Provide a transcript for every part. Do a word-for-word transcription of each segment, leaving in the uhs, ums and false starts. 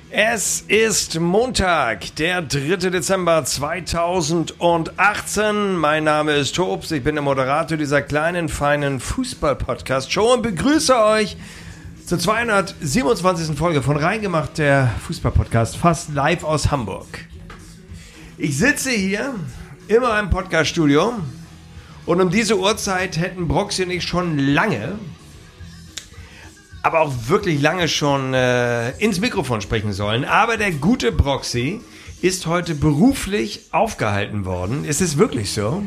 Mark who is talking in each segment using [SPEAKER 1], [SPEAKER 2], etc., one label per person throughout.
[SPEAKER 1] Es ist Montag, der dritte Dezember zweitausendachtzehn. Mein Name ist Tobs, ich bin der Moderator dieser kleinen, feinen Fußball-Podcast-Show und begrüße euch zur zweihundertsiebenundzwanzigsten Folge von Reingemacht, der Fußball-Podcast, fast live aus Hamburg. Ich sitze hier in meinem Podcast-Studio und um diese Uhrzeit hätten Broxy und ich schon lange, aber auch wirklich lange schon äh, ins Mikrofon sprechen sollen. Aber der gute Broxy ist heute beruflich aufgehalten worden. Ist es wirklich so?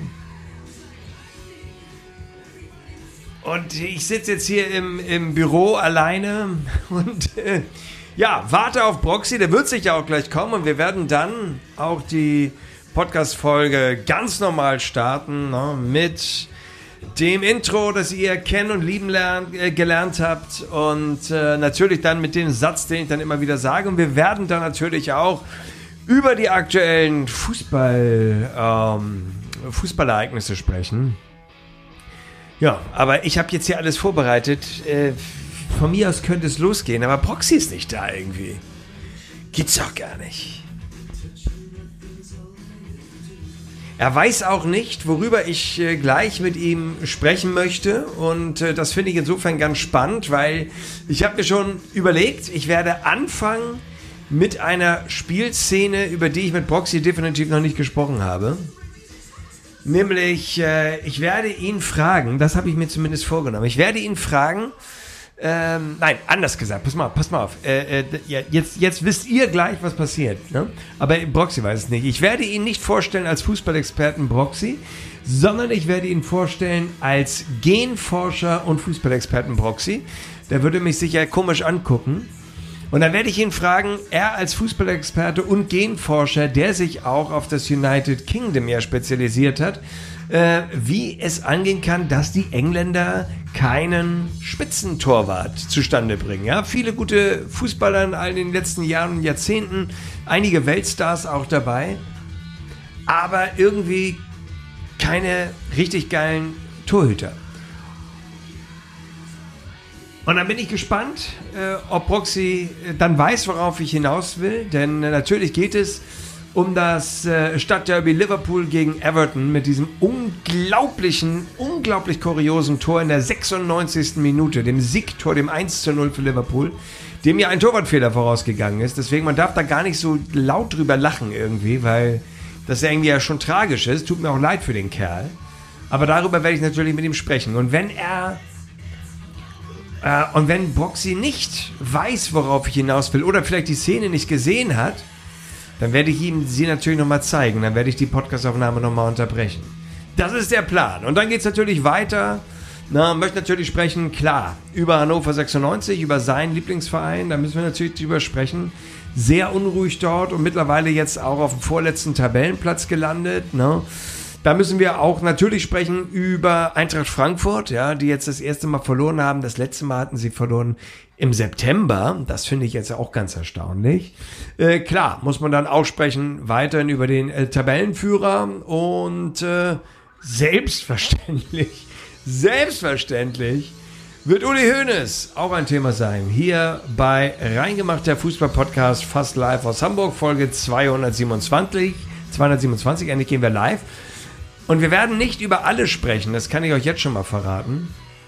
[SPEAKER 1] Und ich sitze jetzt hier im, im Büro alleine und äh, ja, warte auf Broxy. Der wird sicher auch gleich kommen und wir werden dann auch die Podcast-Folge ganz normal starten, ne, mit dem Intro, das ihr kennen und lieben lernt, äh, gelernt habt und äh, natürlich dann mit dem Satz, den ich dann immer wieder sage. Und wir werden dann natürlich auch über die aktuellen Fußball, ähm, Fußballereignisse sprechen. Ja, aber ich habe jetzt hier alles vorbereitet. Äh, von mir aus könnte es losgehen, aber Broxy ist nicht da irgendwie. Geht's doch gar nicht. Er weiß auch nicht, worüber ich äh, gleich mit ihm sprechen möchte und äh, das finde ich insofern ganz spannend, weil ich habe mir schon überlegt, ich werde anfangen mit einer Spielszene, über die ich mit Broxy definitiv noch nicht gesprochen habe. Nämlich, äh, ich werde ihn fragen, das habe ich mir zumindest vorgenommen, ich werde ihn fragen, Ähm, nein, anders gesagt, pass mal, pass mal auf. Äh, äh, jetzt, jetzt wisst ihr gleich, was passiert. Ne? Aber Broxy weiß es nicht. Ich werde ihn nicht vorstellen als Fußballexperten Broxy, sondern ich werde ihn vorstellen als Genforscher und Fußballexperten Broxy. Der würde mich sicher komisch angucken. Und dann werde ich ihn fragen, er als Fußballexperte und Genforscher, der sich auch auf das United Kingdom ja spezialisiert hat, äh, wie es angehen kann, dass die Engländer keinen Spitzentorwart zustande bringen. Ja, viele gute Fußballer in all den letzten Jahren und Jahrzehnten, einige Weltstars auch dabei, aber irgendwie keine richtig geilen Torhüter. Und dann bin ich gespannt, äh, ob Broxy äh, dann weiß, worauf ich hinaus will, denn äh, natürlich geht es um das äh, Stadtderby Liverpool gegen Everton mit diesem unglaublichen, unglaublich kuriosen Tor in der sechsundneunzigsten Minute, dem Siegtor, dem eins zu null für Liverpool, dem ja ein Torwartfehler vorausgegangen ist. Deswegen, man darf da gar nicht so laut drüber lachen irgendwie, weil das ja irgendwie ja schon tragisch ist. Tut mir auch leid für den Kerl. Aber darüber werde ich natürlich mit ihm sprechen. Und wenn er äh, und wenn Broxy nicht weiß, worauf ich hinaus will, oder vielleicht die Szene nicht gesehen hat, dann werde ich ihm sie natürlich nochmal zeigen. Dann werde ich die Podcastaufnahme nochmal unterbrechen. Das ist der Plan. Und dann geht es natürlich weiter. Na, möchte natürlich sprechen, klar, über Hannover sechsundneunzig, über seinen Lieblingsverein. Da müssen wir natürlich drüber sprechen. Sehr unruhig dort und mittlerweile jetzt auch auf dem vorletzten Tabellenplatz gelandet. Ne? Da müssen wir auch natürlich sprechen über Eintracht Frankfurt, ja, die jetzt das erste Mal verloren haben. Das letzte Mal hatten sie verloren im September. Das finde ich jetzt auch ganz erstaunlich. Äh, klar, muss man dann auch sprechen weiterhin über den äh, Tabellenführer und äh, selbstverständlich, selbstverständlich wird Uli Hoeneß auch ein Thema sein. Hier bei Reingemacht, der Fußball-Podcast, fast live aus Hamburg, Folge zweihundertsiebenundzwanzig. zweihundertsiebenundzwanzig, endlich gehen wir live. Und wir werden nicht über alle sprechen, das kann ich euch jetzt schon mal verraten.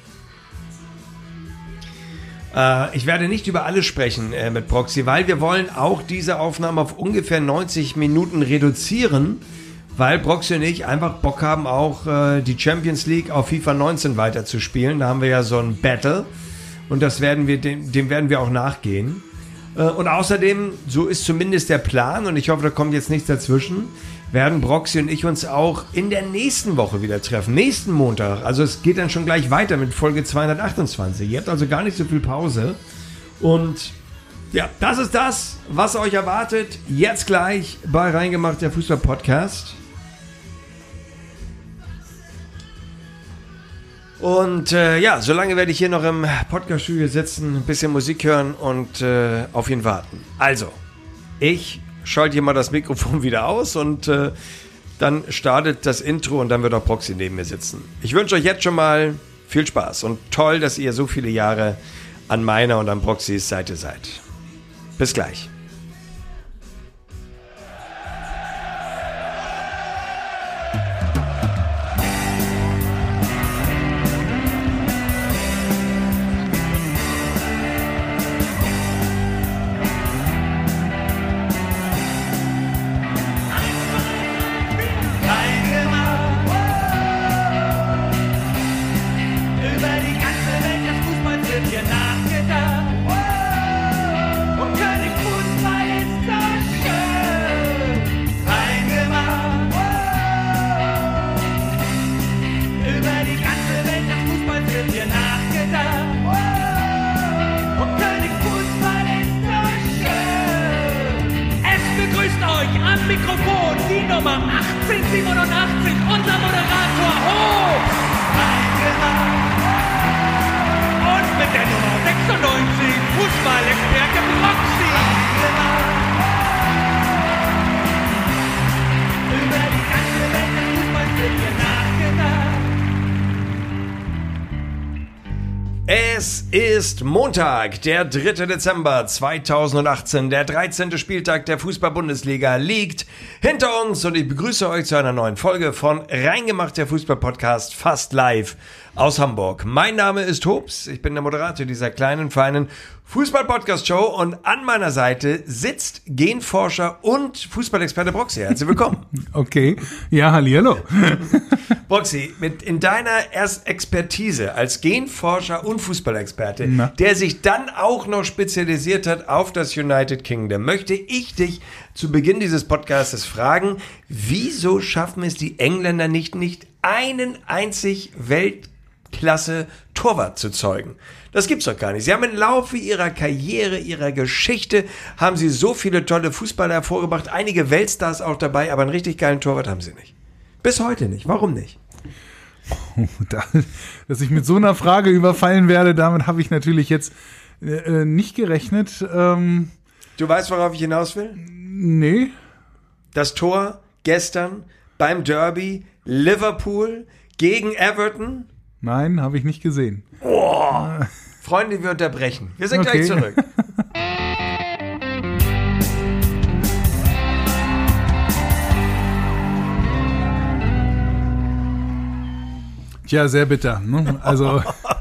[SPEAKER 1] Äh, ich werde nicht über alle sprechen äh, mit Broxy, weil wir wollen auch diese Aufnahme auf ungefähr neunzig Minuten reduzieren, weil Broxy und ich einfach Bock haben, auch äh, die Champions League auf FIFA neunzehn weiterzuspielen. Da haben wir ja so ein Battle und das werden wir, dem, dem werden wir auch nachgehen. Äh, und außerdem, so ist zumindest der Plan und ich hoffe, da kommt jetzt nichts dazwischen, werden Broxy und ich uns auch in der nächsten Woche wieder treffen. Nächsten Montag. Also es geht dann schon gleich weiter mit Folge zweihundertachtundzwanzig. Ihr habt also gar nicht so viel Pause. Und ja, das ist das, was euch erwartet. Jetzt gleich bei Reingemacht, der Fußball-Podcast. Und äh, ja, solange werde ich hier noch im Podcast-Studio sitzen, ein bisschen Musik hören und äh, auf ihn warten. Also, ich schalte hier mal das Mikrofon wieder aus und äh, dann startet das Intro und dann wird auch Broxy neben mir sitzen. Ich wünsche euch jetzt schon mal viel Spaß und toll, dass ihr so viele Jahre an meiner und an Broxys Seite seid. Bis gleich.
[SPEAKER 2] Über die ganze Welt des Fußballs wird hier nachgedacht. Und König Fußball ist so schön reingemacht. Über die ganze Welt des Fußballs wird hier nachgedacht. Und König Fußball ist so schön. Es begrüßt euch am Mikrofon die Nummer achtzehnhundertsiebenundachtzig, unser Moderator Hoch. Und mit der Nummer sechsundneunzig, Fußballexperte Proxy. Über die ganze Welt des Fußballs wird hier nachgedacht.
[SPEAKER 1] Es ist Montag, der dritte Dezember zweitausendachtzehn. Der dreizehnte Spieltag der Fußball-Bundesliga liegt hinter uns und ich begrüße euch zu einer neuen Folge von Reingemacht, der Fußball-Podcast, fast live aus Hamburg. Mein Name ist Hobbs, ich bin der Moderator dieser kleinen, feinen Fußball-Podcast-Show und an meiner Seite sitzt Genforscher und Fußballexperte Proxy. Herzlich willkommen.
[SPEAKER 3] Okay, ja, hallihallo.
[SPEAKER 1] Proxy, mit in deiner erst Expertise als Genforscher und Fußballexperte,
[SPEAKER 3] Na?
[SPEAKER 1] der sich dann auch noch spezialisiert hat auf das United Kingdom, möchte ich dich zu Beginn dieses Podcasts fragen, wieso schaffen es die Engländer nicht, nicht einen einzig Weltklasse Torwart zu zeugen? Das gibt's doch gar nicht. Sie haben im Laufe ihrer Karriere, ihrer Geschichte, haben sie so viele tolle Fußballer hervorgebracht, einige Weltstars auch dabei, aber einen richtig geilen Torwart haben sie nicht. Bis heute nicht. Warum nicht?
[SPEAKER 3] Da, dass ich mit so einer Frage überfallen werde, damit habe ich natürlich jetzt äh, nicht gerechnet. Ähm,
[SPEAKER 1] Du weißt, worauf ich hinaus will?
[SPEAKER 3] nee.
[SPEAKER 1] Das Tor gestern beim Derby Liverpool gegen Everton.
[SPEAKER 3] Nein, habe ich nicht gesehen.
[SPEAKER 1] Oh, Freunde, wir unterbrechen. Wir sind
[SPEAKER 3] Okay.
[SPEAKER 1] gleich zurück.
[SPEAKER 3] Tja, sehr bitter. Ne? Also,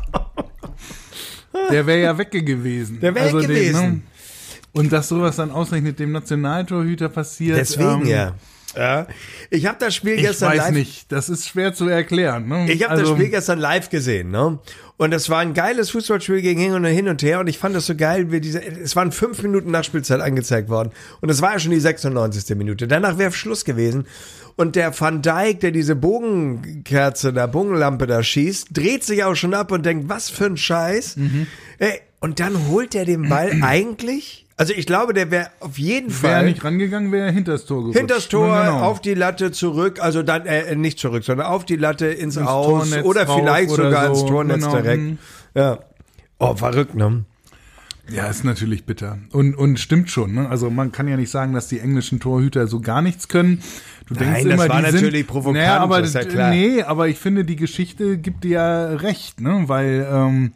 [SPEAKER 3] der wäre ja wegge gewesen.
[SPEAKER 1] Der wäre
[SPEAKER 3] also
[SPEAKER 1] weg gewesen.
[SPEAKER 3] Den, ne? Und dass sowas dann ausgerechnet dem Nationaltorhüter passiert.
[SPEAKER 1] Deswegen
[SPEAKER 3] ähm,
[SPEAKER 1] ja. ja. Ich habe das Spiel
[SPEAKER 3] Ich
[SPEAKER 1] gestern
[SPEAKER 3] weiß
[SPEAKER 1] live.
[SPEAKER 3] nicht, das ist schwer zu erklären. Ne?
[SPEAKER 1] Ich habe
[SPEAKER 3] also,
[SPEAKER 1] das Spiel gestern live gesehen, ne? Und es war ein geiles Fußballspiel gegen hin und hin und her und ich fand das so geil, wie diese, es waren fünf Minuten Nachspielzeit angezeigt worden und es war ja schon die sechsundneunzigste Minute. Danach wäre Schluss gewesen und der Van Dijk, der diese Bogenkerze, da Bogenlampe da schießt, dreht sich auch schon ab und denkt, was für ein Scheiß.
[SPEAKER 3] Mhm.
[SPEAKER 1] Ey, und dann holt er den Ball eigentlich, also ich glaube, der wäre auf jeden
[SPEAKER 3] Wäre er
[SPEAKER 1] Fall
[SPEAKER 3] nicht rangegangen, wäre er hinters Tor gerutscht.
[SPEAKER 1] hinters Tor,
[SPEAKER 3] Ja, genau.
[SPEAKER 1] auf die Latte zurück, also dann äh, nicht zurück, sondern auf die Latte ins,
[SPEAKER 3] Ins
[SPEAKER 1] Aus
[SPEAKER 3] Tornetz
[SPEAKER 1] oder
[SPEAKER 3] drauf
[SPEAKER 1] vielleicht
[SPEAKER 3] oder
[SPEAKER 1] sogar
[SPEAKER 3] so.
[SPEAKER 1] ins Tornetz
[SPEAKER 3] Genau.
[SPEAKER 1] direkt.
[SPEAKER 3] Mhm.
[SPEAKER 1] Ja. Oh, verrückt, ne?
[SPEAKER 3] Ja, ist natürlich bitter. Und, und stimmt schon, ne? Also man kann ja nicht sagen, dass die englischen Torhüter so gar nichts können. Du
[SPEAKER 1] Nein,
[SPEAKER 3] denkst
[SPEAKER 1] das
[SPEAKER 3] immer,
[SPEAKER 1] war
[SPEAKER 3] die
[SPEAKER 1] natürlich
[SPEAKER 3] sind,
[SPEAKER 1] provokant,
[SPEAKER 3] naja, aber,
[SPEAKER 1] das ist ja klar.
[SPEAKER 3] Nee, aber ich finde, die Geschichte gibt dir ja recht, ne? Weil ähm,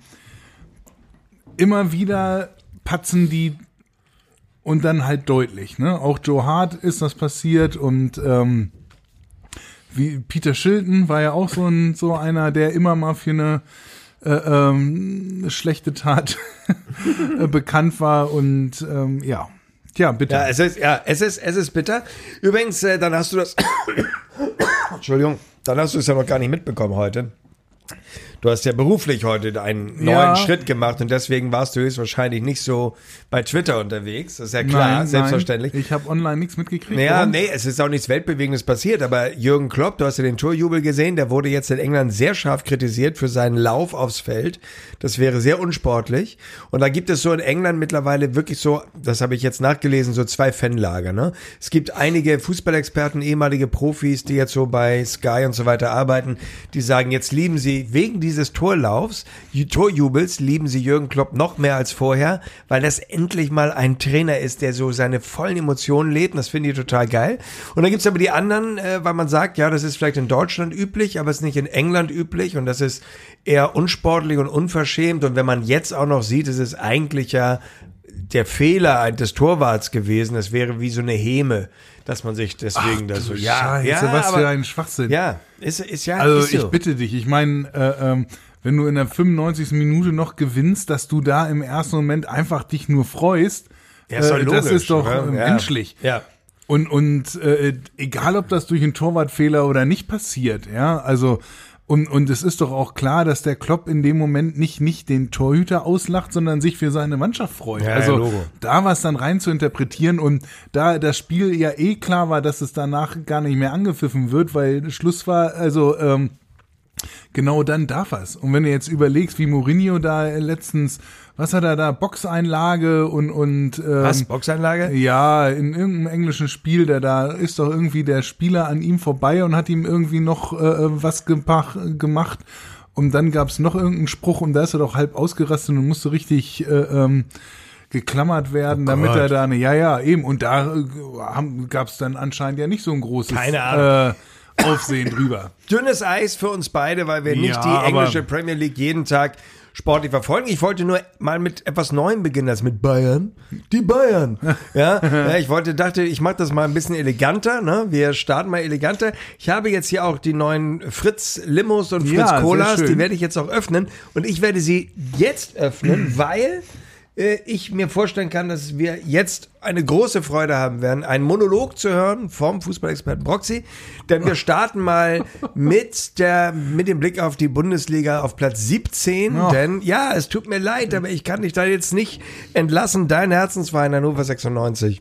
[SPEAKER 3] immer wieder patzen die und dann halt deutlich, ne? Auch Joe Hart ist das passiert und ähm, wie Peter Shilton war ja auch so ein so einer, der immer mal für eine äh, ähm, eine schlechte Tat bekannt war und ähm, ja, tja, bitte.
[SPEAKER 1] Ja, es ist, ja, es ist, es ist bitter. Übrigens, äh, dann hast du das, Entschuldigung, dann hast du es ja noch gar nicht mitbekommen heute. Du hast ja beruflich heute einen neuen
[SPEAKER 3] Ja.
[SPEAKER 1] Schritt gemacht und deswegen warst du höchstwahrscheinlich nicht so bei Twitter unterwegs. Das ist ja klar,
[SPEAKER 3] Nein,
[SPEAKER 1] selbstverständlich.
[SPEAKER 3] Nein, ich habe online nichts mitgekriegt.
[SPEAKER 1] Naja,
[SPEAKER 3] Warum?
[SPEAKER 1] nee, es ist auch nichts Weltbewegendes passiert, aber Jürgen Klopp, du hast ja den Torjubel gesehen, der wurde jetzt in England sehr scharf kritisiert für seinen Lauf aufs Feld. Das wäre sehr unsportlich. Und da gibt es so in England mittlerweile wirklich so, das habe ich jetzt nachgelesen, so zwei Fanlager, ne? Es gibt einige Fußballexperten, ehemalige Profis, die jetzt so bei Sky und so weiter arbeiten, die sagen, jetzt lieben sie wegen dieses Torlaufs, Torjubels, lieben sie Jürgen Klopp noch mehr als vorher, weil das endlich mal ein Trainer ist, der so seine vollen Emotionen lädt und das finde ich total geil. Und dann gibt's aber die anderen, äh, weil man sagt, ja, das ist vielleicht in Deutschland üblich, aber es ist nicht in England üblich und das ist eher unsportlich und unverschämt und wenn man jetzt auch noch sieht, ist es eigentlich ja der Fehler des Torwarts gewesen, das wäre wie so eine Häme, dass man sich deswegen das so, ja,
[SPEAKER 3] Scheiße,
[SPEAKER 1] ja,
[SPEAKER 3] was
[SPEAKER 1] aber,
[SPEAKER 3] für ein Schwachsinn.
[SPEAKER 1] ja, ist, ist ja,
[SPEAKER 3] Also
[SPEAKER 1] ist so.
[SPEAKER 3] ich bitte dich, ich meine, äh, ähm, wenn du in der fünfundneunzigsten Minute noch gewinnst, dass du da im ersten Moment einfach dich nur freust,
[SPEAKER 1] Ja, ist doch
[SPEAKER 3] äh, das
[SPEAKER 1] logisch,
[SPEAKER 3] ist doch
[SPEAKER 1] oder?
[SPEAKER 3] äh,
[SPEAKER 1] Ja.
[SPEAKER 3] menschlich.
[SPEAKER 1] Ja.
[SPEAKER 3] Und, und äh, egal, ob das durch einen Torwartfehler oder nicht passiert, ja, also Und, und es ist doch auch klar, dass der Klopp in dem Moment nicht, nicht den Torhüter auslacht, sondern sich für seine Mannschaft freut.
[SPEAKER 1] Ja,
[SPEAKER 3] also
[SPEAKER 1] ja, Logo.
[SPEAKER 3] da was dann rein zu interpretieren und da das Spiel ja eh klar war, dass es danach gar nicht mehr angepfiffen wird, weil Schluss war, also ähm, genau dann darf er's. Und wenn du jetzt überlegst, wie Mourinho da letztens, was hat er da, Boxeinlage und und ähm,
[SPEAKER 1] Was, Boxeinlage?
[SPEAKER 3] ja, in irgendeinem englischen Spiel, da da ist doch irgendwie der Spieler an ihm vorbei und hat ihm irgendwie noch äh, was gepach, gemacht und dann gab's noch irgendeinen Spruch und da ist er doch halb ausgerastet und musste richtig äh, ähm, geklammert werden,
[SPEAKER 1] Oh
[SPEAKER 3] damit
[SPEAKER 1] Gott.
[SPEAKER 3] er da eine, ja, ja, eben, und da äh, haben, gab's dann anscheinend ja nicht so ein großes
[SPEAKER 1] Keine Ahnung.
[SPEAKER 3] Äh, Aufsehen drüber.
[SPEAKER 1] Dünnes Eis für uns beide, weil wir nicht
[SPEAKER 3] Ja,
[SPEAKER 1] die
[SPEAKER 3] aber-
[SPEAKER 1] englische Premier League jeden Tag sportlich verfolgen. Ich wollte nur mal mit etwas Neuem beginnen, als mit Bayern. Die Bayern. Ja, ja ich wollte, dachte, ich mache das mal ein bisschen eleganter. Ne? Wir starten mal eleganter. Ich habe jetzt hier auch die neuen Fritz Limos und Fritz
[SPEAKER 3] Ja, sehr
[SPEAKER 1] Colas.
[SPEAKER 3] schön.
[SPEAKER 1] Die werde ich jetzt auch öffnen. Und ich werde sie jetzt öffnen, weil äh, ich mir vorstellen kann, dass wir jetzt eine große Freude haben werden, einen Monolog zu hören vom Fußballexperten Broxy. Denn wir starten mal mit der, mit dem Blick auf die Bundesliga auf Platz siebzehn.
[SPEAKER 3] Ja.
[SPEAKER 1] Denn ja, es tut mir leid, aber ich kann dich da jetzt nicht entlassen. Dein Herzensverein Hannover sechsundneunzig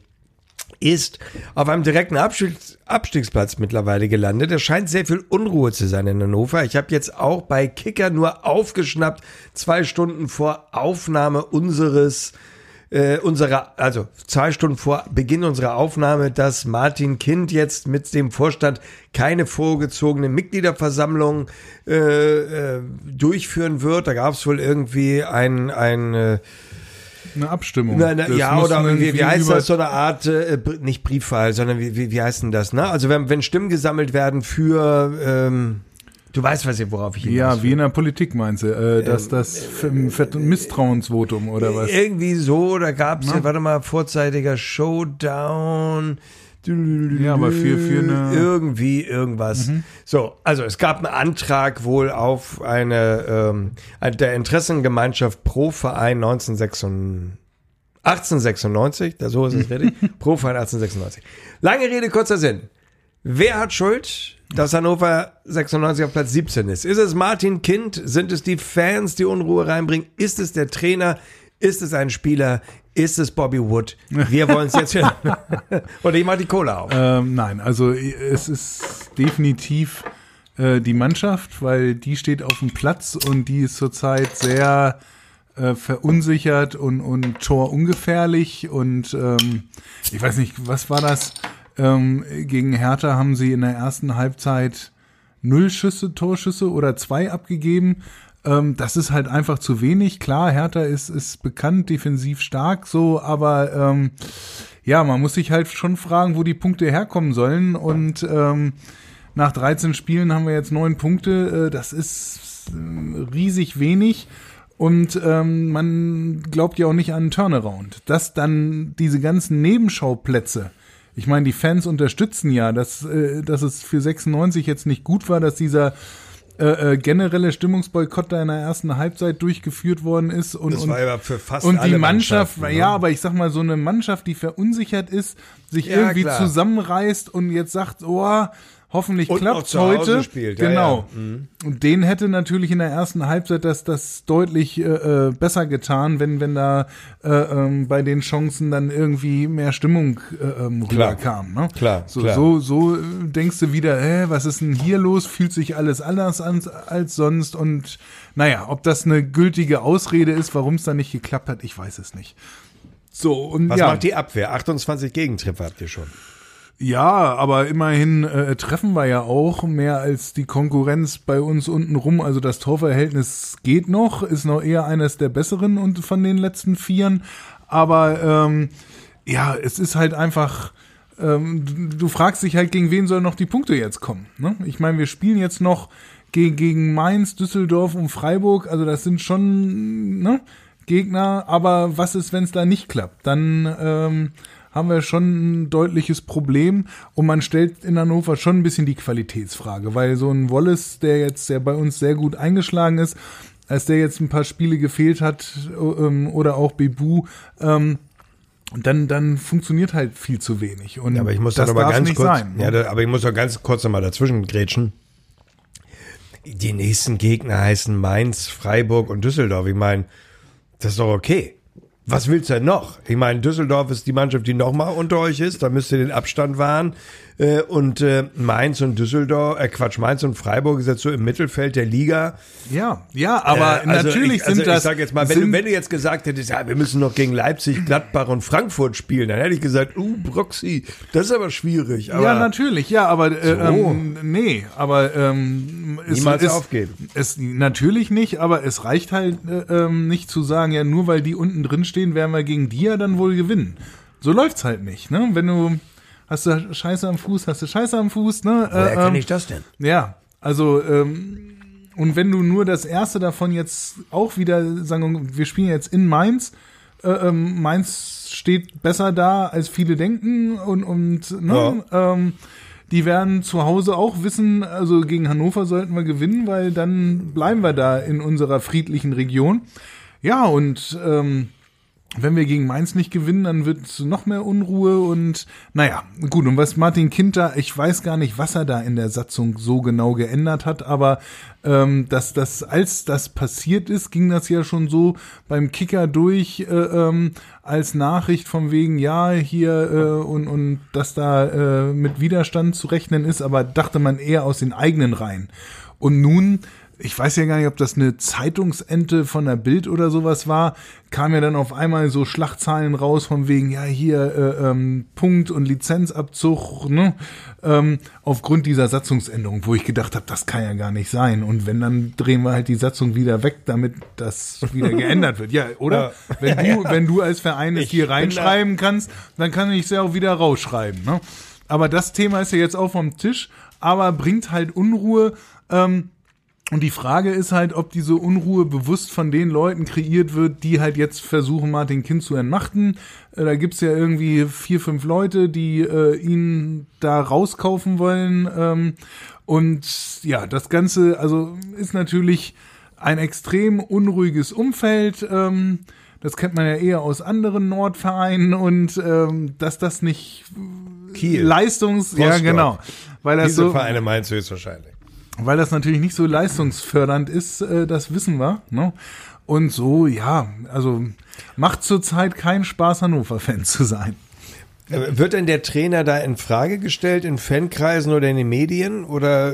[SPEAKER 1] ist auf einem direkten Abstiegs- Abstiegsplatz mittlerweile gelandet. Es scheint sehr viel Unruhe zu sein in Hannover. Ich habe jetzt auch bei Kicker nur aufgeschnappt, zwei Stunden vor Aufnahme unseres Äh, unserer, also zwei Stunden vor Beginn unserer Aufnahme, dass Martin Kind jetzt mit dem Vorstand keine vorgezogene Mitgliederversammlung äh, äh, durchführen wird. Da gab es wohl irgendwie ein, ein äh,
[SPEAKER 3] Eine Abstimmung.
[SPEAKER 1] na, na,
[SPEAKER 3] Das
[SPEAKER 1] ja,
[SPEAKER 3] muss
[SPEAKER 1] oder wie,
[SPEAKER 3] irgendwie
[SPEAKER 1] wie heißt
[SPEAKER 3] über-
[SPEAKER 1] das, so eine Art, äh, Br- nicht Briefwahl, sondern wie, wie, wie heißt denn das, ne? Also wenn, wenn Stimmen gesammelt werden für, ähm, du weißt, was ich, worauf ich hinaus
[SPEAKER 3] Ja,
[SPEAKER 1] will.
[SPEAKER 3] wie in der Politik meinst du, äh, dass das F- F- Misstrauensvotum oder was?
[SPEAKER 1] Irgendwie so, da gab es,
[SPEAKER 3] Na?
[SPEAKER 1] warte mal, vorzeitiger Showdown.
[SPEAKER 3] Ja, aber für- für eine-
[SPEAKER 1] Irgendwie irgendwas. So, also es gab einen Antrag wohl auf eine ähm, der Interessengemeinschaft pro Verein achtzehnhundertsechsundneunzig, da so ist es richtig, pro Verein achtzehnhundertsechsundneunzig. Lange Rede, kurzer Sinn. Wer hat Schuld, dass Hannover sechsundneunzig auf Platz siebzehn ist? Ist es Martin Kind? Sind es die Fans, die Unruhe reinbringen? Ist es der Trainer? Ist es ein Spieler? Ist es Bobby Wood? Wir wollen es jetzt hören. Oder ich mach die Kohle auf.
[SPEAKER 3] Ähm, nein, also es ist definitiv äh, die Mannschaft, weil die steht auf dem Platz und die ist zurzeit sehr äh, verunsichert und, und torungefährlich und ähm, ich weiß nicht, was war das? Ähm, gegen Hertha haben sie in der ersten Halbzeit null Schüsse, Torschüsse oder zwei abgegeben. Ähm, das ist halt einfach zu wenig. Klar, Hertha ist, ist bekannt, defensiv stark, so, aber ähm, ja, man muss sich halt schon fragen, wo die Punkte herkommen sollen. Und ähm, nach dreizehn Spielen haben wir jetzt neun Punkte. Äh, das ist äh, riesig wenig. Und ähm, man glaubt ja auch nicht an einen Turnaround. Dass dann diese ganzen Nebenschauplätze, ich meine, die Fans unterstützen ja, dass, äh, dass es für sechsundneunzig jetzt nicht gut war, dass dieser äh, äh, generelle Stimmungsboykott da in der ersten Halbzeit durchgeführt worden ist. Und,
[SPEAKER 1] Das
[SPEAKER 3] und,
[SPEAKER 1] war ja für fast
[SPEAKER 3] und die
[SPEAKER 1] alle
[SPEAKER 3] Mannschaft,
[SPEAKER 1] Mannschaften, ne?
[SPEAKER 3] ja, aber ich sag mal, so eine Mannschaft, die verunsichert ist, sich
[SPEAKER 1] Ja,
[SPEAKER 3] irgendwie
[SPEAKER 1] klar.
[SPEAKER 3] zusammenreißt und jetzt sagt, oh, hoffentlich
[SPEAKER 1] Und noch
[SPEAKER 3] klappt's
[SPEAKER 1] zu Hause
[SPEAKER 3] heute.
[SPEAKER 1] spielt, ja,
[SPEAKER 3] Genau.
[SPEAKER 1] ja. Mhm.
[SPEAKER 3] Und den hätte natürlich in der ersten Halbzeit das, das deutlich äh, äh, besser getan, wenn, wenn da äh, ähm, bei den Chancen dann irgendwie mehr Stimmung äh, ähm,
[SPEAKER 1] Klar.
[SPEAKER 3] rüberkam. Ne?
[SPEAKER 1] Klar,
[SPEAKER 3] so,
[SPEAKER 1] klar.
[SPEAKER 3] so, so äh, denkst du wieder, hä, was ist denn hier los? Fühlt sich alles anders an als sonst? Und naja, ob das eine gültige Ausrede ist, warum es da nicht geklappt hat, ich weiß es nicht. So, und
[SPEAKER 1] Was
[SPEAKER 3] ja.
[SPEAKER 1] macht die Abwehr? achtundzwanzig Gegentreffer habt ihr schon.
[SPEAKER 3] Ja, aber immerhin äh, treffen wir ja auch mehr als die Konkurrenz bei uns unten rum. Also das Torverhältnis geht noch, ist noch eher eines der besseren und von den letzten Vieren. Aber ähm, ja, es ist halt einfach, ähm, du, du fragst dich halt, gegen wen sollen noch die Punkte jetzt kommen? Ne? Ich meine, wir spielen jetzt noch gegen, gegen Mainz, Düsseldorf und Freiburg. Also das sind schon ne, Gegner. Aber was ist, wenn es da nicht klappt? Dann ähm, haben wir schon ein deutliches Problem und man stellt in Hannover schon ein bisschen die Qualitätsfrage, weil so ein Wallace, der jetzt ja bei uns sehr gut eingeschlagen ist, als der jetzt ein paar Spiele gefehlt hat ähm, oder auch Bebu, ähm, dann dann funktioniert halt viel zu wenig und
[SPEAKER 1] Ja, aber ich muss
[SPEAKER 3] das
[SPEAKER 1] doch noch mal
[SPEAKER 3] darf
[SPEAKER 1] ganz
[SPEAKER 3] nicht
[SPEAKER 1] kurz,
[SPEAKER 3] sein. Ne?
[SPEAKER 1] ja, da, aber ich muss doch ganz kurz noch mal dazwischen grätschen. die nächsten Gegner heißen Mainz, Freiburg und Düsseldorf. Ich meine, das ist doch okay. Was willst du denn noch? Ich meine, Düsseldorf ist die Mannschaft, die nochmal unter euch ist. Da müsst ihr den Abstand wahren. Äh, und äh, Mainz und Düsseldorf, äh, Quatsch, Mainz und Freiburg ist jetzt so im Mittelfeld der Liga.
[SPEAKER 3] Ja, ja, aber
[SPEAKER 1] äh, also
[SPEAKER 3] natürlich
[SPEAKER 1] ich, also
[SPEAKER 3] sind das...
[SPEAKER 1] Ich sag jetzt mal, wenn du, wenn du jetzt gesagt hättest, ja, wir müssen noch gegen Leipzig, Gladbach und Frankfurt spielen, dann hätte ich gesagt, uh, Broxy, das ist aber schwierig. Aber
[SPEAKER 3] ja, natürlich, ja, aber äh,
[SPEAKER 1] so.
[SPEAKER 3] ähm, nee, aber ähm, es,
[SPEAKER 1] Niemals
[SPEAKER 3] es,
[SPEAKER 1] aufgeben.
[SPEAKER 3] Es, natürlich nicht, aber es reicht halt äh, ähm, nicht zu sagen, ja, nur weil die unten drin stehen, werden wir gegen die ja dann wohl gewinnen. So läuft's halt nicht, ne? Wenn du hast du Scheiße am Fuß, hast du Scheiße am Fuß, ne?
[SPEAKER 1] Woher
[SPEAKER 3] äh,
[SPEAKER 1] kenne
[SPEAKER 3] ähm,
[SPEAKER 1] ich das denn?
[SPEAKER 3] Ja, also ähm, und wenn du nur das erste davon jetzt auch wieder sagen, wir spielen jetzt in Mainz, äh, ähm, Mainz steht besser da, als viele denken und und ne, ja. ähm, die werden zu Hause auch wissen, also gegen Hannover sollten wir gewinnen, weil dann bleiben wir da in unserer friedlichen Region. Ja, und ähm, wenn wir gegen Mainz nicht gewinnen, dann wird es noch mehr Unruhe und naja, gut, und was Martin Kind da, ich weiß gar nicht, was er da in der Satzung so genau geändert hat, aber ähm, dass das, als das passiert ist, ging das ja schon so beim Kicker durch äh, ähm, als Nachricht von wegen, ja, hier äh, und, und dass da äh, mit Widerstand zu rechnen ist, aber dachte man eher aus den eigenen Reihen. Und nun, ich weiß ja gar nicht, ob das eine Zeitungsente von der Bild oder sowas war, kam ja dann auf einmal so Schlagzeilen raus von wegen, ja, hier äh, ähm, Punkt- und Lizenzabzug, ne, ähm, aufgrund dieser Satzungsänderung, wo ich gedacht habe, das kann ja gar nicht sein. Und wenn, dann drehen wir halt die Satzung wieder weg, damit das wieder geändert wird. Ja, oder? Ja. Wenn du, wenn du als Verein es hier reinschreiben kannst, dann kann ich es ja auch wieder rausschreiben, ne? Aber das Thema ist ja jetzt auch vom Tisch, aber bringt halt Unruhe, ähm, und die Frage ist halt, ob diese Unruhe bewusst von den Leuten kreiert wird, die halt jetzt versuchen, Martin Kind zu entmachten. Äh, da gibt's ja irgendwie vier, fünf Leute, die äh, ihn da rauskaufen wollen. Ähm, und ja, das Ganze also ist natürlich ein extrem unruhiges Umfeld. Ähm, das kennt man ja eher aus anderen Nordvereinen. Und ähm, dass das nicht
[SPEAKER 1] Kiel.
[SPEAKER 3] Leistungs...
[SPEAKER 1] Rostock.
[SPEAKER 3] Ja, genau. Weil das
[SPEAKER 1] Diese
[SPEAKER 3] so,
[SPEAKER 1] Vereine meinst du höchstwahrscheinlich.
[SPEAKER 3] Weil das natürlich nicht so leistungsfördernd ist, äh, das wissen wir. Ne? Und so, ja, also macht zurzeit keinen Spaß, Hannover-Fan zu sein.
[SPEAKER 1] Wird denn der Trainer da in Frage gestellt, in Fankreisen oder in den Medien? Oder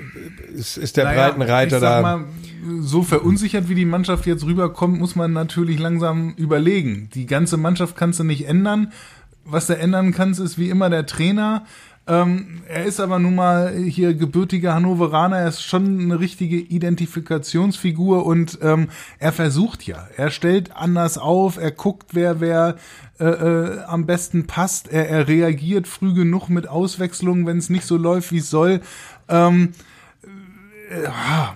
[SPEAKER 1] ist, ist der naja, Breitenreiter
[SPEAKER 3] ich sag
[SPEAKER 1] da?
[SPEAKER 3] Mal, so verunsichert, wie die Mannschaft jetzt rüberkommt, muss man natürlich langsam überlegen. Die ganze Mannschaft kannst du nicht ändern. Was du ändern kannst, ist wie immer der Trainer. Ähm, er ist aber nun mal hier gebürtiger Hannoveraner, er ist schon eine richtige Identifikationsfigur und ähm, er versucht ja, er stellt anders auf, er guckt, wer wer äh, äh, am besten passt, er, er reagiert früh genug mit Auswechslungen, wenn es nicht so läuft, wie es soll. Ähm, äh,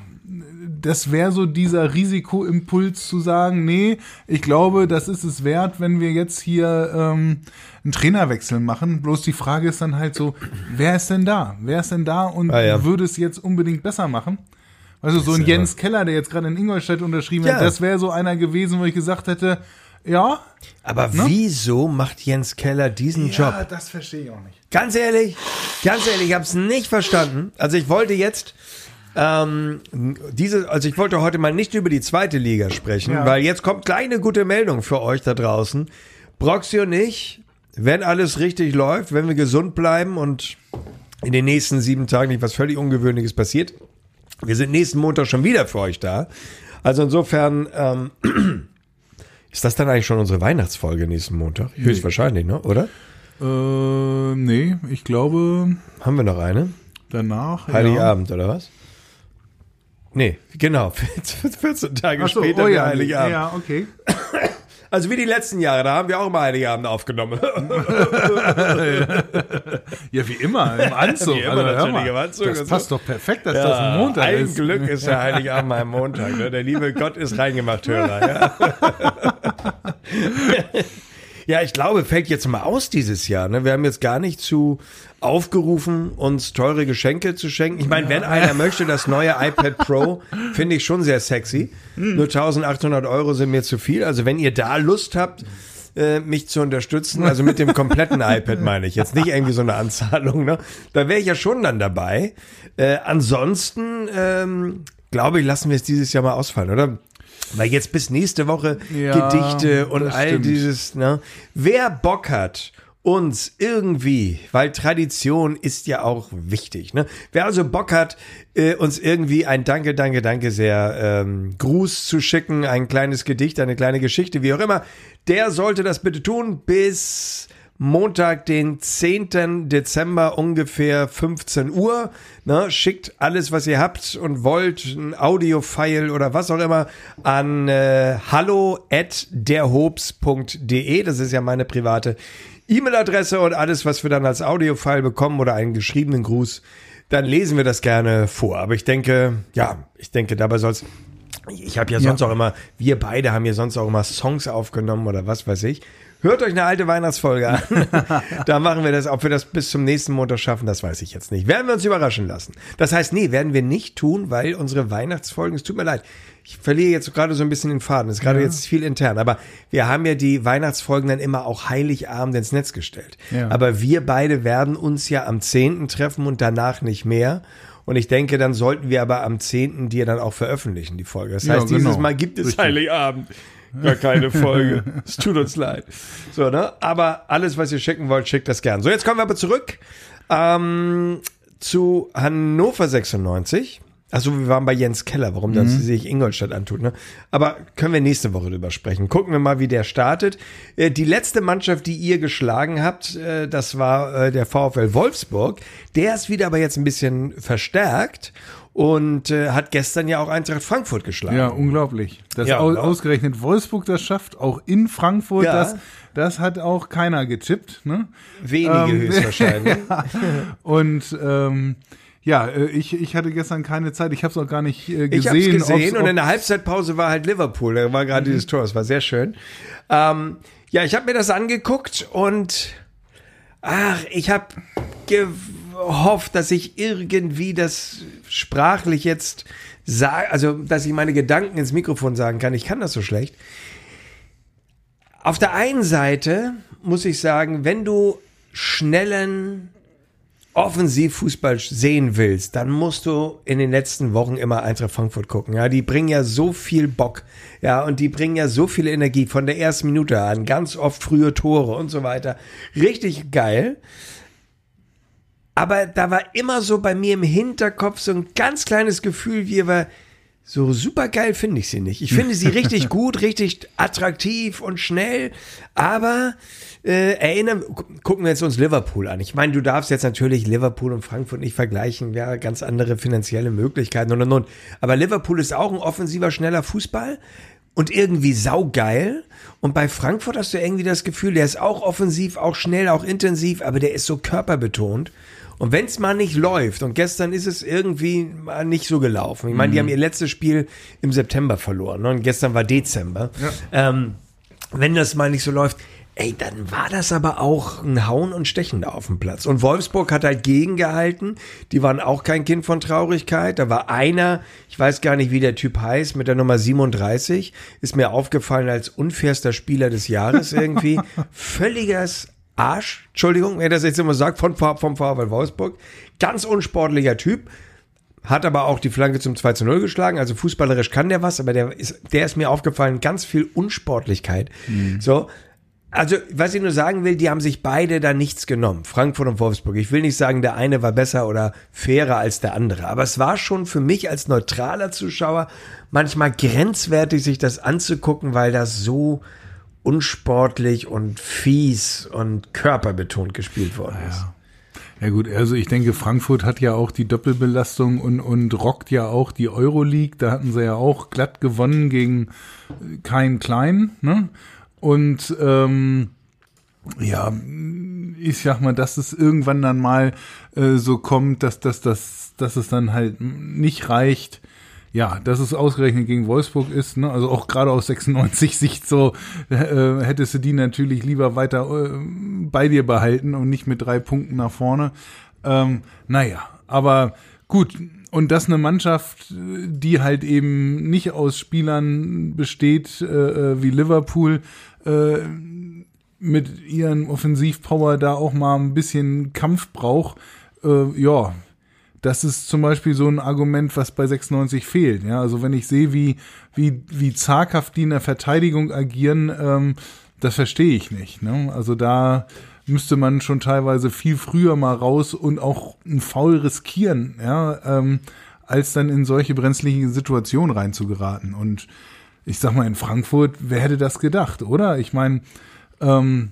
[SPEAKER 3] das wäre so dieser Risikoimpuls zu sagen, nee, ich glaube, das ist es wert, wenn wir jetzt hier ähm, einen Trainerwechsel machen. Bloß die Frage ist dann halt so, wer ist denn da? Wer ist denn da und ah, ja. würde es jetzt unbedingt besser machen? Also so ein Jens Keller, der jetzt gerade in Ingolstadt unterschrieben ja. hat, das wäre so einer gewesen, wo ich gesagt hätte, ja.
[SPEAKER 1] Aber ne? Wieso macht Jens Keller diesen
[SPEAKER 3] ja,
[SPEAKER 1] Job?
[SPEAKER 3] Ja, das verstehe ich auch nicht.
[SPEAKER 1] Ganz ehrlich, ganz ehrlich, ich habe es nicht verstanden. Also ich wollte jetzt Ähm, diese, also ich wollte heute mal nicht über die zweite Liga sprechen, ja. weil jetzt kommt gleich eine gute Meldung für euch da draußen. Broxy und ich, wenn alles richtig läuft, wenn wir gesund bleiben und in den nächsten sieben Tagen nicht was völlig Ungewöhnliches passiert, wir sind nächsten Montag schon wieder für euch da. Also insofern, ähm, ist das dann eigentlich schon unsere Weihnachtsfolge nächsten Montag? Nee. Höchstwahrscheinlich, ne? Oder?
[SPEAKER 3] Äh, nee, ich glaube...
[SPEAKER 1] Haben wir noch eine?
[SPEAKER 3] Danach,
[SPEAKER 1] Heiligabend,
[SPEAKER 3] ja.
[SPEAKER 1] oder was? Nee, genau. vierzehn Tage so, später
[SPEAKER 3] oh ja,
[SPEAKER 1] Heiligabend.
[SPEAKER 3] Ja, okay.
[SPEAKER 1] Also wie die letzten Jahre, da haben wir auch mal Heiligabend aufgenommen.
[SPEAKER 3] Ja, wie immer, im Anzug.
[SPEAKER 1] Wie immer,
[SPEAKER 3] also,
[SPEAKER 1] natürlich im Anzug.
[SPEAKER 3] Das passt doch perfekt, dass
[SPEAKER 1] ja,
[SPEAKER 3] das ein Montag
[SPEAKER 1] ein
[SPEAKER 3] ist.
[SPEAKER 1] Ein Glück ist der Heiligabend mal am Montag. Ne? Der liebe Gott ist reingemacht, Hörer. Ja. Ja, ich glaube, fällt jetzt mal aus dieses Jahr. Ne? Wir haben jetzt gar nicht zu aufgerufen, uns teure Geschenke zu schenken. Ich meine, wenn einer möchte, das neue iPad Pro, finde ich schon sehr sexy. Nur eintausendachthundert Euro sind mir zu viel. Also wenn ihr da Lust habt, äh, mich zu unterstützen, also mit dem kompletten iPad meine ich, jetzt nicht irgendwie so eine Anzahlung, ne? Da wäre ich ja schon dann dabei. Äh, ansonsten, ähm, glaube ich, lassen wir es dieses Jahr mal ausfallen, oder? Weil jetzt bis nächste Woche
[SPEAKER 3] Ja,
[SPEAKER 1] Gedichte und
[SPEAKER 3] das
[SPEAKER 1] all
[SPEAKER 3] stimmt.
[SPEAKER 1] dieses, ne? Wer Bock hat, uns irgendwie, weil Tradition ist ja auch wichtig, ne? Wer also Bock hat, äh, uns irgendwie ein Danke, Danke, Danke sehr ähm, Gruß zu schicken, ein kleines Gedicht, eine kleine Geschichte, wie auch immer, der sollte das bitte tun bis Montag, den zehnten Dezember, ungefähr fünfzehn Uhr. Ne, schickt alles, was ihr habt und wollt, ein Audio-File oder was auch immer, an äh, hallo at derhobs punkt de. Das ist ja meine private E-Mail-Adresse, und alles, was wir dann als Audio-File bekommen oder einen geschriebenen Gruß, dann lesen wir das gerne vor. Aber ich denke, ja, ich denke, dabei soll's. Ich habe ja sonst
[SPEAKER 3] Ja.
[SPEAKER 1] auch immer, wir beide haben ja sonst auch immer Songs aufgenommen oder was weiß ich. Hört euch eine alte Weihnachtsfolge an. Da machen wir das. Ob wir das bis zum nächsten Montag schaffen, das weiß ich jetzt nicht. Werden wir uns überraschen lassen. Das heißt, nee, werden wir nicht tun, weil unsere Weihnachtsfolgen, es tut mir leid, ich verliere jetzt gerade so ein bisschen den Faden. Es ist gerade
[SPEAKER 3] Ja.
[SPEAKER 1] jetzt viel intern. Aber wir haben ja die Weihnachtsfolgen dann immer auch Heiligabend ins Netz gestellt.
[SPEAKER 3] Ja.
[SPEAKER 1] Aber wir beide werden uns ja am zehnten treffen und danach nicht mehr. Und ich denke, dann sollten wir aber am zehnten dir dann auch veröffentlichen, die Folge. Das
[SPEAKER 3] Ja,
[SPEAKER 1] heißt, dieses
[SPEAKER 3] genau.
[SPEAKER 1] Mal gibt es
[SPEAKER 3] Richtig.
[SPEAKER 1] Heiligabend. Gar keine Folge. Es tut uns leid. So, ne? Aber alles, was ihr schicken wollt, schickt das gern. So, jetzt kommen wir aber zurück ähm, zu Hannover sechsundneunzig. Also wir waren bei Jens Keller, warum das
[SPEAKER 3] Mhm.
[SPEAKER 1] sich Ingolstadt antut. Ne? Aber können wir nächste Woche drüber sprechen. Gucken wir mal, wie der startet. Äh, die letzte Mannschaft, die ihr geschlagen habt, äh, das war äh, der VfL Wolfsburg. Der ist wieder aber jetzt ein bisschen verstärkt und äh, hat gestern ja auch Eintracht Frankfurt geschlagen.
[SPEAKER 3] Ja, unglaublich. Dass
[SPEAKER 1] Ja,
[SPEAKER 3] au-
[SPEAKER 1] genau.
[SPEAKER 3] ausgerechnet Wolfsburg das schafft, auch in Frankfurt,
[SPEAKER 1] Ja.
[SPEAKER 3] das, das hat auch keiner getippt. Ne?
[SPEAKER 1] Wenige
[SPEAKER 3] Ähm,
[SPEAKER 1] höchstwahrscheinlich.
[SPEAKER 3] Und ähm, ja, äh, ich, ich hatte gestern keine Zeit, ich habe es auch gar nicht äh, gesehen.
[SPEAKER 1] Ich habe es gesehen
[SPEAKER 3] ob's-
[SPEAKER 1] und in der Halbzeitpause war halt Liverpool. Da war gerade dieses Tor, das war sehr schön. Ähm, ja, ich habe mir das angeguckt und ach, ich habe gehofft, dass ich irgendwie das sprachlich jetzt sage, also dass ich meine Gedanken ins Mikrofon sagen kann. Ich kann das so schlecht. Auf der einen Seite muss ich sagen, wenn du schnellen Offensivfußball sehen willst, dann musst du in den letzten Wochen immer Eintracht Frankfurt gucken. Ja, die bringen ja so viel Bock. Ja, und die bringen ja so viel Energie von der ersten Minute an. Ganz oft frühe Tore und so weiter. Richtig geil. Aber da war immer so bei mir im Hinterkopf so ein ganz kleines Gefühl, wie aber so super geil finde ich sie nicht. Ich finde sie richtig gut, richtig attraktiv und schnell, aber äh, erinnern, gu- gucken wir jetzt uns Liverpool an. Ich meine, du darfst jetzt natürlich Liverpool und Frankfurt nicht vergleichen, ja, ganz andere finanzielle Möglichkeiten und und und. Aber Liverpool ist auch ein offensiver, schneller Fußball und irgendwie saugeil. Und bei Frankfurt hast du irgendwie das Gefühl, der ist auch offensiv, auch schnell, auch intensiv, aber der ist so körperbetont. Und wenn es mal nicht läuft, und gestern ist es irgendwie mal nicht so gelaufen. Ich meine, die haben ihr letztes Spiel im September verloren, ne? Und gestern war Dezember.
[SPEAKER 3] Ja.
[SPEAKER 1] Ähm, wenn das mal nicht so läuft, ey, dann war das aber auch ein Hauen und Stechen da auf dem Platz. Und Wolfsburg hat halt gegengehalten. Die waren auch kein Kind von Traurigkeit. Da war einer, ich weiß gar nicht, wie der Typ heißt, mit der Nummer siebenunddreißig, ist mir aufgefallen als unfairster Spieler des Jahres irgendwie. Völliges Arsch, Entschuldigung, wer das jetzt immer sagt, von, vom VfL Wolfsburg. Ganz unsportlicher Typ. Hat aber auch die Flanke zum zwei zu null geschlagen. Also fußballerisch kann der was, aber der ist, der ist mir aufgefallen, ganz viel Unsportlichkeit. Mhm. So. Also, was ich nur sagen will, die haben sich beide da nichts genommen. Frankfurt und Wolfsburg. Ich will nicht sagen, der eine war besser oder fairer als der andere. Aber es war schon für mich als neutraler Zuschauer manchmal grenzwertig, sich das anzugucken, weil das so unsportlich und fies und körperbetont gespielt worden ist.
[SPEAKER 3] Ja. Ja gut, also ich denke, Frankfurt hat ja auch die Doppelbelastung und, und rockt ja auch die Euroleague. Da hatten sie ja auch glatt gewonnen gegen keinen Klein, ne? Und ähm, ja, ich sag mal, dass es irgendwann dann mal äh, so kommt, dass, dass, dass, dass es dann halt nicht reicht. Ja, dass es ausgerechnet gegen Wolfsburg ist, ne? Also auch gerade aus sechsundneunzig Sicht so, äh, hättest du die natürlich lieber weiter äh, bei dir behalten und nicht mit drei Punkten nach vorne. Ähm, naja, aber gut. Und das eine Mannschaft, die halt eben nicht aus Spielern besteht, äh, wie Liverpool, äh, mit ihren Offensivpower da auch mal ein bisschen Kampf braucht, äh, ja, das ist zum Beispiel so ein Argument, was bei sechsundneunzig fehlt. Ja, also wenn ich sehe, wie, wie, wie zaghaft die in der Verteidigung agieren, ähm, das verstehe ich nicht. Ne? Also da müsste man schon teilweise viel früher mal raus und auch einen Foul riskieren, ja, ähm, als dann in solche brenzliche Situationen reinzugeraten. Und ich sag mal, in Frankfurt, wer hätte das gedacht, oder? Ich meine, ähm,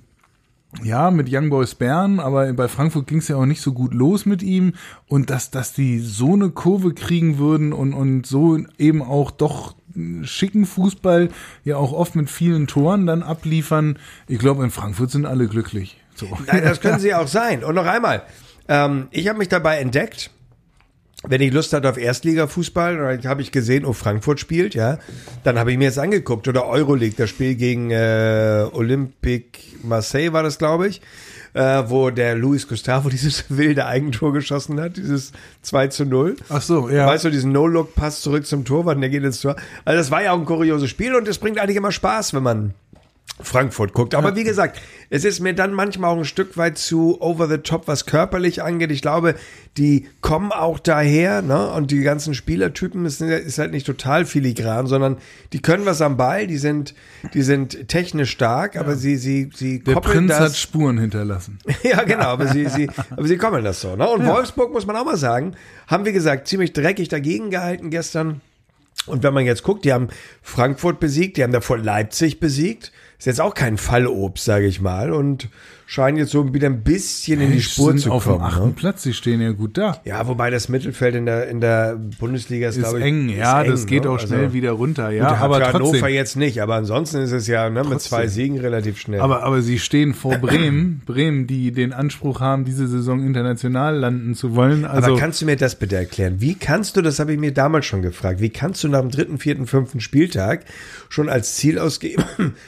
[SPEAKER 3] ja, mit Young Boys Bern, aber bei Frankfurt ging es ja auch nicht so gut los mit ihm. Und dass, dass die so eine Kurve kriegen würden und, und so eben auch doch schicken Fußball, ja auch oft mit vielen Toren dann abliefern. Ich glaube, in Frankfurt sind alle glücklich. So.
[SPEAKER 1] Nein, das können sie auch sein. Und noch einmal, ähm, ich habe mich dabei entdeckt, wenn ich Lust hatte auf Erstliga-Fußball, dann habe ich gesehen, oh, Frankfurt spielt, ja, dann habe ich mir jetzt angeguckt. Oder Euroleague, das Spiel gegen äh, Olympique Marseille war das, glaube ich, äh, wo der Luis Gustavo dieses wilde Eigentor geschossen hat, dieses zwei zu null.
[SPEAKER 3] Ach so, ja.
[SPEAKER 1] Weißt du, diesen No-Look-Pass zurück zum Torwart, und der geht ins Tor. Also das war ja auch ein kurioses Spiel und es bringt eigentlich immer Spaß, wenn man Frankfurt guckt. Aber wie gesagt, es ist mir dann manchmal auch ein Stück weit zu over the top, was körperlich angeht. Ich glaube, die kommen auch daher, ne? Und die ganzen Spielertypen ist, ist halt nicht total filigran, sondern die können was am Ball, die sind, die sind technisch stark, aber ja. sie, sie, sie
[SPEAKER 3] Der
[SPEAKER 1] koppeln
[SPEAKER 3] Prinz
[SPEAKER 1] das.
[SPEAKER 3] hat Spuren hinterlassen.
[SPEAKER 1] Ja, genau, aber sie, sie, aber sie kommen das so, ne? Und ja. Wolfsburg, muss man auch mal sagen, haben wir gesagt, ziemlich dreckig dagegen gehalten gestern. Und wenn man jetzt guckt, die haben Frankfurt besiegt, die haben davor Leipzig besiegt. Ist jetzt auch kein Fallobst, sage ich mal. Und scheinen jetzt so wieder ein bisschen in die Spur
[SPEAKER 3] sind
[SPEAKER 1] zu
[SPEAKER 3] auf
[SPEAKER 1] kommen.
[SPEAKER 3] dem achten
[SPEAKER 1] Ne?
[SPEAKER 3] Platz, sie stehen ja gut da.
[SPEAKER 1] Ja, wobei das Mittelfeld in der, in der Bundesliga ist,
[SPEAKER 3] Ist
[SPEAKER 1] glaube ich,
[SPEAKER 3] eng, ja,
[SPEAKER 1] ist
[SPEAKER 3] das
[SPEAKER 1] eng,
[SPEAKER 3] geht
[SPEAKER 1] ne?
[SPEAKER 3] auch schnell
[SPEAKER 1] also,
[SPEAKER 3] wieder runter, ja,
[SPEAKER 1] gut,
[SPEAKER 3] aber
[SPEAKER 1] für Hannover
[SPEAKER 3] trotzdem.
[SPEAKER 1] jetzt nicht, aber ansonsten ist es ja ne, mit
[SPEAKER 3] Trotzdem.
[SPEAKER 1] zwei Siegen relativ schnell.
[SPEAKER 3] Aber, aber sie stehen vor Bremen, Bremen, die den Anspruch haben, diese Saison international landen zu wollen. Also,
[SPEAKER 1] aber kannst du mir das bitte erklären? Wie kannst du, das habe ich mir damals schon gefragt, wie kannst du nach dem dritten, vierten, fünften Spieltag schon als Ziel ausgeben,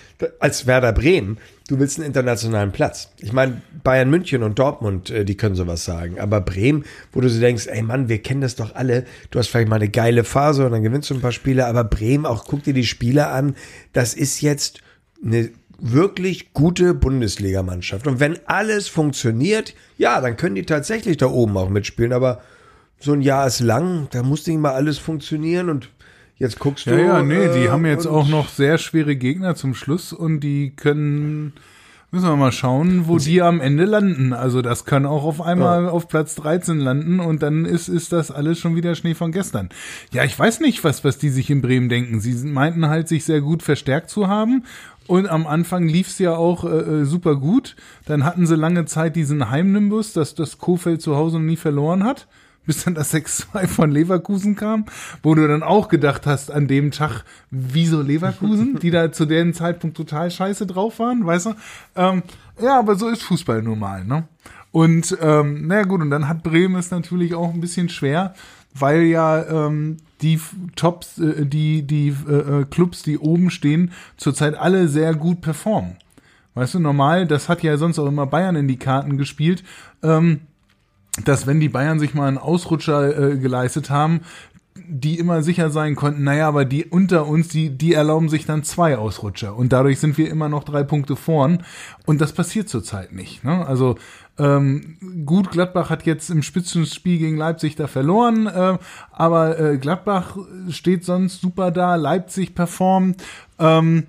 [SPEAKER 1] als Werder Bremen, du willst einen internationalen Platz? Ich meine, Bayern München und Dortmund, die können sowas sagen. Aber Bremen, wo du so denkst, ey Mann, wir kennen das doch alle. Du hast vielleicht mal eine geile Phase und dann gewinnst du ein paar Spiele. Aber Bremen, auch guck dir die Spiele an. Das ist jetzt eine wirklich gute Bundesligamannschaft. Und wenn alles funktioniert, ja, dann können die tatsächlich da oben auch mitspielen. Aber so ein Jahr ist lang, da muss nicht mal alles funktionieren und jetzt guckst du.
[SPEAKER 3] Ja, ja, nee, die
[SPEAKER 1] äh,
[SPEAKER 3] haben jetzt auch noch sehr schwere Gegner zum Schluss und die können, müssen wir mal schauen, wo die am Ende landen. Also das kann auch auf einmal ja. auf Platz dreizehn landen und dann ist, ist das alles schon wieder Schnee von gestern. Ja, ich weiß nicht, was, was die sich in Bremen denken. Sie meinten halt, sich sehr gut verstärkt zu haben. Und am Anfang lief's ja auch äh, super gut. Dann hatten sie lange Zeit diesen Heimnimbus, dass das Kohfeldt zu Hause noch nie verloren hat. Bis dann das sechs zwei von Leverkusen kam, wo du dann auch gedacht hast an dem Tag, wieso Leverkusen, die da zu dem Zeitpunkt total scheiße drauf waren, weißt du? Ähm, ja, aber so ist Fußball nun mal, ne? Und ähm, naja gut, und dann hat Bremen es natürlich auch ein bisschen schwer, weil ja ähm, die Tops, äh, die die äh, Clubs, die oben stehen, zurzeit alle sehr gut performen. Weißt du, normal, das hat ja sonst auch immer Bayern in die Karten gespielt, ähm, dass wenn die Bayern sich mal einen Ausrutscher äh, geleistet haben, die immer sicher sein konnten, naja, aber die unter uns, die die erlauben sich dann zwei Ausrutscher und dadurch sind wir immer noch drei Punkte vorn und das passiert zurzeit nicht. Ne? Also ähm, gut, Gladbach hat jetzt im Spitzenspiel gegen Leipzig da verloren, äh, aber äh, Gladbach steht sonst super da, Leipzig performt ähm,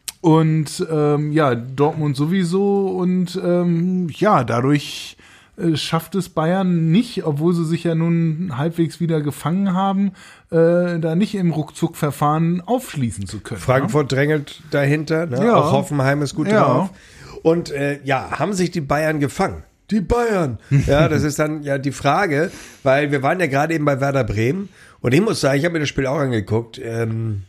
[SPEAKER 3] und ähm, ja, Dortmund sowieso und ähm, ja, dadurch schafft es Bayern nicht, obwohl sie sich ja nun halbwegs wieder gefangen haben, äh, da nicht im Ruckzuck-Verfahren aufschließen zu können.
[SPEAKER 1] Frankfurt
[SPEAKER 3] ne?
[SPEAKER 1] drängelt dahinter, ne?
[SPEAKER 3] Ja.
[SPEAKER 1] Auch Hoffenheim ist gut
[SPEAKER 3] ja.
[SPEAKER 1] drauf. Und äh, ja, haben sich die Bayern gefangen? Die Bayern! Ja, das ist dann ja die Frage, weil wir waren ja gerade eben bei Werder Bremen und ich muss sagen, ich habe mir das Spiel auch angeguckt. Ähm,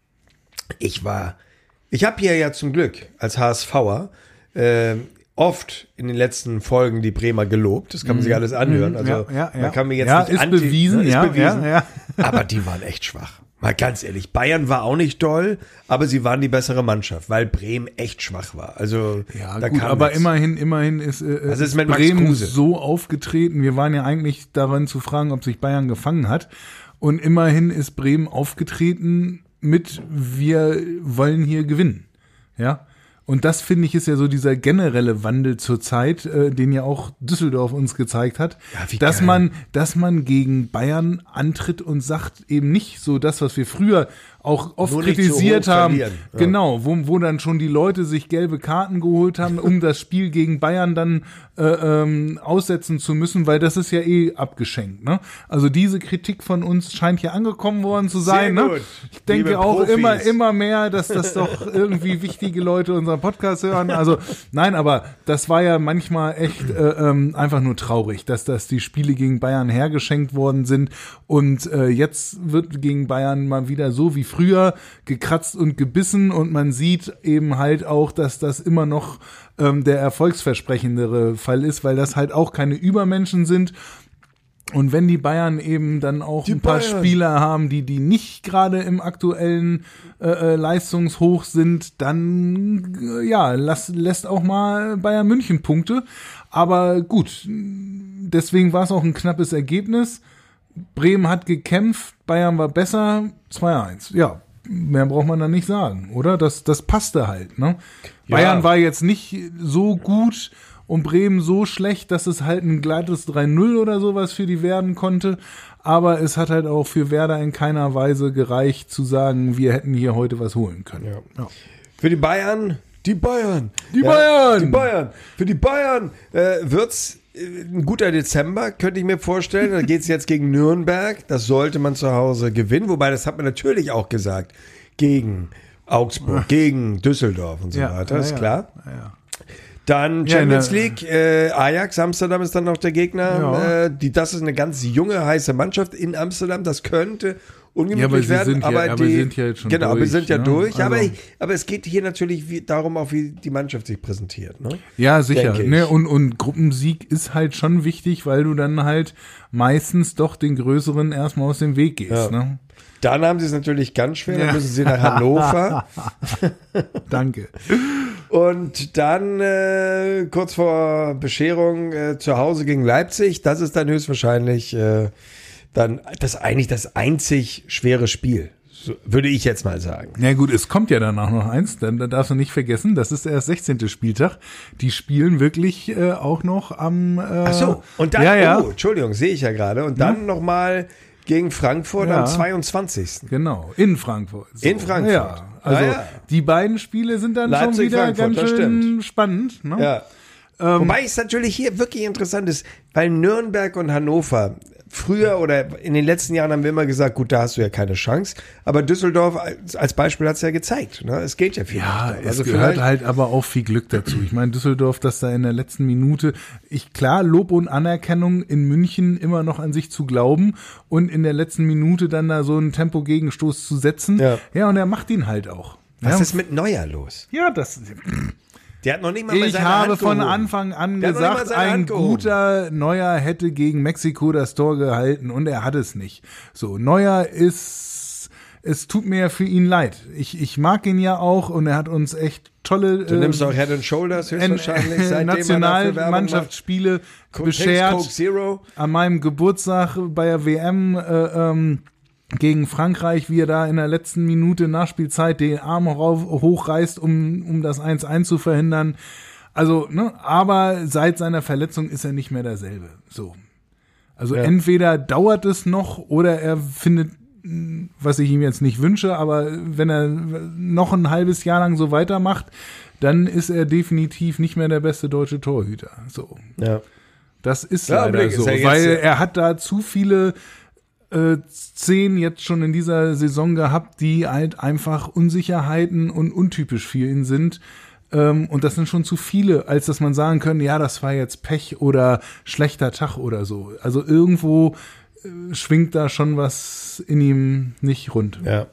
[SPEAKER 1] ich war, ich habe hier ja zum Glück als HSVer äh, oft in den letzten Folgen die Bremer gelobt. Das kann man sich alles anhören. Also
[SPEAKER 3] ja, ja, ja.
[SPEAKER 1] man kann mir jetzt
[SPEAKER 3] ja,
[SPEAKER 1] nicht
[SPEAKER 3] ist
[SPEAKER 1] anti,
[SPEAKER 3] bewiesen,
[SPEAKER 1] ne, ist
[SPEAKER 3] ja,
[SPEAKER 1] bewiesen.
[SPEAKER 3] Ja, ja.
[SPEAKER 1] Aber die waren echt schwach. Mal ganz ehrlich, Bayern war auch nicht doll, aber sie waren die bessere Mannschaft, weil Bremen echt schwach war. Also
[SPEAKER 3] ja,
[SPEAKER 1] da
[SPEAKER 3] gut,
[SPEAKER 1] kam
[SPEAKER 3] aber
[SPEAKER 1] nichts.
[SPEAKER 3] immerhin, immerhin ist, äh,
[SPEAKER 1] Was ist mit Max
[SPEAKER 3] Bremen
[SPEAKER 1] Kruse?
[SPEAKER 3] so aufgetreten. Wir waren ja eigentlich daran zu fragen, ob sich Bayern gefangen hat. Und immerhin ist Bremen aufgetreten mit, wir wollen hier gewinnen. Ja. Und das, finde ich, ist ja so dieser generelle Wandel zur Zeit, äh, den ja auch Düsseldorf uns gezeigt hat,
[SPEAKER 1] Ja, wie
[SPEAKER 3] dass
[SPEAKER 1] geil.
[SPEAKER 3] man, dass man gegen Bayern antritt und sagt eben nicht so das, was wir früher auch oft
[SPEAKER 1] Nur nicht
[SPEAKER 3] kritisiert
[SPEAKER 1] so hoch
[SPEAKER 3] haben.
[SPEAKER 1] verlieren. Ja.
[SPEAKER 3] Genau, wo, wo dann schon die Leute sich gelbe Karten geholt haben, um das Spiel gegen Bayern dann äh, ähm, aussetzen zu müssen, weil das ist ja eh abgeschenkt. Ne? Also diese Kritik von uns scheint ja angekommen worden zu sein.
[SPEAKER 1] Sehr
[SPEAKER 3] Ne?
[SPEAKER 1] gut.
[SPEAKER 3] Ich denke
[SPEAKER 1] Liebe
[SPEAKER 3] auch
[SPEAKER 1] Profis.
[SPEAKER 3] immer, immer mehr, dass das doch irgendwie wichtige Leute unseren Podcast hören. Also nein, aber das war ja manchmal echt äh, ähm, einfach nur traurig, dass das die Spiele gegen Bayern hergeschenkt worden sind und äh, jetzt wird gegen Bayern mal wieder so wie früher gekratzt und gebissen und man sieht eben halt auch, dass das immer noch ähm, der erfolgsversprechendere Fall ist, weil das halt auch keine Übermenschen sind. Und wenn die Bayern eben dann auch
[SPEAKER 1] Die
[SPEAKER 3] ein paar
[SPEAKER 1] Bayern.
[SPEAKER 3] Spieler haben, die die nicht gerade im aktuellen äh, äh, Leistungshoch sind, dann äh, ja, lass, lässt auch mal Bayern München Punkte. Aber gut, deswegen war es auch ein knappes Ergebnis. Bremen hat gekämpft, Bayern war besser, zwei eins. Ja, mehr braucht man dann nicht sagen, oder? Das, das passte halt, ne?
[SPEAKER 1] Ja.
[SPEAKER 3] Bayern war jetzt nicht so gut und Bremen so schlecht, dass es halt ein glattes drei null oder sowas für die werden konnte. Aber es hat halt auch für Werder in keiner Weise gereicht, zu sagen, wir hätten hier heute was holen können. Ja.
[SPEAKER 1] Für die Bayern, die Bayern.
[SPEAKER 3] Die Bayern!
[SPEAKER 1] Die Bayern. Für die Bayern äh, wird's äh, ein guter Dezember, könnte ich mir vorstellen. Da geht's jetzt gegen Nürnberg. Das sollte man zu Hause gewinnen. Wobei, das hat man natürlich auch gesagt, gegen Augsburg, gegen Düsseldorf und so weiter. Ist
[SPEAKER 3] ja,
[SPEAKER 1] klar.
[SPEAKER 3] Ja, ja.
[SPEAKER 1] Dann
[SPEAKER 3] Ja,
[SPEAKER 1] Champions
[SPEAKER 3] ne-
[SPEAKER 1] League, äh, Ajax, Amsterdam ist dann noch der Gegner.
[SPEAKER 3] Ja.
[SPEAKER 1] Äh, die, das ist eine ganz junge, heiße Mannschaft in Amsterdam. Das könnte ungemütlich
[SPEAKER 3] Ja, aber sie
[SPEAKER 1] werden.
[SPEAKER 3] sind ja-
[SPEAKER 1] aber,
[SPEAKER 3] aber
[SPEAKER 1] die,
[SPEAKER 3] sie sind ja jetzt schon
[SPEAKER 1] Genau, wir
[SPEAKER 3] durch,
[SPEAKER 1] sind ja
[SPEAKER 3] ne?
[SPEAKER 1] durch. Aber,
[SPEAKER 3] Also-
[SPEAKER 1] aber es geht hier natürlich wie, darum, auch wie die Mannschaft sich präsentiert. Ne?
[SPEAKER 3] Ja, sicher.
[SPEAKER 1] Denke ich.
[SPEAKER 3] Ne? Und, und Gruppensieg ist halt schon wichtig, weil du dann halt meistens doch den Größeren erstmal aus dem Weg gehst.
[SPEAKER 1] Ja.
[SPEAKER 3] Ne?
[SPEAKER 1] Dann haben sie es natürlich ganz schwer.
[SPEAKER 3] Ja.
[SPEAKER 1] Dann müssen sie nach Hannover.
[SPEAKER 3] Danke.
[SPEAKER 1] Und dann äh, kurz vor Bescherung äh, zu Hause gegen Leipzig. Das ist dann höchstwahrscheinlich äh, dann das eigentlich das einzig schwere Spiel. So, würde ich jetzt mal sagen.
[SPEAKER 3] Ja gut, es kommt ja danach noch eins, dann da darfst du nicht vergessen, das ist erst sechzehnte Spieltag. Die spielen wirklich äh, auch noch am... Äh,
[SPEAKER 1] Ach so, und dann,
[SPEAKER 3] ja, ja.
[SPEAKER 1] oh, Entschuldigung, sehe ich ja gerade. Und dann
[SPEAKER 3] Ja.
[SPEAKER 1] nochmal gegen Frankfurt
[SPEAKER 3] Ja.
[SPEAKER 1] am zweiundzwanzigsten
[SPEAKER 3] Genau, in Frankfurt. So.
[SPEAKER 1] In Frankfurt.
[SPEAKER 3] Ja, also
[SPEAKER 1] Ah, ja.
[SPEAKER 3] die beiden Spiele sind dann
[SPEAKER 1] Leipzig,
[SPEAKER 3] schon wieder
[SPEAKER 1] Frankfurt,
[SPEAKER 3] ganz
[SPEAKER 1] das
[SPEAKER 3] schön
[SPEAKER 1] stimmt.
[SPEAKER 3] spannend. Ne?
[SPEAKER 1] Ja.
[SPEAKER 3] Ähm,
[SPEAKER 1] Wobei es natürlich hier wirklich interessant ist, weil Nürnberg und Hannover früher oder in den letzten Jahren haben wir immer gesagt, gut, da hast du ja keine Chance. Aber Düsseldorf als, als Beispiel hat es ja gezeigt. Ne? Es geht ja viel.
[SPEAKER 3] Ja,
[SPEAKER 1] leichter.
[SPEAKER 3] es
[SPEAKER 1] Also
[SPEAKER 3] gehört
[SPEAKER 1] vielleicht-
[SPEAKER 3] halt aber auch viel Glück dazu. Ich meine, Düsseldorf, dass da in der letzten Minute, ich klar, Lob und Anerkennung in München immer noch an sich zu glauben und in der letzten Minute dann da so einen Tempogegenstoß zu setzen.
[SPEAKER 1] Ja.
[SPEAKER 3] Ja, und er macht ihn halt auch.
[SPEAKER 1] Was
[SPEAKER 3] ja,
[SPEAKER 1] ist mit Neuer los?
[SPEAKER 3] ja, das.
[SPEAKER 1] Der hat noch nicht mal, mal
[SPEAKER 3] Ich
[SPEAKER 1] seine
[SPEAKER 3] habe
[SPEAKER 1] Hand
[SPEAKER 3] von
[SPEAKER 1] gehoben.
[SPEAKER 3] Anfang an
[SPEAKER 1] Der hat noch nicht mal
[SPEAKER 3] gesagt,
[SPEAKER 1] seine
[SPEAKER 3] ein
[SPEAKER 1] Hand gehoben.
[SPEAKER 3] guter Neuer hätte gegen Mexiko das Tor gehalten und er hat es nicht. So, Neuer ist, es tut mir für ihn leid. Ich, ich mag ihn ja auch und er hat uns echt tolle
[SPEAKER 1] Du nimmst
[SPEAKER 3] äh,
[SPEAKER 1] auch Head and Shoulders
[SPEAKER 3] N-
[SPEAKER 1] höchstwahrscheinlich, seitdem er dafür Werbung macht.
[SPEAKER 3] Nationalmannschaftsspiele
[SPEAKER 1] Coke-
[SPEAKER 3] beschert.
[SPEAKER 1] Coke Zero.
[SPEAKER 3] An meinem Geburtstag bei der W M äh, ähm, gegen Frankreich, wie er da in der letzten Minute Nachspielzeit den Arm rauf, hochreißt, um, um das eins eins zu verhindern. Also, ne, aber seit seiner Verletzung ist er nicht mehr derselbe. So. Also
[SPEAKER 1] Ja.
[SPEAKER 3] entweder dauert es noch oder er findet, was ich ihm jetzt nicht wünsche, aber wenn er noch ein halbes Jahr lang so weitermacht, dann ist er definitiv nicht mehr der beste deutsche Torhüter. So.
[SPEAKER 1] Ja.
[SPEAKER 3] Das ist
[SPEAKER 1] Ja,
[SPEAKER 3] leider
[SPEAKER 1] Blick, ist
[SPEAKER 3] so,
[SPEAKER 1] ja jetzt,
[SPEAKER 3] weil
[SPEAKER 1] äh,
[SPEAKER 3] er hat da zu viele äh, Szenen jetzt schon in dieser Saison gehabt, die halt einfach Unsicherheiten und untypisch für ihn sind. Ähm, und das sind schon zu viele, als dass man sagen könnte, ja, das war jetzt Pech oder schlechter Tag oder so. Also irgendwo äh, schwingt da schon was in ihm nicht rund.
[SPEAKER 1] Ja.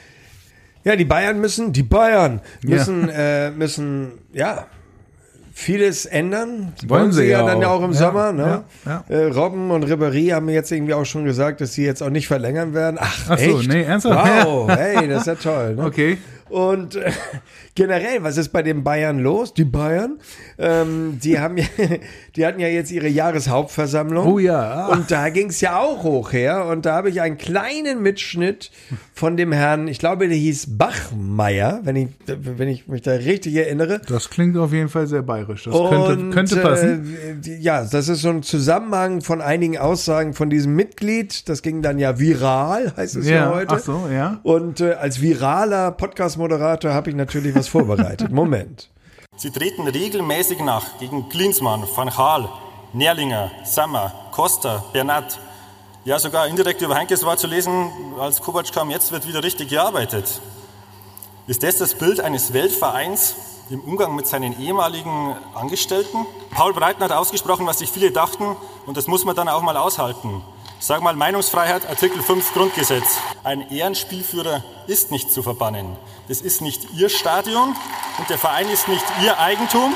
[SPEAKER 1] Ja, die Bayern müssen, die Bayern müssen, äh, müssen, ja, vieles ändern.
[SPEAKER 3] Wollen sie ja
[SPEAKER 1] dann ja
[SPEAKER 3] auch.
[SPEAKER 1] auch im
[SPEAKER 3] Ja,
[SPEAKER 1] Sommer. Ne?
[SPEAKER 3] ja,
[SPEAKER 1] Äh, Robben und Ribéry haben jetzt irgendwie auch schon gesagt, dass sie jetzt auch nicht verlängern werden. Ach,
[SPEAKER 3] Ach so,
[SPEAKER 1] echt?
[SPEAKER 3] nee, ernsthaft?
[SPEAKER 1] Wow, hey, das ist ja toll. Ne?
[SPEAKER 3] Okay.
[SPEAKER 1] Und äh, generell, was ist bei den Bayern los? Die Bayern, ähm, die haben ja, die hatten ja jetzt ihre Jahreshauptversammlung.
[SPEAKER 3] Oh ja.
[SPEAKER 1] Und da ging es ja auch hoch her. Und da habe ich einen kleinen Mitschnitt von dem Herrn, ich glaube, der hieß Bachmeier, wenn ich, wenn ich mich da richtig erinnere.
[SPEAKER 3] Das klingt auf jeden Fall sehr bayerisch. Das könnte,
[SPEAKER 1] Und,
[SPEAKER 3] könnte passen.
[SPEAKER 1] Äh, ja, das ist so ein Zusammenhang von einigen Aussagen von diesem Mitglied. Das ging dann ja viral, heißt es ja, ja heute.
[SPEAKER 3] Ach so, ja.
[SPEAKER 1] Und äh, als viraler Podcast-Moderator habe ich natürlich was vorbereitet. Moment.
[SPEAKER 4] Sie treten regelmäßig nach gegen Klinsmann, Van Gaal, Nerlinger, Sammer, Costa, Bernat. Ja, sogar indirekt über Heinkes war zu lesen, als Kovac kam, jetzt wird wieder richtig gearbeitet. Ist das das Bild eines Weltvereins im Umgang mit seinen ehemaligen Angestellten? Paul Breitner hat ausgesprochen, was sich viele dachten, und das muss man dann auch mal aushalten. Sag mal, Meinungsfreiheit, Artikel fünf Grundgesetz. Ein Ehrenspielführer ist nicht zu verbannen. Das ist nicht Ihr Stadion und der Verein ist nicht Ihr Eigentum.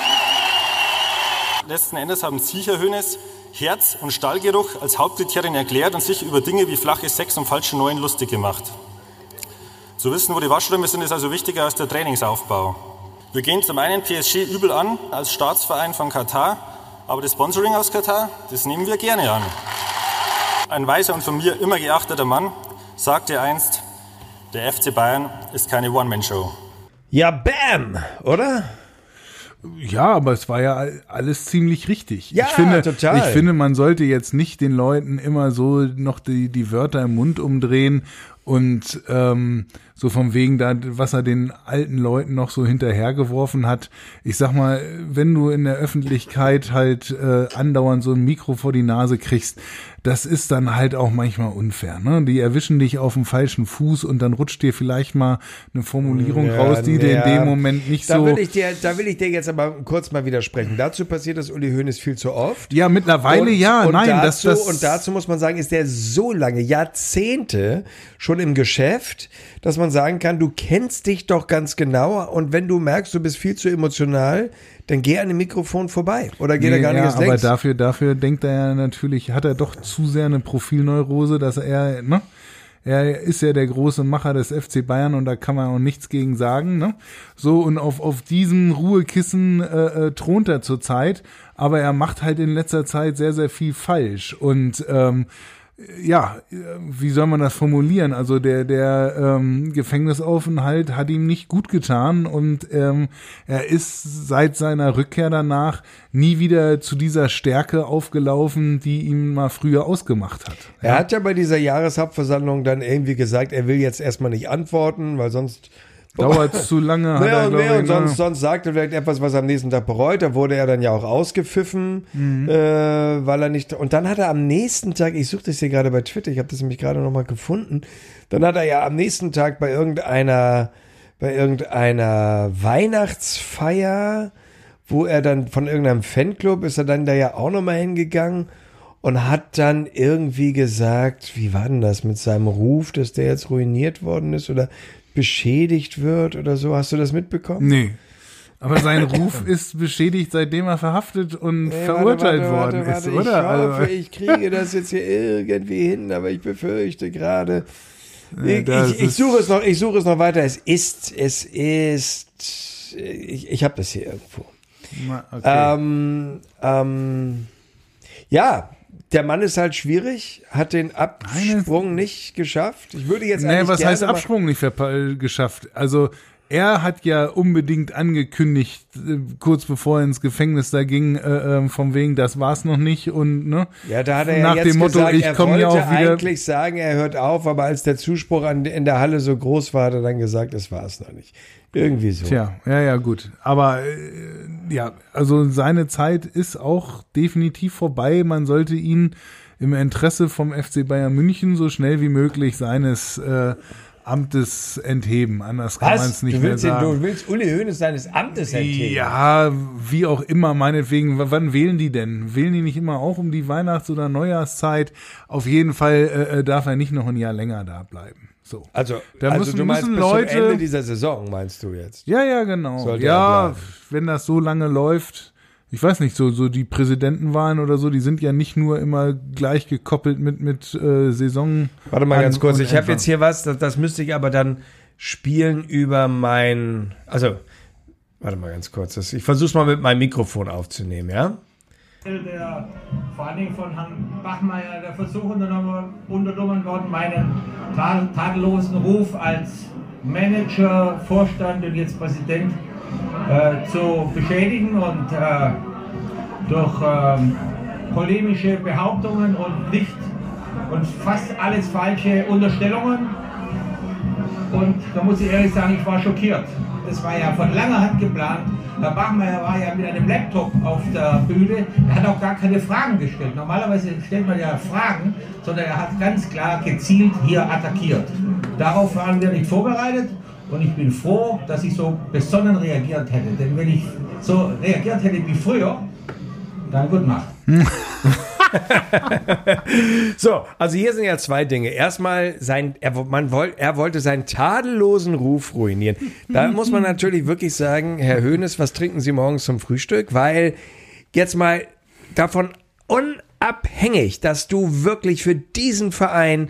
[SPEAKER 4] Letzten Endes haben Sie, Herr Hoeneß, Herz- und Stallgeruch als Hauptkriterien erklärt und sich über Dinge wie flache Sex und falsche Neuen lustig gemacht. Zu wissen, wo die Waschräume sind, ist also wichtiger als der Trainingsaufbau. Wir gehen zum einen P S G übel an als Staatsverein von Katar, aber das Sponsoring aus Katar, das nehmen wir gerne an. Ein weiser und von mir immer geachteter Mann sagte einst, der F C Bayern ist keine One-Man-Show.
[SPEAKER 1] Ja, bam, oder?
[SPEAKER 3] Ja, aber es war ja alles ziemlich richtig.
[SPEAKER 1] Ja,
[SPEAKER 3] ich finde,
[SPEAKER 1] total.
[SPEAKER 3] Ich finde, man sollte jetzt nicht den Leuten immer so noch die, die Wörter im Mund umdrehen und ähm, so vom wegen da, was er den alten Leuten noch so hinterhergeworfen hat. Ich sag mal, wenn du in der Öffentlichkeit halt äh, andauernd so ein Mikro vor die Nase kriegst, das ist dann halt auch manchmal unfair, ne? Die erwischen dich auf dem falschen Fuß und dann rutscht dir vielleicht mal eine Formulierung
[SPEAKER 1] ja,
[SPEAKER 3] raus, die
[SPEAKER 1] ja.
[SPEAKER 3] dir in dem Moment nicht
[SPEAKER 1] da
[SPEAKER 3] so...
[SPEAKER 1] Will ich dir, da will ich dir jetzt aber kurz mal widersprechen. Dazu passiert das Uli Hoeneß viel zu oft.
[SPEAKER 3] Ja, mittlerweile
[SPEAKER 1] und,
[SPEAKER 3] ja,
[SPEAKER 1] und
[SPEAKER 3] nein.
[SPEAKER 1] Dazu,
[SPEAKER 3] das, das
[SPEAKER 1] und dazu muss man sagen, ist der so lange, Jahrzehnte schon im Geschäft, dass man sagen kann, du kennst dich doch ganz genau und wenn du merkst, du bist viel zu emotional, dann geh an dem Mikrofon vorbei oder geh
[SPEAKER 3] nee,
[SPEAKER 1] da gar nicht
[SPEAKER 3] ja,
[SPEAKER 1] erst
[SPEAKER 3] aber
[SPEAKER 1] längst.
[SPEAKER 3] dafür, dafür denkt er ja natürlich, hat er doch zu sehr eine Profilneurose, dass er, ne? Er ist ja der große Macher des F C Bayern und da kann man auch nichts gegen sagen, ne? So, und auf, auf diesem Ruhekissen äh, äh, thront er zurzeit, aber er macht halt in letzter Zeit sehr, sehr viel falsch und ähm, ja, wie soll man das formulieren? Also der der ähm, Gefängnisaufenthalt hat ihm nicht gut getan und ähm, er ist seit seiner Rückkehr danach nie wieder zu dieser Stärke aufgelaufen, die ihn mal früher ausgemacht hat.
[SPEAKER 1] Er ja. hat ja bei dieser Jahreshauptversammlung dann irgendwie gesagt, er will jetzt erstmal nicht antworten, weil sonst
[SPEAKER 3] dauert zu lange. Hat
[SPEAKER 1] mehr
[SPEAKER 3] er,
[SPEAKER 1] und mehr
[SPEAKER 3] ich,
[SPEAKER 1] und sonst, sonst sagt er vielleicht etwas, was er am nächsten Tag bereut. Da wurde er dann ja auch ausgepfiffen, mhm. äh, weil er nicht. Und dann hat er am nächsten Tag, ich suche das hier gerade bei Twitter, ich habe das nämlich gerade nochmal gefunden, dann hat er ja am nächsten Tag bei irgendeiner, bei irgendeiner Weihnachtsfeier, wo er dann von irgendeinem Fanclub ist er dann da ja auch nochmal hingegangen und hat dann irgendwie gesagt, wie war denn das mit seinem Ruf, dass der jetzt ruiniert worden ist oder beschädigt wird oder so. Hast du das mitbekommen?
[SPEAKER 3] Nee. Aber sein Ruf ist beschädigt, seitdem er verhaftet und nee, verurteilt
[SPEAKER 1] warte, warte,
[SPEAKER 3] worden
[SPEAKER 1] warte,
[SPEAKER 3] ist,
[SPEAKER 1] warte,
[SPEAKER 3] oder?
[SPEAKER 1] Ich hoffe, ich kriege das jetzt hier irgendwie hin, aber ich befürchte gerade.
[SPEAKER 3] Ja,
[SPEAKER 1] ich, ich, ich suche es noch, ich suche es noch weiter. Es ist, es ist, ich, ich habe das hier irgendwo.
[SPEAKER 3] Okay.
[SPEAKER 1] Ähm, ähm, ja, der Mann ist halt schwierig, hat den Absprung Nein, nicht geschafft. Ich würde jetzt
[SPEAKER 3] nee,
[SPEAKER 1] eigentlich
[SPEAKER 3] was
[SPEAKER 1] gerne
[SPEAKER 3] heißt Absprung nicht verpa- geschafft? Also er hat ja unbedingt angekündigt, äh, kurz bevor er ins Gefängnis da ging, äh, äh, vom wegen, das war's noch nicht und ne.
[SPEAKER 1] Ja, da hat er
[SPEAKER 3] nach
[SPEAKER 1] ja jetzt
[SPEAKER 3] dem Motto,
[SPEAKER 1] gesagt,
[SPEAKER 3] ich
[SPEAKER 1] er
[SPEAKER 3] komme
[SPEAKER 1] wollte
[SPEAKER 3] ja auch wieder.
[SPEAKER 1] eigentlich sagen, er hört auf, aber als der Zuspruch an, in der Halle so groß war, hat er dann gesagt, das war's noch nicht. Irgendwie so.
[SPEAKER 3] Tja, ja, ja, gut. Aber äh, ja, also seine Zeit ist auch definitiv vorbei. Man sollte ihn im Interesse vom F C Bayern München so schnell wie möglich seines äh, Amtes entheben. Anders kann man es nicht
[SPEAKER 1] du
[SPEAKER 3] mehr
[SPEAKER 1] willst
[SPEAKER 3] sagen.
[SPEAKER 1] Den, du willst Uli Hoeneß seines Amtes entheben?
[SPEAKER 3] Ja, wie auch immer, meinetwegen. W- wann wählen die denn? Wählen die nicht immer auch um die Weihnachts- oder Neujahrszeit? Auf jeden Fall äh, darf er nicht noch ein Jahr länger da bleiben. So.
[SPEAKER 1] Also,
[SPEAKER 3] da
[SPEAKER 1] also
[SPEAKER 3] müssen,
[SPEAKER 1] du meinst
[SPEAKER 3] müssen
[SPEAKER 1] bis
[SPEAKER 3] Leute,
[SPEAKER 1] zum Ende dieser Saison, meinst du jetzt?
[SPEAKER 3] Ja, ja, genau.
[SPEAKER 1] Sollte er
[SPEAKER 3] ja,
[SPEAKER 1] bleiben.
[SPEAKER 3] wenn das so lange läuft, ich weiß nicht, so so die Präsidentenwahlen oder so, die sind ja nicht nur immer gleich gekoppelt mit mit äh, Saison.
[SPEAKER 1] Warte mal ganz kurz,
[SPEAKER 3] und
[SPEAKER 1] ich habe
[SPEAKER 3] Anfang.
[SPEAKER 1] jetzt hier was, das, das müsste ich aber dann spielen über mein, also, warte mal ganz kurz, das, ich versuche es mal mit meinem Mikrofon aufzunehmen, ja?
[SPEAKER 5] Der, vor allen Dingen von Herrn Bachmeier, der Versuch unternommen, unternommen worden, meinen tadellosen Ruf als Manager, Vorstand und jetzt Präsident äh, zu beschädigen und äh, durch ähm, polemische Behauptungen und nicht und fast alles falsche Unterstellungen. Und da muss ich ehrlich sagen, ich war schockiert. Das war ja von langer Hand geplant. Herr Bachmeier war ja mit einem Laptop auf der Bühne. Er hat auch gar keine Fragen gestellt. Normalerweise stellt man ja Fragen, sondern er hat ganz klar gezielt hier attackiert. Darauf waren wir nicht vorbereitet und ich bin froh, dass ich so besonnen reagiert hätte. Denn wenn ich so reagiert hätte wie früher, dann gut Nacht.
[SPEAKER 1] So, also hier sind ja zwei Dinge. Erstmal, sein, er, man wollt, er wollte seinen tadellosen Ruf ruinieren. Da muss man natürlich wirklich sagen, Herr Hoeneß, was trinken Sie morgens zum Frühstück? Weil jetzt mal davon unabhängig, dass du wirklich für diesen Verein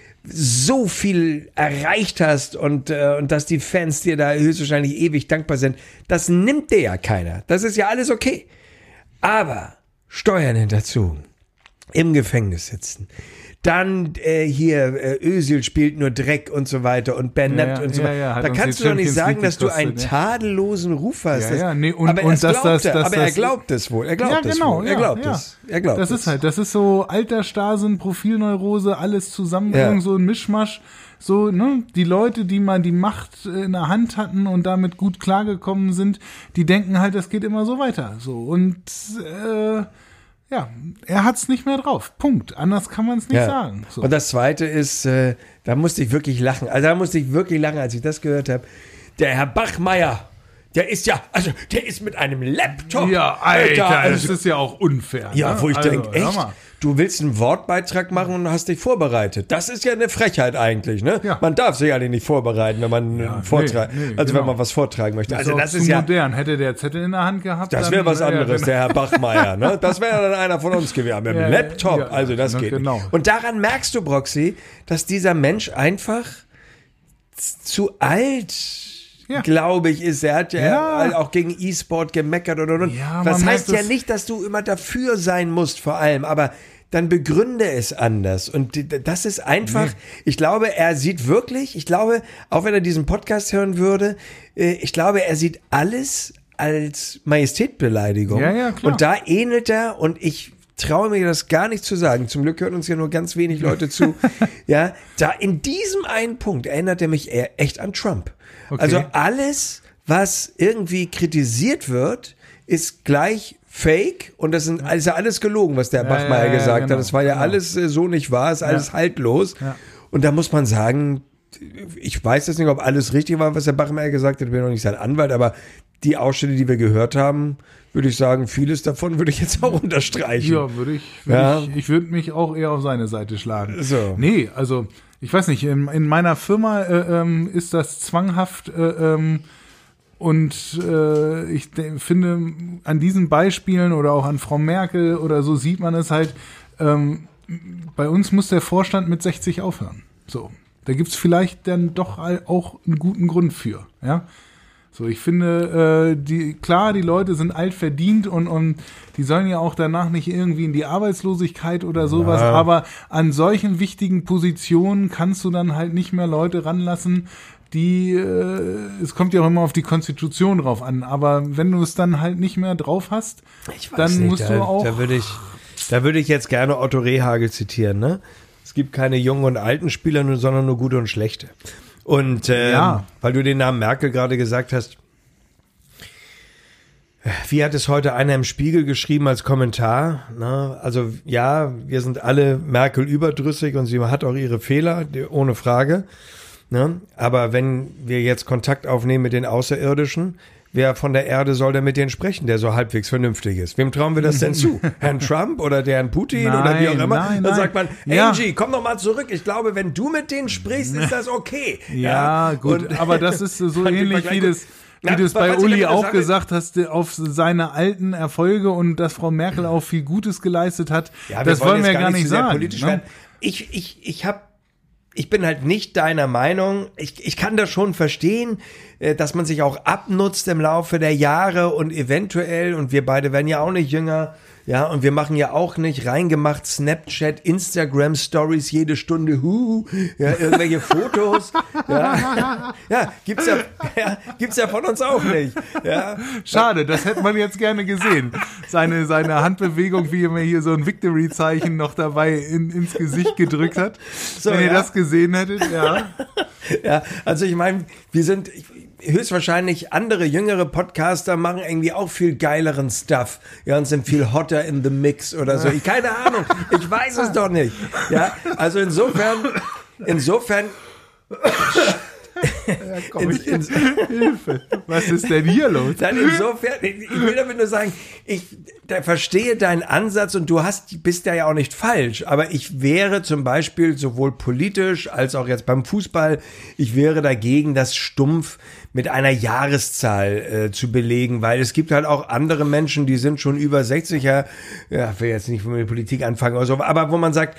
[SPEAKER 1] so viel erreicht hast und, äh, und dass die Fans dir da höchstwahrscheinlich ewig dankbar sind, das nimmt dir ja keiner. Das ist ja alles okay. Aber Steuern hinterzogen, im Gefängnis sitzen, dann äh, hier äh, Özil spielt nur Dreck und so weiter und Bernat
[SPEAKER 3] ja, ja,
[SPEAKER 1] und so weiter.
[SPEAKER 3] ja, ja,
[SPEAKER 1] da kannst du doch nicht sagen, dass du einen tadellosen Ruf hast.
[SPEAKER 3] Ja, ja, nee, und,
[SPEAKER 1] aber
[SPEAKER 3] und dass das, das,
[SPEAKER 1] aber er glaubt es wohl. Er glaubt
[SPEAKER 3] ja,
[SPEAKER 1] es
[SPEAKER 3] genau,
[SPEAKER 1] wohl. Er
[SPEAKER 3] ja,
[SPEAKER 1] glaubt
[SPEAKER 3] ja.
[SPEAKER 1] es. Er glaubt
[SPEAKER 3] das
[SPEAKER 1] es.
[SPEAKER 3] ist halt, das ist so Altersstarrsinn, Profilneurose, alles zusammenbringen,
[SPEAKER 1] Ja.
[SPEAKER 3] so ein Mischmasch. So, ne, die Leute, die mal die Macht in der Hand hatten und damit gut klargekommen sind, die denken halt, das geht immer so weiter. So, und äh, ja, er hat's nicht mehr drauf. Punkt. Anders kann man es nicht
[SPEAKER 1] Ja.
[SPEAKER 3] sagen. So.
[SPEAKER 1] Und das Zweite ist, äh, da musste ich wirklich lachen. Also da musste ich wirklich lachen, als ich das gehört habe. Der Herr Bachmeier, der ist ja, also der ist mit einem Laptop.
[SPEAKER 3] Ja, Alter,
[SPEAKER 1] da,
[SPEAKER 3] das ist ja auch unfair.
[SPEAKER 1] Ja,
[SPEAKER 3] ne?
[SPEAKER 1] wo ich
[SPEAKER 3] also,
[SPEAKER 1] denke,
[SPEAKER 3] hör
[SPEAKER 1] echt,
[SPEAKER 3] mal.
[SPEAKER 1] du willst einen Wortbeitrag machen und hast dich vorbereitet. Das ist ja eine Frechheit eigentlich, ne?
[SPEAKER 3] Ja.
[SPEAKER 1] Man darf sich eigentlich nicht vorbereiten, wenn man
[SPEAKER 3] Ja,
[SPEAKER 1] einen Vortrag,
[SPEAKER 3] nee, nee,
[SPEAKER 1] also
[SPEAKER 3] genau.
[SPEAKER 1] wenn man was vortragen möchte.
[SPEAKER 3] Das
[SPEAKER 1] Also
[SPEAKER 3] ist auch
[SPEAKER 1] das
[SPEAKER 3] zu
[SPEAKER 1] ist ja,
[SPEAKER 3] modern. Hätte der Zettel in der Hand gehabt,
[SPEAKER 1] das
[SPEAKER 3] dann
[SPEAKER 1] wäre was
[SPEAKER 3] wär ja
[SPEAKER 1] anderes,
[SPEAKER 3] genau-
[SPEAKER 1] der Herr Bachmeier, ne? Das wäre dann einer von uns gewesen, mit dem
[SPEAKER 3] Ja,
[SPEAKER 1] Laptop,
[SPEAKER 3] ja,
[SPEAKER 1] also das
[SPEAKER 3] ja,
[SPEAKER 1] geht
[SPEAKER 3] genau.
[SPEAKER 1] nicht. Und daran merkst du, Broxy, dass dieser Mensch einfach z- zu alt,
[SPEAKER 3] Ja.
[SPEAKER 1] glaube ich, ist. Er hat ja,
[SPEAKER 3] Ja.
[SPEAKER 1] auch gegen E-Sport gemeckert und und und.
[SPEAKER 3] Ja, man
[SPEAKER 1] das heißt
[SPEAKER 3] merkt
[SPEAKER 1] ja
[SPEAKER 3] es-
[SPEAKER 1] nicht, dass du immer dafür sein musst, vor allem, aber dann begründe es anders. Und d- das ist einfach,
[SPEAKER 3] Nee.
[SPEAKER 1] ich glaube, er sieht wirklich, ich glaube, auch wenn er diesen Podcast hören würde, äh, ich glaube, er sieht alles als Majestätbeleidigung.
[SPEAKER 3] Ja, ja, klar.
[SPEAKER 1] Und da ähnelt er, und ich traue mir das gar nicht zu sagen, zum Glück hören uns ja nur ganz wenig Leute zu, ja, da in diesem einen Punkt erinnert er mich eher echt an Trump.
[SPEAKER 3] Okay.
[SPEAKER 1] Also alles, was irgendwie kritisiert wird, ist gleich fake, und das sind, ist ja alles gelogen, was der
[SPEAKER 3] Ja,
[SPEAKER 1] Bachmeier
[SPEAKER 3] ja, ja,
[SPEAKER 1] gesagt
[SPEAKER 3] genau,
[SPEAKER 1] hat. Das war ja
[SPEAKER 3] genau.
[SPEAKER 1] alles äh, so nicht wahr, ist alles
[SPEAKER 3] Ja.
[SPEAKER 1] haltlos.
[SPEAKER 3] Ja.
[SPEAKER 1] Und da muss man sagen, ich weiß jetzt nicht, ob alles richtig war, was der Bachmeier gesagt hat, ich bin noch nicht sein Anwalt, aber die Ausschnitte, die wir gehört haben, würde ich sagen, vieles davon würde ich jetzt auch unterstreichen.
[SPEAKER 3] Ja, würde ich, würd
[SPEAKER 1] Ja.
[SPEAKER 3] ich, ich würde mich auch eher auf seine Seite schlagen.
[SPEAKER 1] So.
[SPEAKER 3] Nee, also, ich weiß nicht, in, in meiner Firma äh, ähm, ist das zwanghaft äh, ähm, und äh, ich de- finde, an diesen Beispielen oder auch an Frau Merkel oder so sieht man es halt, ähm, bei uns muss der Vorstand mit sechzig aufhören. So, da gibt's vielleicht dann doch all- auch einen guten Grund für, ja. So, ich finde, äh, die, klar, die Leute sind alt verdient und, und die sollen ja auch danach nicht irgendwie in die Arbeitslosigkeit oder sowas,
[SPEAKER 1] Ja.
[SPEAKER 3] aber an solchen wichtigen Positionen kannst du dann halt nicht mehr Leute ranlassen, die, äh, es kommt ja auch immer auf die Konstitution drauf an, aber wenn du es dann halt nicht mehr drauf hast,
[SPEAKER 1] Ich weiß
[SPEAKER 3] dann
[SPEAKER 1] nicht,
[SPEAKER 3] musst
[SPEAKER 1] da,
[SPEAKER 3] du auch,
[SPEAKER 1] Da würde ich, da würde ich jetzt gerne Otto Rehhagel zitieren, ne? Es gibt keine jungen und alten Spieler, nur- sondern nur gute und schlechte. Und ähm,
[SPEAKER 3] Ja.
[SPEAKER 1] weil du den Namen Merkel gerade gesagt hast, wie hat es heute einer im Spiegel geschrieben als Kommentar? Ne? Also ja, wir sind alle Merkel überdrüssig und sie hat auch ihre Fehler, die- ohne Frage. Ne? Aber wenn wir jetzt Kontakt aufnehmen mit den Außerirdischen, wer von der Erde soll denn mit denen sprechen, der so halbwegs vernünftig ist? Wem trauen wir das denn zu? Herrn Trump oder der Herrn Putin oder wie auch
[SPEAKER 3] Nein,
[SPEAKER 1] immer?
[SPEAKER 3] nein,
[SPEAKER 1] Dann
[SPEAKER 3] nein.
[SPEAKER 1] sagt man,
[SPEAKER 3] Ja.
[SPEAKER 1] Angie, komm doch mal zurück. Ich glaube, wenn du mit denen sprichst, ist das okay.
[SPEAKER 3] ja, gut,
[SPEAKER 1] Und-
[SPEAKER 3] aber das ist so
[SPEAKER 1] Fand ich
[SPEAKER 3] ähnlich
[SPEAKER 1] mal
[SPEAKER 3] wie
[SPEAKER 1] gleich
[SPEAKER 3] das,
[SPEAKER 1] gut.
[SPEAKER 3] wie
[SPEAKER 1] Na,
[SPEAKER 3] du es
[SPEAKER 1] was
[SPEAKER 3] bei
[SPEAKER 1] ich
[SPEAKER 3] Uli
[SPEAKER 1] damit
[SPEAKER 3] auch
[SPEAKER 1] sage-
[SPEAKER 3] gesagt hast, auf seine alten Erfolge und dass Frau Merkel auch viel Gutes geleistet hat.
[SPEAKER 1] Ja, wir
[SPEAKER 3] das wollen
[SPEAKER 1] jetzt
[SPEAKER 3] wir gar nicht
[SPEAKER 1] zu sehr
[SPEAKER 3] sagen.
[SPEAKER 1] politisch
[SPEAKER 3] Ne?
[SPEAKER 1] werden. Ich, ich, ich habe ich bin halt nicht deiner Meinung. Ich, ich kann das schon verstehen, äh, dass man sich auch abnutzt im Laufe der Jahre und eventuell, und wir beide werden ja auch nicht jünger, ja, und wir machen ja auch nicht reingemacht Snapchat, Instagram Stories jede Stunde, hu, ja, irgendwelche Fotos, ja, ja, gibt's ja, ja, gibt's ja von uns auch nicht, ja.
[SPEAKER 3] Schade, das hätte man jetzt gerne gesehen. Seine, seine Handbewegung, wie er mir hier so ein Victory-Zeichen noch dabei in, ins Gesicht gedrückt hat.
[SPEAKER 1] So,
[SPEAKER 3] Wenn ihr
[SPEAKER 1] ja.
[SPEAKER 3] das gesehen hättet, ja.
[SPEAKER 1] Ja, also ich meine, wir sind höchstwahrscheinlich andere jüngere Podcaster machen irgendwie auch viel geileren Stuff, ja, und sind viel hotter in the mix oder so. Ich, keine Ahnung, ich weiß es doch nicht. Ja, also insofern, insofern.
[SPEAKER 3] Ja, komm,
[SPEAKER 1] in,
[SPEAKER 3] ich,
[SPEAKER 1] in,
[SPEAKER 3] Hilfe. Was ist denn hier los?
[SPEAKER 1] Dann insofern, ich will damit nur sagen, ich da verstehe deinen Ansatz und du hast, bist ja auch nicht falsch, aber ich wäre zum Beispiel sowohl politisch als auch jetzt beim Fußball, ich wäre dagegen, das stumpf mit einer Jahreszahl äh, zu belegen, weil es gibt halt auch andere Menschen, die sind schon über sechzig, ja, ja, will jetzt nicht mit Politik anfangen oder so, aber wo man sagt,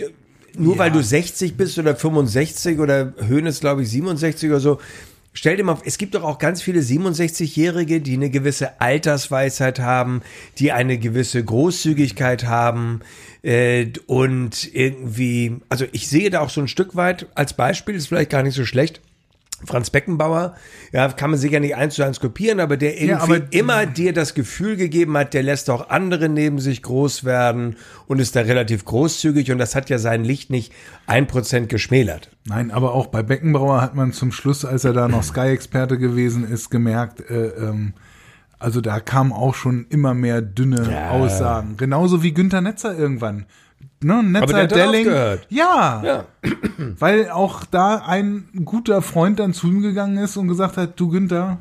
[SPEAKER 1] nur ja. weil du sechzig bist oder fünfundsechzig oder Hoeneß, glaube ich, siebenundsechzig oder so, stell dir mal, es gibt doch auch ganz viele siebenundsechzigjährige, die eine gewisse Altersweisheit haben, die eine gewisse Großzügigkeit haben äh, und irgendwie, also ich sehe da auch so ein Stück weit als Beispiel, ist vielleicht gar nicht so schlecht, Franz Beckenbauer, ja, kann man sicher nicht eins zu eins kopieren, aber der irgendwie ja, aber immer dir das Gefühl gegeben hat, der lässt auch andere neben sich groß werden und ist da relativ großzügig und das hat ja sein Licht nicht ein Prozent geschmälert.
[SPEAKER 3] Nein, aber auch bei Beckenbauer hat man zum Schluss, als er da noch Sky-Experte gewesen ist, gemerkt, äh, ähm, also da kamen auch schon immer mehr dünne ja. Aussagen. Genauso wie Günther Netzer irgendwann. Ne, Netzer, Delling, ja, ja, weil auch da ein guter Freund dann zu ihm gegangen ist und gesagt hat, du Günther,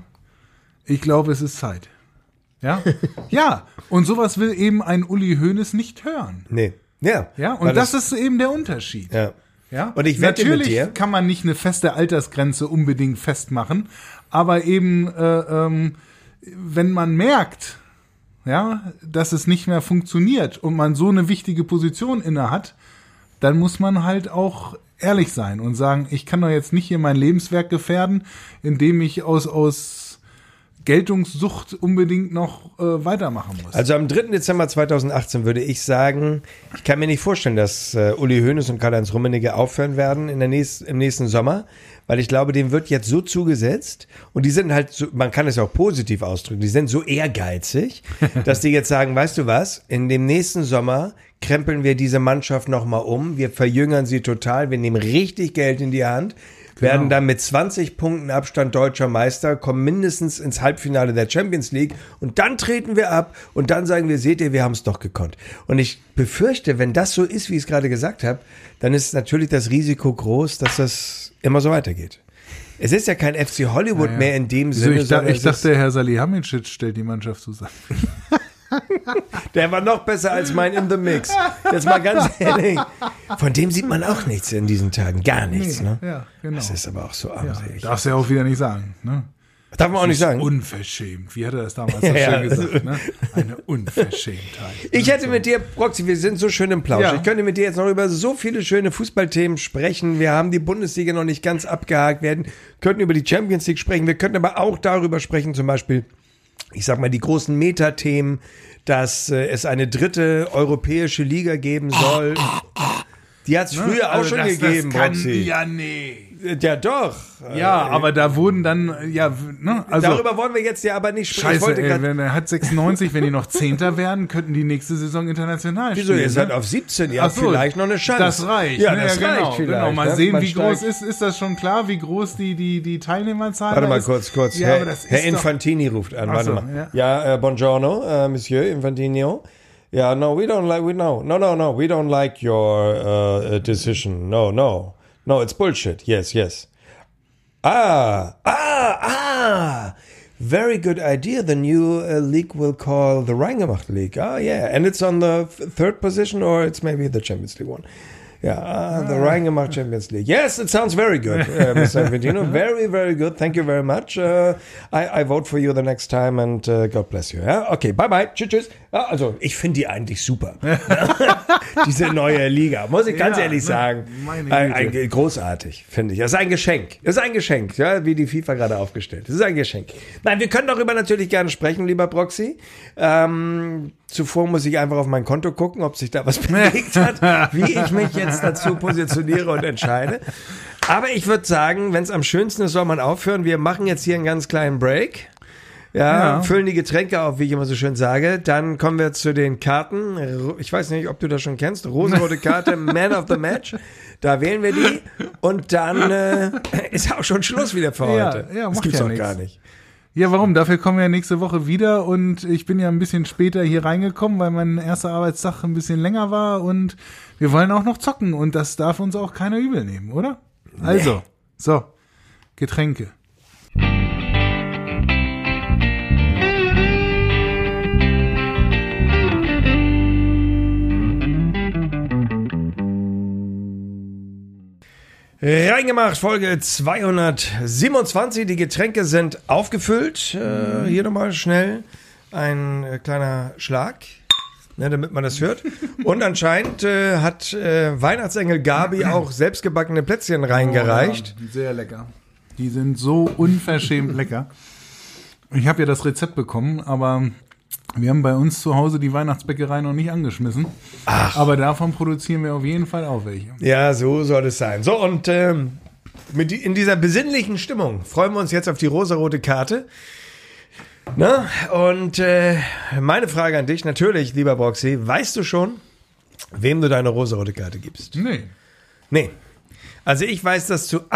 [SPEAKER 3] ich glaube, es ist Zeit. Ja, ja, und sowas will eben ein Uli Hoeneß nicht hören.
[SPEAKER 1] Nee, ja.
[SPEAKER 3] Ja, und das, das ist eben der Unterschied.
[SPEAKER 1] Ja.
[SPEAKER 3] Ja,
[SPEAKER 1] und ich wette
[SPEAKER 3] natürlich
[SPEAKER 1] mit dir,
[SPEAKER 3] kann man nicht eine feste Altersgrenze unbedingt festmachen, aber eben, äh, ähm, wenn man merkt, ja, dass es nicht mehr funktioniert und man so eine wichtige Position inne hat, dann muss man halt auch ehrlich sein und sagen, ich kann doch jetzt nicht hier mein Lebenswerk gefährden, indem ich aus, aus Geltungssucht unbedingt noch äh, weitermachen muss.
[SPEAKER 1] Also am dritten Dezember zweitausendachtzehn würde ich sagen, ich kann mir nicht vorstellen, dass äh, Uli Hoeneß und Karl-Heinz Rummenigge aufhören werden in der nächsten, im nächsten Sommer, weil ich glaube, dem wird jetzt so zugesetzt und die sind halt, so, man kann es ja auch positiv ausdrücken, die sind so ehrgeizig, dass die jetzt sagen, weißt du was, in dem nächsten Sommer krempeln wir diese Mannschaft nochmal um, wir verjüngern sie total, wir nehmen richtig Geld in die Hand, genau. werden dann mit zwanzig Punkten Abstand deutscher Meister, kommen mindestens ins Halbfinale der Champions League und dann treten wir ab und dann sagen wir, seht ihr, wir haben es doch gekonnt. Und ich befürchte, wenn das so ist, wie ich es gerade gesagt habe, dann ist natürlich das Risiko groß, dass das immer so weitergeht. Es ist ja kein F C Hollywood ja, ja. mehr in dem Sinne.
[SPEAKER 3] Also ich, da, ich dachte, Herr Salihamidzic stellt die Mannschaft zusammen.
[SPEAKER 1] Der war noch besser als mein In the Mix. Jetzt mal ganz ehrlich. Von dem sieht man auch nichts in diesen Tagen. Gar nichts. Nee, ne?
[SPEAKER 3] Ja, genau.
[SPEAKER 1] Das ist aber auch so armselig.
[SPEAKER 3] Ja, darfst du ja auch wieder nicht sagen. Ne?
[SPEAKER 1] Darf man auch nicht sagen.
[SPEAKER 3] Unverschämt. Wie hat er das damals so
[SPEAKER 1] ja,
[SPEAKER 3] schön
[SPEAKER 1] ja.
[SPEAKER 3] gesagt? Ne? Eine Unverschämtheit.
[SPEAKER 1] Ich hätte mit dir, Proxy, wir sind so schön im Plausch.
[SPEAKER 3] Ja.
[SPEAKER 1] Ich könnte mit dir jetzt noch über so viele schöne Fußballthemen sprechen. Wir haben die Bundesliga noch nicht ganz abgehakt. Wir könnten über die Champions League sprechen. Wir könnten aber auch darüber sprechen, zum Beispiel, ich sag mal, die großen Metathemen, dass äh, es eine dritte europäische Liga geben soll. Die hat es früher ne? auch also schon das, gegeben,
[SPEAKER 3] das kann
[SPEAKER 1] Proxy.
[SPEAKER 3] Ja, nee.
[SPEAKER 1] Ja, doch.
[SPEAKER 3] Ja, äh, aber da wurden dann, ja, ne, also.
[SPEAKER 1] Darüber wollen wir jetzt ja aber nicht sprechen.
[SPEAKER 3] Scheiße, wollte ey, wenn er hat sechsundneunzig, wenn die noch Zehnter werden, könnten die nächste Saison international
[SPEAKER 1] Wieso,
[SPEAKER 3] spielen.
[SPEAKER 1] ihr seid ne? auf siebzehn, ihr habt so, vielleicht noch eine Chance.
[SPEAKER 3] Das reicht.
[SPEAKER 1] Ja,
[SPEAKER 3] ne,
[SPEAKER 1] das
[SPEAKER 3] ja,
[SPEAKER 1] reicht
[SPEAKER 3] genau,
[SPEAKER 1] vielleicht.
[SPEAKER 3] Genau, mal
[SPEAKER 1] ne?
[SPEAKER 3] sehen,
[SPEAKER 1] Man
[SPEAKER 3] wie
[SPEAKER 1] steigt.
[SPEAKER 3] groß ist, ist das schon klar, wie groß die, die, die Teilnehmerzahl
[SPEAKER 1] Warte mal
[SPEAKER 3] ist?
[SPEAKER 1] kurz, kurz.
[SPEAKER 3] Ja,
[SPEAKER 1] Herr, Herr Infantini ruft an, warte
[SPEAKER 3] so,
[SPEAKER 1] mal.
[SPEAKER 3] Ja,
[SPEAKER 1] ja uh, buongiorno, uh, Monsieur Infantino. Ja, no, we don't like, we no, no, no, no, we don't like your uh, decision. No, no, no, it's bullshit. Yes, yes. Ah, ah, ah. Very good idea. The new uh, league will call the Reingemacht League. Ah, yeah. And it's on the f- third position or it's maybe the Champions League one. Ja, the Rheingemacht Champions League. Yes, it sounds very good, uh, Mister Aventino. Very, very good. Thank you very much. Uh, I, I vote for you the next time and uh, God bless you. Ja? Okay, bye bye. Tschüss, tschüss. Ja, also, ich finde die eigentlich super. Diese neue Liga, muss ich ganz
[SPEAKER 3] Ja,
[SPEAKER 1] ehrlich sagen.
[SPEAKER 3] meine
[SPEAKER 1] Ein,
[SPEAKER 3] Güte.
[SPEAKER 1] ein, großartig, finde ich. Das ist ein Geschenk. Das ist ein Geschenk, ja, wie die FIFA gerade aufgestellt. Das ist ein Geschenk. Nein, wir können darüber natürlich gerne sprechen, lieber Proxy. Ähm, zuvor muss ich einfach auf mein Konto gucken, ob sich da was bewegt hat, wie ich mich jetzt dazu positioniere und entscheide. Aber ich würde sagen, wenn es am schönsten ist, soll man aufhören. Wir machen jetzt hier einen ganz kleinen Break. Ja,
[SPEAKER 3] Ja.
[SPEAKER 1] füllen die Getränke auf, wie ich immer so schön sage. Dann kommen wir zu den Karten. Ich weiß nicht, ob du das schon kennst. Rosenrote Karte, Man of the Match. Da wählen wir die. Und dann äh, ist auch schon Schluss wieder für
[SPEAKER 3] Ja,
[SPEAKER 1] heute.
[SPEAKER 3] ja,
[SPEAKER 1] das
[SPEAKER 3] macht
[SPEAKER 1] gibt's
[SPEAKER 3] ja
[SPEAKER 1] doch
[SPEAKER 3] nix.
[SPEAKER 1] gar nicht.
[SPEAKER 3] Ja, warum? Dafür kommen wir ja nächste Woche wieder und ich bin ja ein bisschen später hier reingekommen, weil mein erster Arbeitstag ein bisschen länger war und wir wollen auch noch zocken und das darf uns auch keiner übel nehmen, oder? Also, so, Getränke.
[SPEAKER 1] Reingemacht, Folge zweihundertsiebenundzwanzig. Die Getränke sind aufgefüllt. Äh, hier nochmal schnell ein äh, kleiner Schlag, ne, damit man das hört. Und anscheinend äh, hat äh, Weihnachtsengel Gabi auch selbstgebackene Plätzchen reingereicht.
[SPEAKER 3] Oh, ja, sehr lecker. Die sind so unverschämt lecker. Ich habe ja das Rezept bekommen, aber wir haben bei uns zu Hause die Weihnachtsbäckerei noch nicht angeschmissen.
[SPEAKER 1] Ach.
[SPEAKER 3] Aber davon produzieren wir auf jeden Fall auch welche.
[SPEAKER 1] Ja, so soll es sein. So, und ähm, mit die, in dieser besinnlichen Stimmung freuen wir uns jetzt auf die rosarote Karte. Na, und äh, meine Frage an dich, natürlich, lieber Broxy, weißt du schon, wem du deine rosarote Karte gibst?
[SPEAKER 3] Nee.
[SPEAKER 1] Nee. Also ich weiß das zu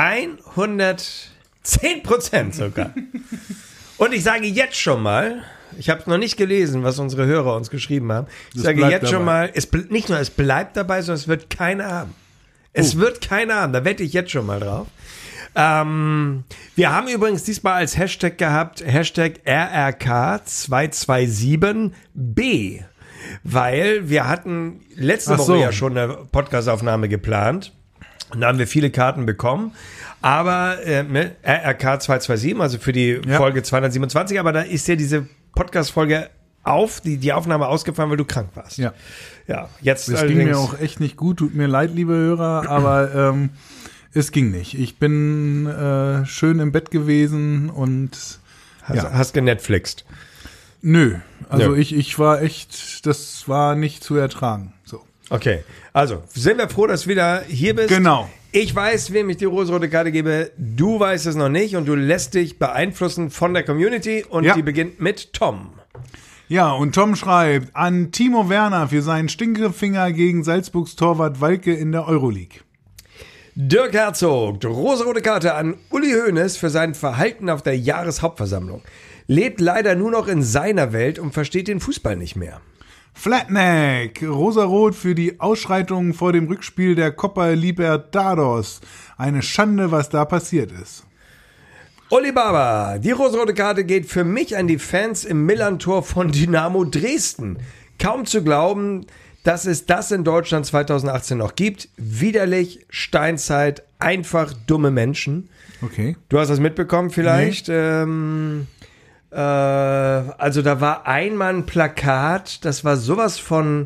[SPEAKER 1] hundertzehn Prozent sogar. Und ich sage jetzt schon mal, ich habe noch nicht gelesen, was unsere Hörer uns geschrieben haben. Ich
[SPEAKER 3] Das
[SPEAKER 1] sage
[SPEAKER 3] bleibt
[SPEAKER 1] jetzt schon
[SPEAKER 3] dabei.
[SPEAKER 1] mal, es ble- nicht nur es bleibt dabei, sondern es wird keiner haben. Es
[SPEAKER 3] Oh.
[SPEAKER 1] wird keiner haben, da wette ich jetzt schon mal drauf. Ähm, wir haben übrigens diesmal als Hashtag gehabt, Hashtag R R K zwei zwei sieben B, weil wir hatten letzte
[SPEAKER 3] Ach
[SPEAKER 1] Woche
[SPEAKER 3] so.
[SPEAKER 1] ja schon eine Podcastaufnahme geplant. Und da haben wir viele Karten bekommen. Aber äh, ne, R R K zwei zwei sieben, also für die
[SPEAKER 3] Ja.
[SPEAKER 1] Folge zweihundertsiebenundzwanzig, aber da ist ja diese Podcast-Folge auf, die, die Aufnahme ausgefallen, weil du krank warst.
[SPEAKER 3] Ja.
[SPEAKER 1] Ja, jetzt
[SPEAKER 3] Das ging
[SPEAKER 1] allerdings,
[SPEAKER 3] mir auch echt nicht gut, tut mir leid, liebe Hörer, aber ähm, es ging nicht. Ich bin äh, schön im Bett gewesen und
[SPEAKER 1] hast,
[SPEAKER 3] ja.
[SPEAKER 1] hast genetflixt.
[SPEAKER 3] Nö, also
[SPEAKER 1] Nö.
[SPEAKER 3] ich, ich war echt, das war nicht zu ertragen. So.
[SPEAKER 1] Okay, also sind wir froh, dass du wieder hier bist.
[SPEAKER 3] Genau.
[SPEAKER 1] Ich weiß, wem ich die rosarote Karte gebe. Du weißt es noch nicht und du lässt dich beeinflussen von der Community und
[SPEAKER 3] Ja.
[SPEAKER 1] die beginnt mit Tom.
[SPEAKER 3] Ja, und Tom schreibt an Timo Werner für seinen Stinkefinger gegen Salzburgs Torwart Walke in der Euroleague.
[SPEAKER 1] Dirk Herzog, rosarote Karte an Uli Hoeneß für sein Verhalten auf der Jahreshauptversammlung. Lebt leider nur noch in seiner Welt und versteht den Fußball nicht mehr.
[SPEAKER 3] Flatneck, rosarot für die Ausschreitungen vor dem Rückspiel der Copa Libertadores. Eine Schande, was da passiert ist.
[SPEAKER 1] Oli Baba, die rosarote Karte geht für mich an die Fans im Millern-Tor von Dynamo Dresden. Kaum zu glauben, dass es das in Deutschland zweitausendachtzehn noch gibt. Widerlich, Steinzeit, einfach dumme Menschen.
[SPEAKER 3] Okay.
[SPEAKER 1] Du hast das mitbekommen vielleicht? Ähm, äh, also da war einmal ein Plakat, das war sowas von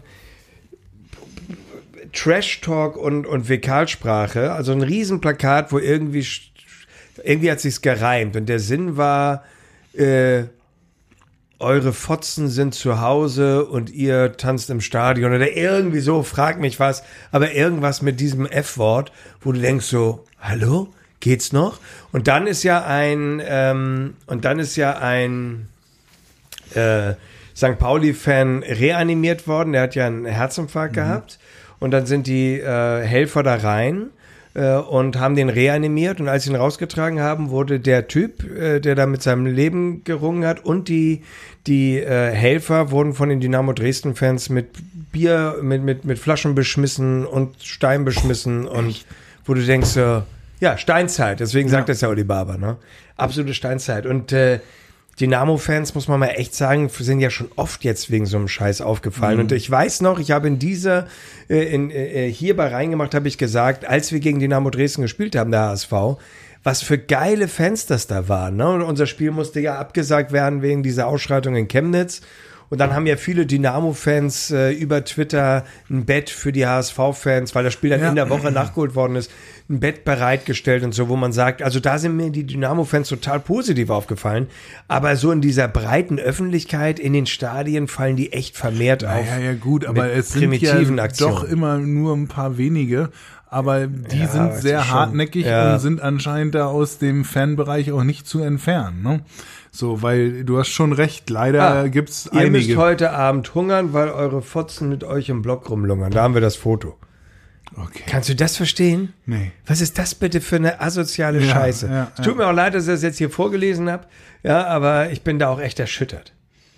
[SPEAKER 1] Trash-Talk und, und Fäkalsprache. Also ein Riesenplakat, wo irgendwie, irgendwie hat sich's gereimt. Und der Sinn war, äh, eure Fotzen sind zu Hause und ihr tanzt im Stadion oder irgendwie so, frag mich was, aber irgendwas mit diesem F-Wort, wo du denkst so, hallo, geht's noch? Und dann ist ja ein, ähm, und dann ist ja ein äh, Sankt Pauli-Fan reanimiert worden, der hat ja einen Herzinfarkt
[SPEAKER 3] Mhm.
[SPEAKER 1] gehabt und dann sind die äh, Helfer da rein äh, und haben den reanimiert und als sie ihn rausgetragen haben, wurde der Typ, äh, der da mit seinem Leben gerungen hat und die, die äh, Helfer wurden von den Dynamo Dresden-Fans mit Bier, mit, mit, mit Flaschen beschmissen und Stein beschmissen und wo du denkst so, ja, Steinzeit, deswegen sagt
[SPEAKER 3] Ja.
[SPEAKER 1] das ja Oli Baba, ne? Absolute Steinzeit und äh, Dynamo-Fans, muss man mal echt sagen, sind ja schon oft jetzt wegen so einem Scheiß aufgefallen. Mhm. Und ich weiß noch, ich habe in dieser, äh, in, äh, hier bei Reingemacht, habe ich gesagt, als wir gegen Dynamo Dresden gespielt haben, der H S V, was für geile Fans das da waren. Ne? Und unser Spiel musste ja abgesagt werden wegen dieser Ausschreitung in Chemnitz. Und dann haben ja viele Dynamo-Fans äh, über Twitter ein Bett für die H S V-Fans, weil das Spiel dann ja. in der Woche nachgeholt worden ist, ein Bett bereitgestellt und so, wo man sagt, also da sind mir die Dynamo-Fans total positiv aufgefallen. Aber so in dieser breiten Öffentlichkeit, in den Stadien fallen die echt vermehrt auf.
[SPEAKER 3] Ja, ja, gut, aber es sind ja
[SPEAKER 1] Aktionen.
[SPEAKER 3] Doch immer nur ein paar wenige. Aber die
[SPEAKER 1] ja,
[SPEAKER 3] sind sehr
[SPEAKER 1] schon,
[SPEAKER 3] hartnäckig
[SPEAKER 1] ja.
[SPEAKER 3] und sind anscheinend da aus dem Fanbereich auch nicht zu entfernen. Ne? So, weil du hast schon recht, leider ah, gibt's
[SPEAKER 1] ihr
[SPEAKER 3] einige.
[SPEAKER 1] Ihr müsst heute Abend hungern, weil eure Fotzen mit euch im Block rumlungern. Da haben wir das Foto.
[SPEAKER 3] Okay.
[SPEAKER 1] Kannst du das verstehen?
[SPEAKER 3] Nee.
[SPEAKER 1] Was ist das bitte für eine asoziale
[SPEAKER 3] ja,
[SPEAKER 1] Scheiße?
[SPEAKER 3] Ja,
[SPEAKER 1] es tut
[SPEAKER 3] ja.
[SPEAKER 1] mir auch leid, dass ich das jetzt hier vorgelesen habe. Ja, aber ich bin da auch echt erschüttert.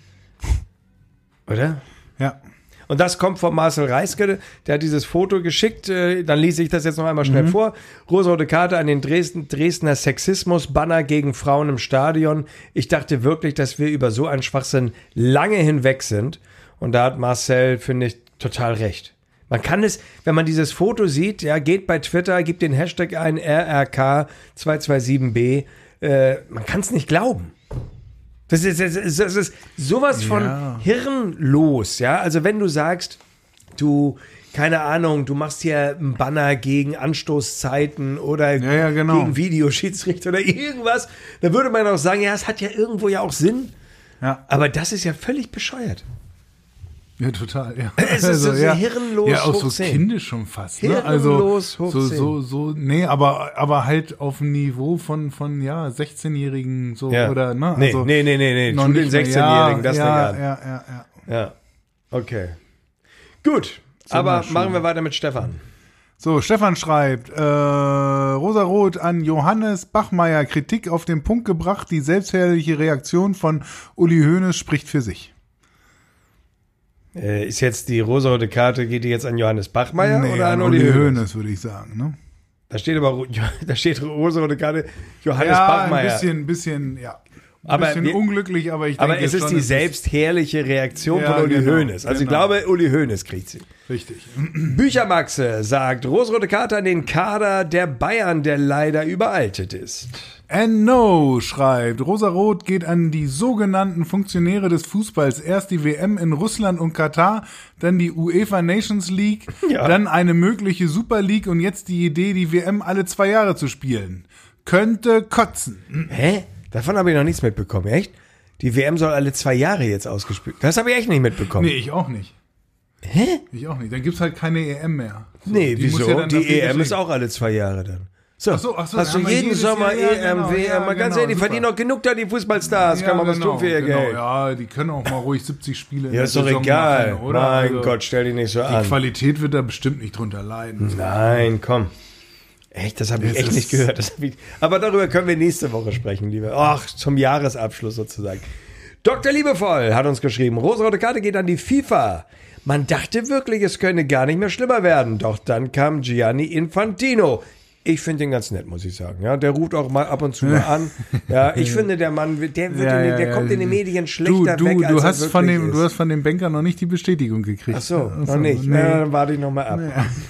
[SPEAKER 1] Oder?
[SPEAKER 3] Ja.
[SPEAKER 1] Und das kommt von Marcel Reiske, der hat dieses Foto geschickt, äh, dann lese ich das jetzt noch einmal schnell mhm. vor. Rosarote Karte an den Dresden, Dresdner Sexismus-Banner gegen Frauen im Stadion. Ich dachte wirklich, dass wir über so einen Schwachsinn lange hinweg sind. Und da hat Marcel, finde ich, total recht. Man kann es, wenn man dieses Foto sieht, ja, geht bei Twitter, gibt den Hashtag ein R R K zwei zwei sieben B, äh, man kann es nicht glauben. Das ist, das ist, das ist sowas von ja. hirnlos, ja. Also wenn du sagst, du, keine Ahnung, du machst hier einen Banner gegen Anstoßzeiten oder
[SPEAKER 3] ja, ja, genau.
[SPEAKER 1] gegen Videoschiedsrichter oder irgendwas, dann würde man auch sagen, ja, es hat ja irgendwo ja auch Sinn.
[SPEAKER 3] Ja.
[SPEAKER 1] Aber das ist ja völlig bescheuert.
[SPEAKER 3] Ja, total, ja.
[SPEAKER 1] Es ist also, so
[SPEAKER 3] ja,
[SPEAKER 1] hirnlos
[SPEAKER 3] ja, auch
[SPEAKER 1] hoch
[SPEAKER 3] so
[SPEAKER 1] zehn.
[SPEAKER 3] kindisch schon fast. Ne?
[SPEAKER 1] Hirnlos
[SPEAKER 3] also,
[SPEAKER 1] hoch
[SPEAKER 3] so,
[SPEAKER 1] zehn.
[SPEAKER 3] so, so, nee, aber, aber halt auf dem Niveau von, von, ja, sechzehnjährigen, so,
[SPEAKER 1] ja.
[SPEAKER 3] oder, ne?
[SPEAKER 1] Nee,
[SPEAKER 3] also,
[SPEAKER 1] nee, nee, nee, nee.
[SPEAKER 3] Noch
[SPEAKER 1] Zu den
[SPEAKER 3] nicht
[SPEAKER 1] sechzehnjährigen,
[SPEAKER 3] ja,
[SPEAKER 1] das
[SPEAKER 3] ja,
[SPEAKER 1] nicht an.
[SPEAKER 3] ja, ja, ja.
[SPEAKER 1] Ja, okay. Gut, aber machen wir weiter mit Stefan.
[SPEAKER 3] So, Stefan schreibt, äh, Rosarot an Johannes Bachmeier, Kritik auf den Punkt gebracht, die selbstherrliche Reaktion von Uli Hoeneß spricht für sich.
[SPEAKER 1] Äh, ist jetzt die rosarote Karte, geht die jetzt an Johannes Bachmeier
[SPEAKER 3] nee,
[SPEAKER 1] oder an,
[SPEAKER 3] an
[SPEAKER 1] Uli Hoeneß?
[SPEAKER 3] Hoeneß, würde ich sagen, ne?
[SPEAKER 1] Da steht aber, da steht rosarote Karte Johannes
[SPEAKER 3] ja,
[SPEAKER 1] Bachmeier.
[SPEAKER 3] ein bisschen, bisschen, ja. Ein
[SPEAKER 1] aber
[SPEAKER 3] bisschen
[SPEAKER 1] wir, unglücklich,
[SPEAKER 3] aber ich denke
[SPEAKER 1] aber es ist
[SPEAKER 3] schon,
[SPEAKER 1] die
[SPEAKER 3] es
[SPEAKER 1] selbstherrliche Reaktion
[SPEAKER 3] ja,
[SPEAKER 1] von Uli
[SPEAKER 3] genau,
[SPEAKER 1] Hoeneß. Also
[SPEAKER 3] genau.
[SPEAKER 1] ich glaube, Uli Hoeneß kriegt sie.
[SPEAKER 3] Richtig.
[SPEAKER 1] Büchermaxe sagt, rosarote Karte an den Kader der Bayern, der leider überaltet ist.
[SPEAKER 3] And no, schreibt, Rosarot geht an die sogenannten Funktionäre des Fußballs. Erst die W M in Russland und Katar, dann die UEFA Nations League,
[SPEAKER 1] ja.
[SPEAKER 3] dann eine mögliche Super League und jetzt die Idee, die W M alle zwei Jahre zu spielen. Könnte kotzen.
[SPEAKER 1] Hä? Davon habe ich noch nichts mitbekommen, echt? Die W M soll alle zwei Jahre jetzt ausgespielt. Das habe ich echt nicht mitbekommen.
[SPEAKER 3] Nee, ich auch nicht.
[SPEAKER 1] Hä?
[SPEAKER 3] Ich auch nicht. Dann gibt's halt keine E M mehr. So,
[SPEAKER 1] nee,
[SPEAKER 3] die
[SPEAKER 1] wieso?
[SPEAKER 3] muss ja dann
[SPEAKER 1] die
[SPEAKER 3] dafür
[SPEAKER 1] E M
[SPEAKER 3] geschenkt.
[SPEAKER 1] ist auch alle zwei Jahre dann. So,
[SPEAKER 3] Ach so, ach so,
[SPEAKER 1] hast du
[SPEAKER 3] haben wir
[SPEAKER 1] jeden
[SPEAKER 3] jedes
[SPEAKER 1] Sommer
[SPEAKER 3] Jahr, ja,
[SPEAKER 1] E M,
[SPEAKER 3] genau,
[SPEAKER 1] W M,
[SPEAKER 3] ja,
[SPEAKER 1] mal ganz
[SPEAKER 3] genau,
[SPEAKER 1] ehrlich, die
[SPEAKER 3] super.
[SPEAKER 1] verdienen auch genug da, die Fußballstars, kann man was
[SPEAKER 3] genau,
[SPEAKER 1] tun für ihr
[SPEAKER 3] genau,
[SPEAKER 1] Geld.
[SPEAKER 3] Ja, die können auch mal ruhig siebzig Spiele in
[SPEAKER 1] Ja,
[SPEAKER 3] der
[SPEAKER 1] ist doch
[SPEAKER 3] Saison
[SPEAKER 1] egal.
[SPEAKER 3] machen, oder?
[SPEAKER 1] Mein
[SPEAKER 3] Also,
[SPEAKER 1] Gott, stell dich nicht so
[SPEAKER 3] die
[SPEAKER 1] an.
[SPEAKER 3] Qualität wird da bestimmt nicht drunter leiden.
[SPEAKER 1] Nein, komm. Echt, das habe ich
[SPEAKER 3] Es
[SPEAKER 1] echt
[SPEAKER 3] ist-
[SPEAKER 1] nicht gehört. Das hab ich, aber darüber können wir nächste Woche sprechen, lieber. Ach, zum Jahresabschluss sozusagen. Doktor Liebevoll hat uns geschrieben, rosarote Karte geht an die FIFA. Man dachte wirklich, es könne gar nicht mehr schlimmer werden. Doch dann kam Gianni Infantino. Ich finde den ganz nett, muss ich sagen. Ja, der ruft auch mal ab und zu mal an. Ja, ich finde, der Mann, der, wird
[SPEAKER 3] Ja,
[SPEAKER 1] in den,
[SPEAKER 3] ja,
[SPEAKER 1] der
[SPEAKER 3] ja.
[SPEAKER 1] kommt in den Medien
[SPEAKER 3] Du,
[SPEAKER 1] schlechter
[SPEAKER 3] du,
[SPEAKER 1] weg, als
[SPEAKER 3] du
[SPEAKER 1] er
[SPEAKER 3] hast von
[SPEAKER 1] wirklich
[SPEAKER 3] dem,
[SPEAKER 1] ist.
[SPEAKER 3] du hast von dem Banker noch nicht die Bestätigung gekriegt.
[SPEAKER 1] Ach so,
[SPEAKER 3] Ach
[SPEAKER 1] noch
[SPEAKER 3] so,
[SPEAKER 1] nicht.
[SPEAKER 3] nee.
[SPEAKER 1] Na, dann warte ich noch mal ab.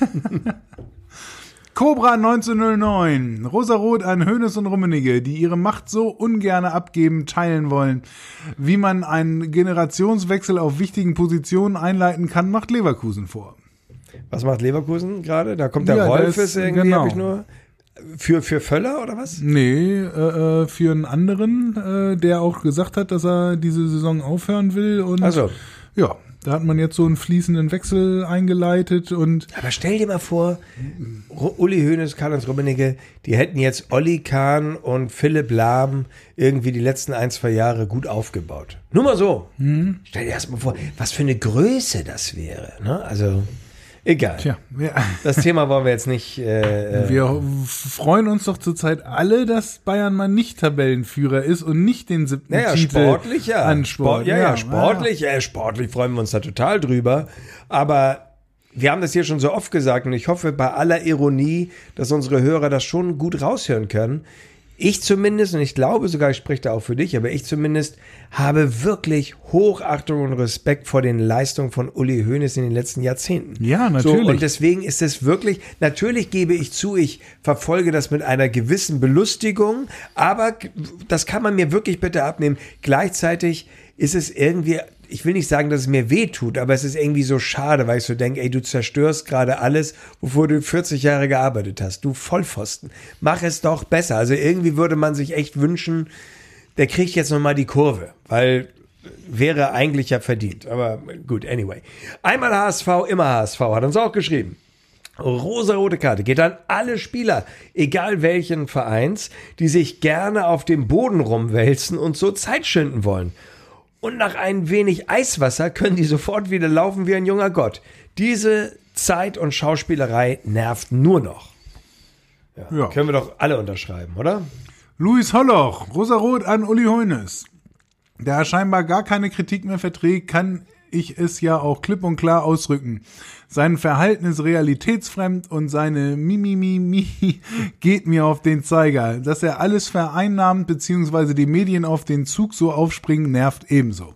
[SPEAKER 3] Cobra neunzehnhundertneun, Rosarot an Hoeneß und Rummenigge, die ihre Macht so ungern abgeben, teilen wollen. Wie man einen Generationswechsel auf wichtigen Positionen einleiten kann, macht Leverkusen vor.
[SPEAKER 1] Was macht Leverkusen gerade? Da kommt der
[SPEAKER 3] Ja,
[SPEAKER 1] Rolf,
[SPEAKER 3] das-
[SPEAKER 1] ist irgendwie,
[SPEAKER 3] genau.
[SPEAKER 1] habe ich nur. Für, für Völler oder was?
[SPEAKER 3] Nee, äh, äh, für einen anderen, äh, der auch gesagt hat, dass er diese Saison aufhören will. Und
[SPEAKER 1] Also,
[SPEAKER 3] ja, da hat man jetzt so einen fließenden Wechsel eingeleitet und
[SPEAKER 1] aber stell dir mal vor, Ru- Uli Hoeneß, Karl-Heinz Rummenigge, die hätten jetzt Olli Kahn und Philipp Lahm irgendwie die letzten ein, zwei Jahre gut aufgebaut. Nur mal so.
[SPEAKER 3] Mhm.
[SPEAKER 1] Stell dir erst mal vor, was für eine Größe das wäre. Ne? Also, egal.
[SPEAKER 3] tja, ja.
[SPEAKER 1] Das Thema wollen wir jetzt nicht. Äh, äh,
[SPEAKER 3] Wir freuen uns doch zurzeit alle, dass Bayern mal nicht Tabellenführer ist und nicht den siebten
[SPEAKER 1] Naja,
[SPEAKER 3] Titel
[SPEAKER 1] sportlich ja.
[SPEAKER 3] anspornt.
[SPEAKER 1] Sport, ja, ja, sportlich, ja. sportlich freuen wir uns da total drüber. Aber wir haben das hier schon so oft gesagt und ich hoffe bei aller Ironie, dass unsere Hörer das schon gut raushören können. ich zumindest, und ich glaube sogar, ich spreche da auch für dich, aber ich zumindest habe wirklich Hochachtung und Respekt vor den Leistungen von Uli Hoeneß in den letzten Jahrzehnten.
[SPEAKER 3] Ja, natürlich.
[SPEAKER 1] So, und deswegen ist es wirklich, natürlich gebe ich zu, ich verfolge das mit einer gewissen Belustigung, aber das kann man mir wirklich bitte abnehmen. Gleichzeitig ist es irgendwie, ich will nicht sagen, dass es mir weh tut, aber es ist irgendwie so schade, weil ich so denke, ey, du zerstörst gerade alles, wofür du vierzig Jahre gearbeitet hast. Du Vollpfosten. Mach es doch besser. Also irgendwie würde man sich echt wünschen, der kriegt jetzt nochmal die Kurve, weil wäre eigentlich ja verdient. Aber gut, anyway. Einmal H S V, immer H S V, hat uns auch geschrieben. Rosa-rote Karte geht an alle Spieler, egal welchen Vereins, die sich gerne auf dem Boden rumwälzen und so Zeit schinden wollen. Und nach ein wenig Eiswasser können die sofort wieder laufen wie ein junger Gott. Diese Zeit und Schauspielerei nervt nur noch. Ja,
[SPEAKER 3] Ja.
[SPEAKER 1] Können wir doch alle unterschreiben, oder?
[SPEAKER 3] Luis Holloch, Rosarot an Uli Hoeneß. Da er scheinbar gar keine Kritik mehr verträgt, kann ich es ja auch klipp und klar ausrücken. Sein Verhalten ist realitätsfremd und seine Mimimimi geht mir auf den Zeiger. Dass er alles vereinnahmt bzw. die Medien auf den Zug so aufspringen, nervt ebenso.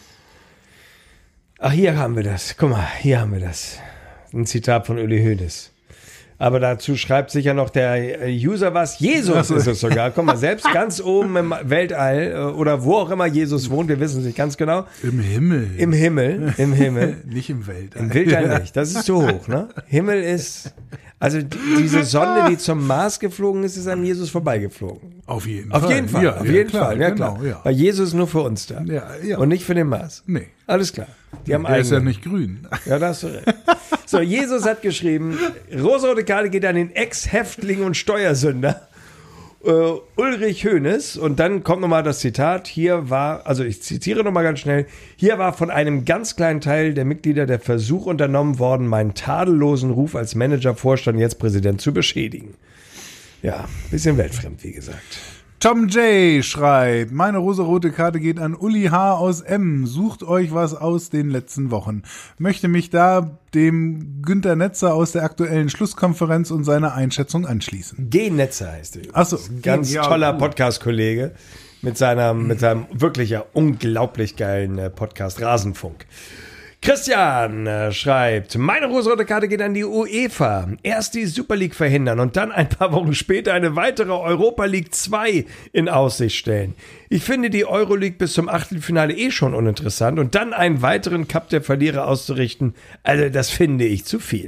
[SPEAKER 1] Ach, hier haben wir das. Guck mal, hier haben wir das. Ein Zitat von Uli Hoeneß. Aber dazu schreibt sicher noch der User was. Jesus
[SPEAKER 3] so.
[SPEAKER 1] ist es sogar. Guck mal, selbst ganz oben im Weltall äh, oder wo auch immer Jesus wohnt, wir wissen es nicht ganz genau.
[SPEAKER 3] Im Himmel.
[SPEAKER 1] Im Himmel, im Himmel.
[SPEAKER 3] Nicht im Weltall.
[SPEAKER 1] Im Weltall nicht, das ist zu hoch, ne? Himmel ist, also die, diese Sonne, die zum Mars geflogen ist, ist an Jesus vorbeigeflogen.
[SPEAKER 3] Auf jeden
[SPEAKER 1] Auf
[SPEAKER 3] Fall.
[SPEAKER 1] jeden Fall,
[SPEAKER 3] Ja,
[SPEAKER 1] auf
[SPEAKER 3] ja,
[SPEAKER 1] jeden
[SPEAKER 3] klar,
[SPEAKER 1] Fall, ja
[SPEAKER 3] genau,
[SPEAKER 1] klar.
[SPEAKER 3] ja.
[SPEAKER 1] Weil Jesus ist nur für uns da.
[SPEAKER 3] Ja, ja.
[SPEAKER 1] Und nicht für den Mars.
[SPEAKER 3] Nee.
[SPEAKER 1] Alles klar. Die haben
[SPEAKER 3] Der ist ja
[SPEAKER 1] eigene.
[SPEAKER 3] nicht grün.
[SPEAKER 1] Ja, da hast du recht. So, Jesus hat geschrieben, rosa-rote Karte geht an den Ex-Häftling und Steuersünder äh, Ulrich Hoeneß. Und dann kommt nochmal das Zitat. Hier war, also ich zitiere nochmal ganz schnell, hier war von einem ganz kleinen Teil der Mitglieder der Versuch unternommen worden, meinen tadellosen Ruf als Manager, Vorstand, jetzt Präsident zu beschädigen. Ja, bisschen weltfremd, wie gesagt.
[SPEAKER 3] Tom J. schreibt, meine rosarote Karte geht an Uli H. aus M. Sucht euch was aus den letzten Wochen. Möchte mich da dem Günter Netzer aus der aktuellen Schlusskonferenz und seiner Einschätzung anschließen.
[SPEAKER 1] G. Netzer heißt er.
[SPEAKER 3] Ach so,
[SPEAKER 1] Ganz
[SPEAKER 3] ja,
[SPEAKER 1] toller
[SPEAKER 3] gut.
[SPEAKER 1] Podcast-Kollege mit, seiner, mit seinem wirklich ja unglaublich geilen äh, Podcast Rasenfunk. Christian äh, schreibt, meine rosarote Karte geht an die UEFA. Erst die Super League verhindern und dann ein paar Wochen später eine weitere Europa League zwei in Aussicht stellen. Ich finde die Euroleague bis zum Achtelfinale eh schon uninteressant und dann einen weiteren Cup der Verlierer auszurichten, also das finde ich zu viel.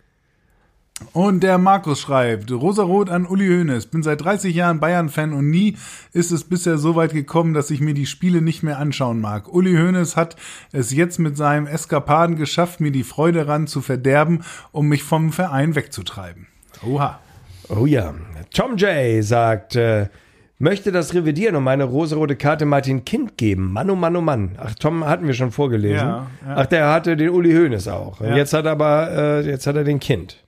[SPEAKER 3] Und der Markus schreibt, Rosarot an Uli Hoeneß. Bin seit dreißig Jahren Bayern-Fan und nie ist es bisher so weit gekommen, dass ich mir die Spiele nicht mehr anschauen mag. Uli Hoeneß hat es jetzt mit seinem Eskapaden geschafft, mir die Freude daran zu verderben, um mich vom Verein wegzutreiben. Oha.
[SPEAKER 1] Oh ja. Tom J. sagt, äh, möchte das revidieren und meine rosarote Karte Martin Kind geben. Mann, oh Mann, oh Mann. Ach, Tom hatten wir schon vorgelesen.
[SPEAKER 3] Ja, ja.
[SPEAKER 1] Ach, der hatte den Uli Hoeneß auch. Und
[SPEAKER 3] Ja.
[SPEAKER 1] jetzt hat er aber, äh, jetzt hat er den Kind.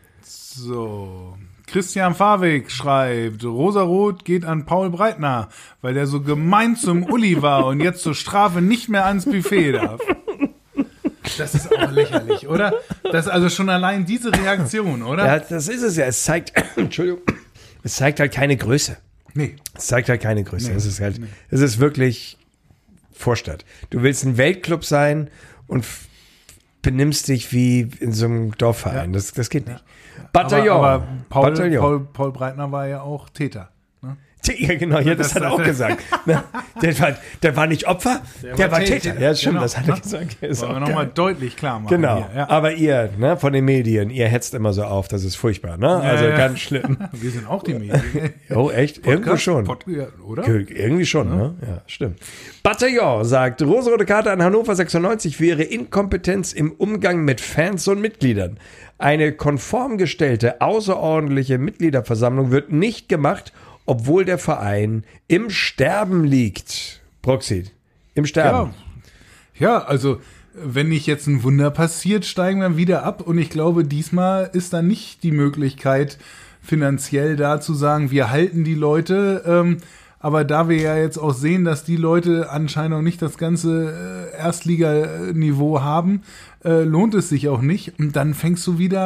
[SPEAKER 3] So. Christian Fawig schreibt, Rosarot geht an Paul Breitner, weil der so gemein zum Uli war und jetzt zur Strafe nicht mehr ans Buffet darf. Das ist auch lächerlich, oder? Das ist also schon allein diese Reaktion, oder?
[SPEAKER 1] Ja, das ist es ja. Es zeigt, Entschuldigung, es zeigt halt keine Größe.
[SPEAKER 3] Nee.
[SPEAKER 1] Es zeigt halt keine Größe. Es ist halt, es ist wirklich Vorstadt. Du willst ein Weltclub sein und f- benimmst dich wie in so einem Dorfverein.
[SPEAKER 3] Ja.
[SPEAKER 1] Das, das geht nicht.
[SPEAKER 3] Aber,
[SPEAKER 1] Bataillon.
[SPEAKER 3] aber Paul,
[SPEAKER 1] Bataillon.
[SPEAKER 3] Paul, Paul Breitner war ja auch Täter. Ne?
[SPEAKER 1] Ja, genau, ja, das,
[SPEAKER 3] Das-
[SPEAKER 1] hat er auch
[SPEAKER 3] das-
[SPEAKER 1] gesagt. Ne? Der, war, der war nicht Opfer, der, war Täter. Ja, stimmt,
[SPEAKER 3] Genau,
[SPEAKER 1] das hat er
[SPEAKER 3] ne?
[SPEAKER 1] gesagt. Ist
[SPEAKER 3] Wollen
[SPEAKER 1] auch
[SPEAKER 3] wir nochmal
[SPEAKER 1] geil.
[SPEAKER 3] deutlich klar machen.
[SPEAKER 1] Genau,
[SPEAKER 3] Hier, ja.
[SPEAKER 1] aber ihr, ne, von den Medien, ihr hetzt immer so auf, das ist furchtbar, ne? Also
[SPEAKER 3] ja.
[SPEAKER 1] ganz schlimm.
[SPEAKER 3] Wir sind auch die Medien.
[SPEAKER 1] Oh, echt? Irgendwo schon.
[SPEAKER 3] Pod, ja, oder?
[SPEAKER 1] Irgendwie schon, ne? Ja, stimmt. Bataillon sagt, rosarote Karte an Hannover sechsundneunzig für ihre Inkompetenz im Umgang mit Fans und Mitgliedern. Eine konform gestellte, außerordentliche Mitgliederversammlung wird nicht gemacht, obwohl der Verein im Sterben liegt. Proxy, im Sterben.
[SPEAKER 3] Ja. ja, also wenn nicht jetzt ein Wunder passiert, steigen wir wieder ab. Und ich glaube, diesmal ist da nicht die Möglichkeit, finanziell da zu sagen, wir halten die Leute. Ähm, aber da wir ja jetzt auch sehen, dass die Leute anscheinend noch nicht das ganze äh, Erstliganiveau haben, äh, lohnt es sich auch nicht. Und dann fängst du wieder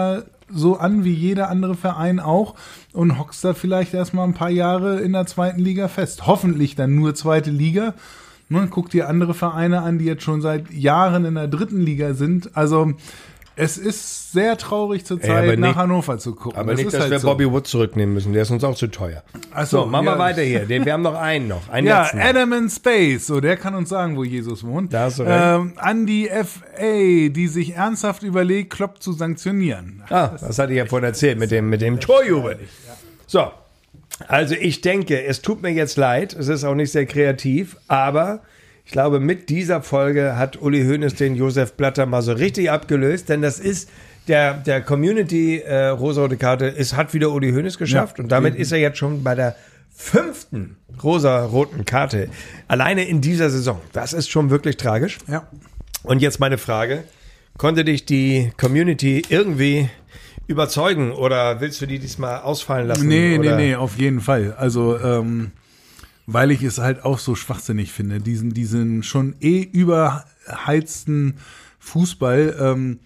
[SPEAKER 3] so an wie jeder andere Verein auch und hockst da vielleicht erstmal ein paar Jahre in der zweiten Liga fest. Hoffentlich dann nur zweite Liga. Ne, guck dir andere Vereine an, die jetzt schon seit Jahren in der dritten Liga sind. Also es ist sehr traurig zur Zeit,
[SPEAKER 1] Ey,
[SPEAKER 3] nach
[SPEAKER 1] nicht,
[SPEAKER 3] Hannover zu gucken.
[SPEAKER 1] Aber
[SPEAKER 3] das
[SPEAKER 1] nicht,
[SPEAKER 3] ist
[SPEAKER 1] dass
[SPEAKER 3] halt
[SPEAKER 1] wir
[SPEAKER 3] so.
[SPEAKER 1] Bobby Wood zurücknehmen müssen. Der ist uns auch zu teuer.
[SPEAKER 3] Ach so,
[SPEAKER 1] So, machen wir
[SPEAKER 3] ja.
[SPEAKER 1] weiter hier. Den, wir haben noch einen noch. Einen
[SPEAKER 3] Ja,
[SPEAKER 1] letzten.
[SPEAKER 3] Adam in Space, so der kann uns sagen, wo Jesus wohnt.
[SPEAKER 1] Da hast du recht.
[SPEAKER 3] ähm, an die F A, die sich ernsthaft überlegt, Klopp zu sanktionieren.
[SPEAKER 1] Ah, das hatte ich ja vorhin erzählt mit dem, mit dem Torjubel. So, also ich denke, es tut mir jetzt leid, es ist auch nicht sehr kreativ, aber ich glaube, mit dieser Folge hat Uli Hoeneß den Josef Blatter mal so richtig abgelöst, denn das ist der, der Community äh, rosa-rote Karte, es hat wieder Uli Hoeneß geschafft
[SPEAKER 3] Ja.
[SPEAKER 1] und damit ist er jetzt schon bei der fünften rosa-roten Karte alleine in dieser Saison. Das ist schon wirklich tragisch.
[SPEAKER 3] Ja.
[SPEAKER 1] Und jetzt meine Frage, konnte dich die Community irgendwie überzeugen oder willst du die diesmal ausfallen lassen?
[SPEAKER 3] Nee,
[SPEAKER 1] oder?
[SPEAKER 3] nee, nee, auf jeden Fall. Also, ähm, weil ich es halt auch so schwachsinnig finde, diesen, diesen schon eh überheizten Fußball, ähm,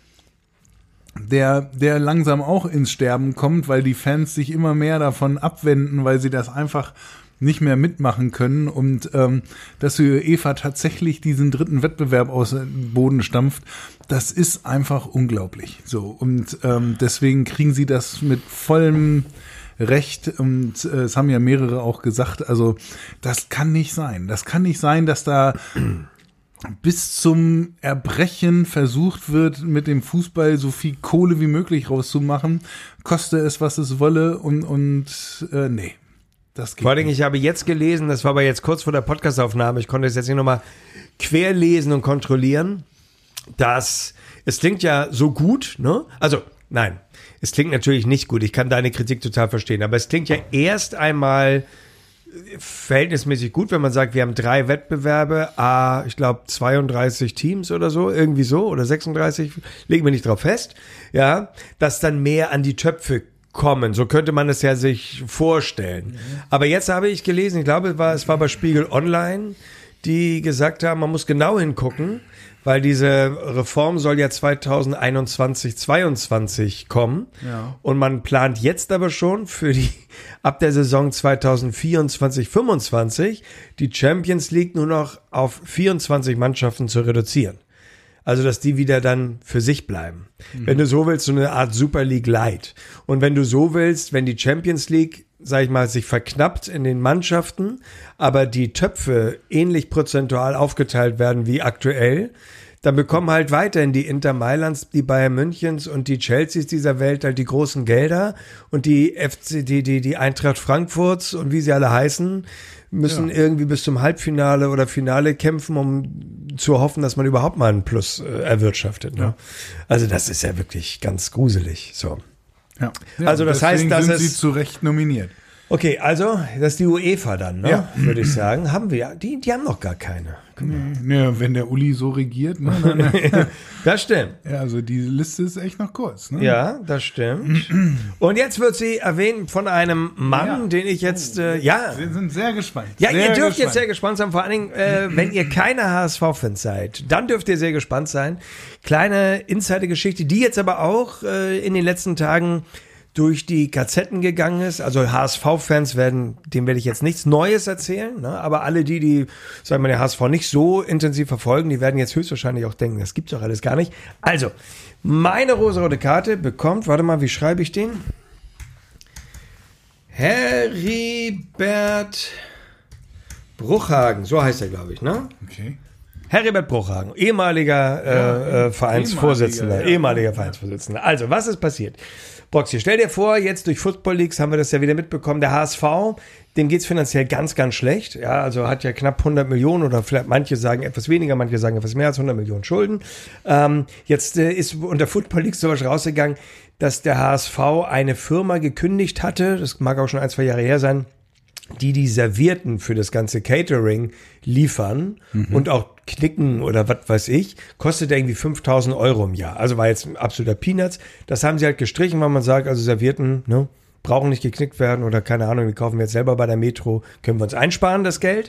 [SPEAKER 3] der, der langsam auch ins Sterben kommt, weil die Fans sich immer mehr davon abwenden, weil sie das einfach nicht mehr mitmachen können und ähm, dass die UEFA tatsächlich diesen dritten Wettbewerb aus dem Boden stampft, das ist einfach unglaublich. So und ähm, deswegen kriegen sie das mit vollem Recht und äh, es haben ja mehrere auch gesagt, also das kann nicht sein. Das kann nicht sein, dass da bis zum Erbrechen versucht wird, mit dem Fußball so viel Kohle wie möglich rauszumachen, koste es, was es wolle und, und äh, nee. Das geht
[SPEAKER 1] Vor allem,
[SPEAKER 3] nicht.
[SPEAKER 1] ich habe jetzt gelesen, das war aber jetzt kurz vor der Podcastaufnahme, ich konnte es jetzt nicht nochmal querlesen und kontrollieren, dass es klingt ja so gut, ne? Also, nein, es klingt natürlich nicht gut, ich kann deine Kritik total verstehen, aber es klingt ja erst einmal verhältnismäßig gut, wenn man sagt, wir haben drei Wettbewerbe, a, ich glaube zweiunddreißig Teams oder so, irgendwie so, oder sechsunddreißig, legen wir nicht drauf fest, ja, dass dann mehr an die Töpfe kommen. So könnte man es ja sich vorstellen. Mhm. Aber jetzt habe ich gelesen, ich glaube, es war, es war bei Spiegel Online, die gesagt haben, man muss genau hingucken, weil diese Reform soll ja zweitausendeinundzwanzig, zweiundzwanzig kommen.
[SPEAKER 3] Ja.
[SPEAKER 1] Und man plant jetzt aber schon für die, ab der Saison zweitausendvierundzwanzig, fünfundzwanzig, die Champions League nur noch auf vierundzwanzig Mannschaften zu reduzieren. Also, dass die wieder dann für sich bleiben. Mhm. Wenn du so willst, so eine Art Super League Light. Und wenn du so willst, wenn die Champions League, sag ich mal, sich verknappt in den Mannschaften, aber die Töpfe ähnlich prozentual aufgeteilt werden wie aktuell, dann bekommen halt weiterhin die Inter Mailands, die Bayern Münchens und die Chelseas dieser Welt halt die großen Gelder und die F C, die, die, die Eintracht Frankfurts und wie sie alle heißen, müssen ja. irgendwie bis zum Halbfinale oder Finale kämpfen, um zu hoffen, dass man überhaupt mal einen Plus äh, erwirtschaftet. Ne? Ja. Also das ist ja wirklich ganz gruselig. So.
[SPEAKER 3] Ja. Ja,
[SPEAKER 1] also das heißt, dass
[SPEAKER 3] sind
[SPEAKER 1] es
[SPEAKER 3] sie zu Recht nominiert.
[SPEAKER 1] Okay, also das ist die UEFA dann, ne?
[SPEAKER 3] Ja.
[SPEAKER 1] Würde ich sagen. Haben wir ja. Die, die haben noch gar keine.
[SPEAKER 3] Nee, wenn der Uli so regiert. Ne, dann,
[SPEAKER 1] das stimmt.
[SPEAKER 3] ja, also die Liste ist echt noch kurz. Ne?
[SPEAKER 1] Ja, das stimmt. Und jetzt wird sie erwähnt von einem Mann,
[SPEAKER 3] Ja.
[SPEAKER 1] den ich jetzt, äh, ja.
[SPEAKER 3] Wir sind sehr gespannt.
[SPEAKER 1] Ja,
[SPEAKER 3] sehr
[SPEAKER 1] ihr dürft
[SPEAKER 3] gespannt.
[SPEAKER 1] jetzt sehr gespannt sein, vor allen Dingen, äh, wenn ihr keine H S V-Fans seid, dann dürft ihr sehr gespannt sein. Kleine Insider-Geschichte, die jetzt aber auch äh, in den letzten Tagen durch die Gazetten gegangen ist. Also H S V-Fans werden, dem werde ich jetzt nichts Neues erzählen, ne? Aber alle die, die, sagen wir, der H S V nicht so intensiv verfolgen, die werden jetzt höchstwahrscheinlich auch denken, das gibt's doch alles gar nicht. Also, meine rosarote Karte bekommt, warte mal, wie schreibe ich den? Heribert Bruchhagen, so heißt er, glaube ich, ne?
[SPEAKER 3] Okay.
[SPEAKER 1] Heribert Bruchhagen, ehemaliger äh, äh, Vereinsvorsitzender,
[SPEAKER 3] ehemaliger, ja.
[SPEAKER 1] ehemaliger Vereinsvorsitzender. Also, was ist passiert? Broxy, stell dir vor, jetzt durch Football Leagues haben wir das ja wieder mitbekommen, der H S V, dem geht's finanziell ganz, ganz schlecht. Ja, also hat ja knapp hundert Millionen oder vielleicht manche sagen etwas weniger, manche sagen etwas mehr als hundert Millionen Schulden. Ähm, jetzt äh, ist unter Football Leagues sowas rausgegangen, dass der H S V eine Firma gekündigt hatte, das mag auch schon ein, zwei Jahre her sein, die die Servierten für das ganze Catering liefern mhm. und auch knicken oder was weiß ich, kostet irgendwie fünftausend Euro im Jahr. Also war jetzt ein absoluter Peanuts. Das haben sie halt gestrichen, weil man sagt, also Servierten, ne, brauchen nicht geknickt werden oder keine Ahnung, die kaufen wir jetzt selber bei der Metro, können wir uns einsparen, das Geld.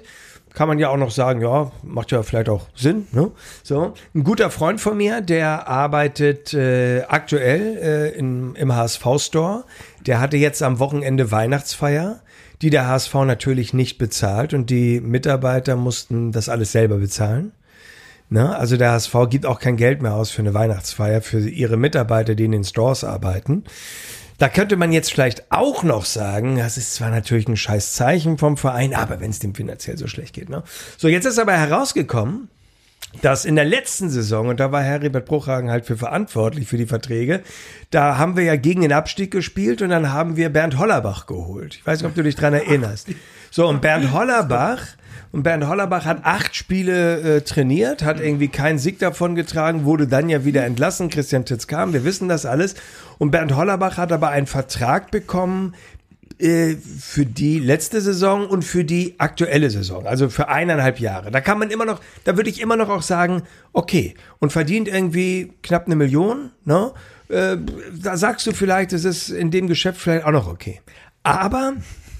[SPEAKER 1] kann man ja auch noch sagen, ja, macht ja vielleicht auch Sinn. Ne? So, ein guter Freund von mir, der arbeitet äh, aktuell äh, in, im H S V-Store. Der hatte jetzt am Wochenende Weihnachtsfeier, die der H S V natürlich nicht bezahlt und die Mitarbeiter mussten das alles selber bezahlen. Ne? Also der H S V gibt auch kein Geld mehr aus für eine Weihnachtsfeier für ihre Mitarbeiter, die in den Stores arbeiten. Da könnte man jetzt vielleicht auch noch sagen, das ist zwar natürlich ein scheiß Zeichen vom Verein, aber wenn es dem finanziell so schlecht geht. Ne? So, jetzt ist aber herausgekommen, dass in der letzten Saison, und da war Heribert Bruchhagen halt für verantwortlich für die Verträge, da haben wir ja gegen den Abstieg gespielt und dann haben wir Bernd Hollerbach geholt. Ich weiß nicht, ob du dich dran erinnerst. So, und Bernd Hollerbach... Und Bernd Hollerbach hat acht Spiele äh, trainiert, hat irgendwie keinen Sieg davon getragen, wurde dann ja wieder entlassen. Christian Titz kam, wir wissen das alles. Und Bernd Hollerbach hat aber einen Vertrag bekommen äh, für die letzte Saison und für die aktuelle Saison, also für eineinhalb Jahre. Da kann man immer noch, da würde ich immer noch auch sagen, okay, und verdient irgendwie knapp eine Million, ne? Äh, da sagst du vielleicht, es ist in dem Geschäft vielleicht auch noch okay. Aber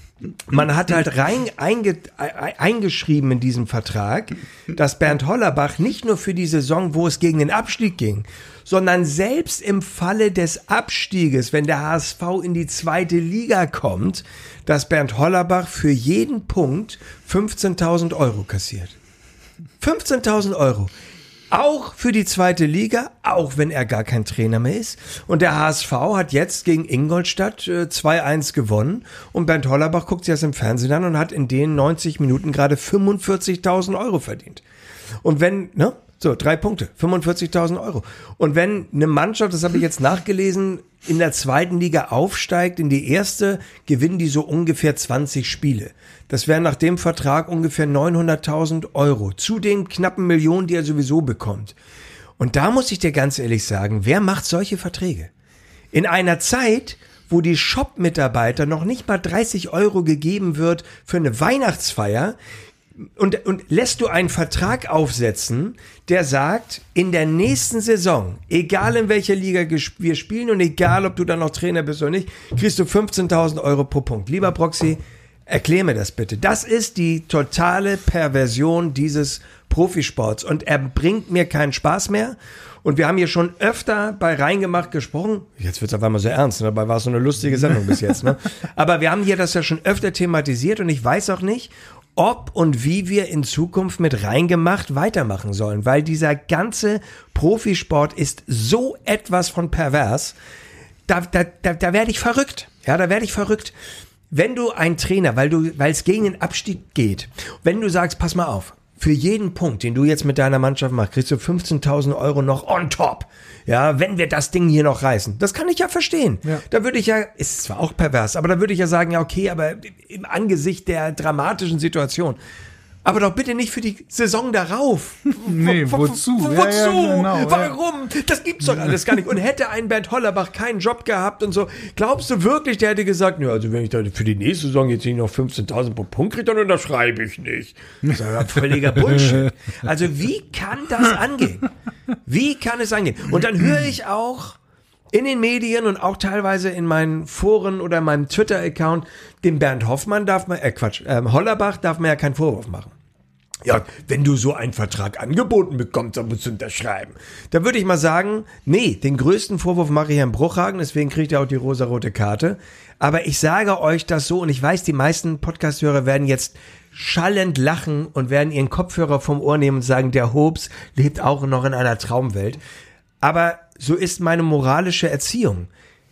[SPEAKER 1] man hat halt rein einge, eingeschrieben in diesem Vertrag, dass Bernd Hollerbach nicht nur für die Saison, wo es gegen den Abstieg ging, sondern selbst im Falle des Abstieges, wenn der H S V in die zweite Liga kommt, dass Bernd Hollerbach für jeden Punkt fünfzehntausend Euro kassiert. fünfzehntausend Euro. Auch für die zweite Liga, auch wenn er gar kein Trainer mehr ist. Und der H S V hat jetzt gegen Ingolstadt äh, zwei eins gewonnen. Und Bernd Hollerbach guckt sich das im Fernsehen an und hat in den neunzig Minuten gerade fünfundvierzigtausend Euro verdient. Und wenn, ne? So, drei Punkte, fünfundvierzigtausend Euro. Und wenn eine Mannschaft, das habe ich jetzt nachgelesen, in der zweiten Liga aufsteigt, in die erste, gewinnen die so ungefähr zwanzig Spiele. Das wären nach dem Vertrag ungefähr neunhunderttausend Euro. Zu den knappen Millionen, die er sowieso bekommt. Und da muss ich dir ganz ehrlich sagen, wer macht solche Verträge? In einer Zeit, wo die Shop-Mitarbeiter noch nicht mal dreißig Euro gegeben wird für eine Weihnachtsfeier, Und, und lässt du einen Vertrag aufsetzen, der sagt, in der nächsten Saison, egal in welcher Liga wir spielen und egal, ob du dann noch Trainer bist oder nicht, kriegst du fünfzehntausend Euro pro Punkt. Lieber Proxy, erklär mir das bitte. Das ist die totale Perversion dieses Profisports und er bringt mir keinen Spaß mehr. Und wir haben hier schon öfter bei Reingemacht gesprochen. Jetzt wird es auf einmal so ernst, dabei war es so eine lustige Sendung bis jetzt. Ne? Aber wir haben hier das ja schon öfter thematisiert und ich weiß auch nicht, ob und wie wir in Zukunft mit Reingemacht weitermachen sollen, weil dieser ganze Profisport ist so etwas von pervers, da, da, da, da werde ich verrückt, ja, da werde ich verrückt. Wenn du ein Trainer, weil du, weil es gegen den Abstieg geht, wenn du sagst, pass mal auf, für jeden Punkt, den du jetzt mit deiner Mannschaft machst, kriegst du fünfzehntausend Euro noch on top. Ja, wenn wir das Ding hier noch reißen. Das kann ich ja verstehen. Ja. Da würde ich ja, ist zwar auch pervers, aber da würde ich ja sagen, ja okay, aber im Angesicht der dramatischen Situation. Aber doch bitte nicht für die Saison darauf.
[SPEAKER 3] Nee, wo, wozu?
[SPEAKER 1] Wo, wozu? Ja, ja, genau, warum? Ja. Das gibt's doch alles gar nicht. Und hätte ein Bernd Hollerbach keinen Job gehabt und so, glaubst du wirklich, der hätte gesagt, ja, also wenn ich da für die nächste Saison jetzt nicht noch fünfzehntausend pro Punkt kriege, dann unterschreibe ich nicht. Das ist ja völliger Bullshit. Also wie kann das angehen? Wie kann es angehen? Und dann höre ich auch in den Medien und auch teilweise in meinen Foren oder meinem Twitter-Account, dem Bernd Hoffmann darf man, äh Quatsch, ähm, Hollerbach darf man ja keinen Vorwurf machen. Ja, wenn du so einen Vertrag angeboten bekommst, dann musst du unterschreiben. Da würde ich mal sagen, nee, den größten Vorwurf mache ich Herrn Bruchhagen, deswegen kriegt er auch die rosarote Karte. Aber ich sage euch das so und ich weiß, die meisten Podcast-Hörer werden jetzt schallend lachen und werden ihren Kopfhörer vom Ohr nehmen und sagen, der Hobbs lebt auch noch in einer Traumwelt. Aber so ist meine moralische Erziehung.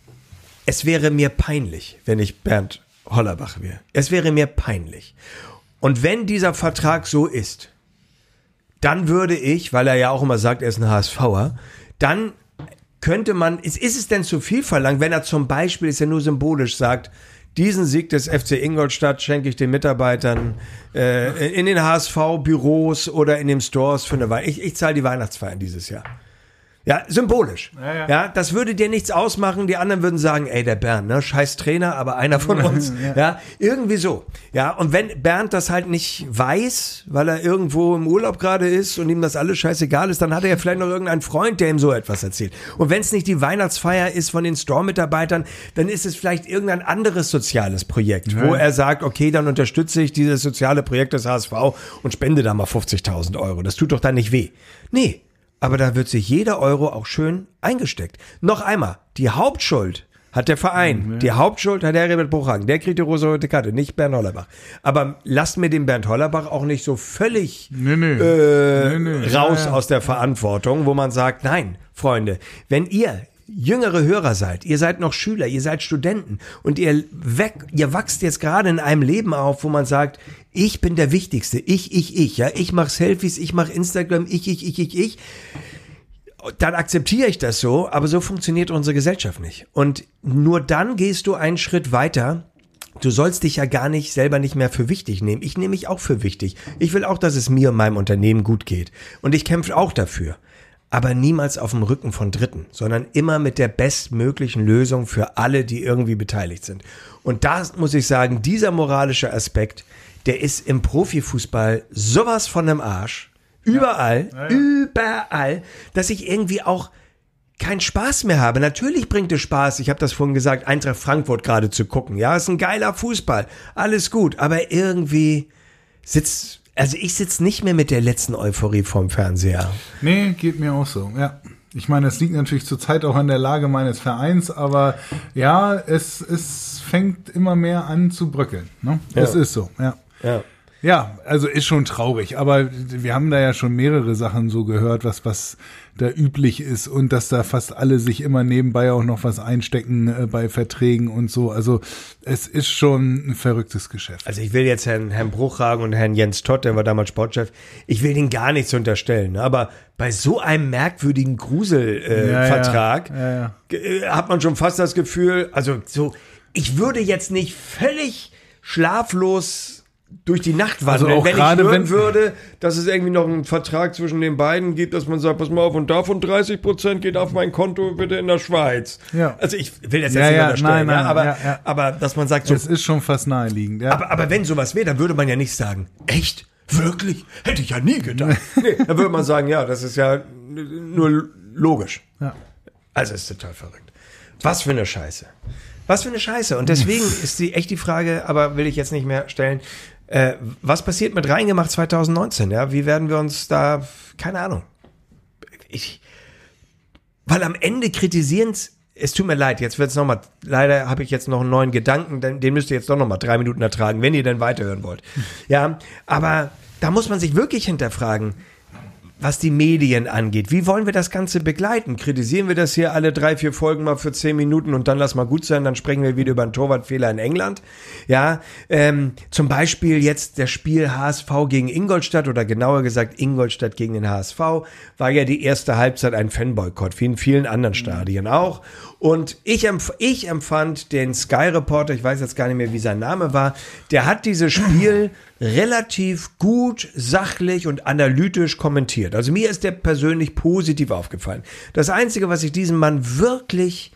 [SPEAKER 1] Es wäre mir peinlich, wenn ich Bernd Hollerbach wäre. Es wäre mir peinlich. Und wenn dieser Vertrag so ist, dann würde ich, weil er ja auch immer sagt, er ist ein HSVer, dann könnte man, ist, ist es denn zu viel verlangt, wenn er zum Beispiel, ist ja nur symbolisch, sagt, diesen Sieg des F C Ingolstadt schenke ich den Mitarbeitern äh, in den H S V-Büros oder in den Stores für eine Weihnachten. Ich, ich zahle die Weihnachtsfeiern dieses Jahr. Ja, symbolisch.
[SPEAKER 3] Ja, ja.
[SPEAKER 1] Ja, das würde dir nichts ausmachen. Die anderen würden sagen, ey, der Bernd, ne, scheiß Trainer, aber einer von uns. ja. ja, irgendwie so. Ja, und wenn Bernd das halt nicht weiß, weil er irgendwo im Urlaub gerade ist und ihm das alles scheißegal ist, dann hat er ja vielleicht noch irgendeinen Freund, der ihm so etwas erzählt. Und wenn es nicht die Weihnachtsfeier ist von den Store-Mitarbeitern, dann ist es vielleicht irgendein anderes soziales Projekt, ja. wo er sagt, okay, dann unterstütze ich dieses soziale Projekt des H S V und spende da mal fünfzigtausend Euro. Das tut doch dann nicht weh. Nee. Aber da wird sich jeder Euro auch schön eingesteckt. Noch einmal, die Hauptschuld hat der Verein. Mhm. Die Hauptschuld hat der Herbert Bruchhagen. Der kriegt die rosa-rote Karte, nicht Bernd Hollerbach. Aber lasst mir den Bernd Hollerbach auch nicht so völlig
[SPEAKER 3] nee, nee.
[SPEAKER 1] Äh,
[SPEAKER 3] nee, nee.
[SPEAKER 1] raus
[SPEAKER 3] ja, ja.
[SPEAKER 1] aus der Verantwortung, wo man sagt, nein, Freunde, wenn ihr jüngere Hörer seid, ihr seid noch Schüler, ihr seid Studenten und ihr weg, ihr wachst jetzt gerade in einem Leben auf, wo man sagt, ich bin der Wichtigste, ich, ich, ich, ja, ich mache Selfies, ich mache Instagram, ich, ich, ich, ich, ich, dann akzeptiere ich das so, aber so funktioniert unsere Gesellschaft nicht. Und nur dann gehst du einen Schritt weiter. Du sollst dich ja gar nicht selber nicht mehr für wichtig nehmen. Ich nehme mich auch für wichtig. Ich will auch, dass es mir und meinem Unternehmen gut geht. Und ich kämpfe auch dafür. Aber niemals auf dem Rücken von Dritten, sondern immer mit der bestmöglichen Lösung für alle, die irgendwie beteiligt sind. Und da muss ich sagen, dieser moralische Aspekt, der ist im Profifußball sowas von einem Arsch, überall, ja. Ja, ja. überall, dass ich irgendwie auch keinen Spaß mehr habe. Natürlich bringt es Spaß, ich habe das vorhin gesagt, Eintracht Frankfurt gerade zu gucken. Ja, ist ein geiler Fußball, alles gut, aber irgendwie sitzt... Also ich sitze nicht mehr mit der letzten Euphorie vorm Fernseher.
[SPEAKER 3] Nee, geht mir auch so, ja. Ich meine, es liegt natürlich zurzeit auch an der Lage meines Vereins, aber ja, es, es fängt immer mehr an zu bröckeln. Ne?
[SPEAKER 1] Ja.
[SPEAKER 3] Das ist so, ja.
[SPEAKER 1] Ja.
[SPEAKER 3] Ja, also ist schon traurig, aber wir haben da ja schon mehrere Sachen so gehört, was was da üblich ist und dass da fast alle sich immer nebenbei auch noch was einstecken äh, bei Verträgen und so. Also es ist schon ein verrücktes Geschäft.
[SPEAKER 1] Also ich will jetzt Herrn, Herrn Bruchhagen und Herrn Jens Todt, der war damals Sportchef, ich will denen gar nichts unterstellen, ne? Aber bei so einem merkwürdigen Gruselvertrag äh,
[SPEAKER 3] ja, ja. Ja,
[SPEAKER 1] ja. hat man schon fast das Gefühl, also so, ich würde jetzt nicht völlig schlaflos durch die Nacht wandeln,
[SPEAKER 3] also
[SPEAKER 1] wenn ich
[SPEAKER 3] hören
[SPEAKER 1] wenn, würde, dass es irgendwie noch einen Vertrag zwischen den beiden gibt, dass man sagt, pass mal auf, und davon dreißig Prozent geht auf mein Konto bitte in der Schweiz.
[SPEAKER 3] Ja.
[SPEAKER 1] Also ich will jetzt,
[SPEAKER 3] ja,
[SPEAKER 1] jetzt nicht
[SPEAKER 3] ja,
[SPEAKER 1] unterstellen,
[SPEAKER 3] nein, nein,
[SPEAKER 1] ja, aber,
[SPEAKER 3] ja, ja.
[SPEAKER 1] aber dass man sagt, so,
[SPEAKER 3] es ist schon fast naheliegend. Ja.
[SPEAKER 1] aber, aber wenn sowas wäre, dann würde man ja nicht sagen, echt? Wirklich? Hätte ich ja nie gedacht. Nee, dann würde man sagen, ja, das ist ja nur logisch.
[SPEAKER 3] Ja.
[SPEAKER 1] Also ist total verrückt. Was für eine Scheiße. Was für eine Scheiße. Und deswegen ist die echt die Frage, aber will ich jetzt nicht mehr stellen, Äh, was passiert mit Reingemacht zwanzig neunzehn? Ja, wie werden wir uns da, keine Ahnung. Ich, weil am Ende kritisieren es tut mir leid, jetzt wird's nochmal, leider habe ich jetzt noch einen neuen Gedanken, den, den müsst ihr jetzt doch nochmal drei Minuten ertragen, wenn ihr denn weiterhören wollt. Ja, aber da muss man sich wirklich hinterfragen, was die Medien angeht. Wie wollen wir das Ganze begleiten? Kritisieren wir das hier alle drei, vier Folgen mal für zehn Minuten und dann lass mal gut sein, dann sprechen wir wieder über einen Torwartfehler in England. Ja, ähm, zum Beispiel jetzt das Spiel H S V gegen Ingolstadt oder genauer gesagt Ingolstadt gegen den H S V war ja die erste Halbzeit ein Fanboykott, wie in vielen anderen Stadien auch. Und ich, empf- ich empfand den Sky-Reporter, ich weiß jetzt gar nicht mehr, wie sein Name war, der hat dieses Spiel relativ gut, sachlich und analytisch kommentiert. Also mir ist der persönlich positiv aufgefallen. Das Einzige, was ich diesem Mann wirklich,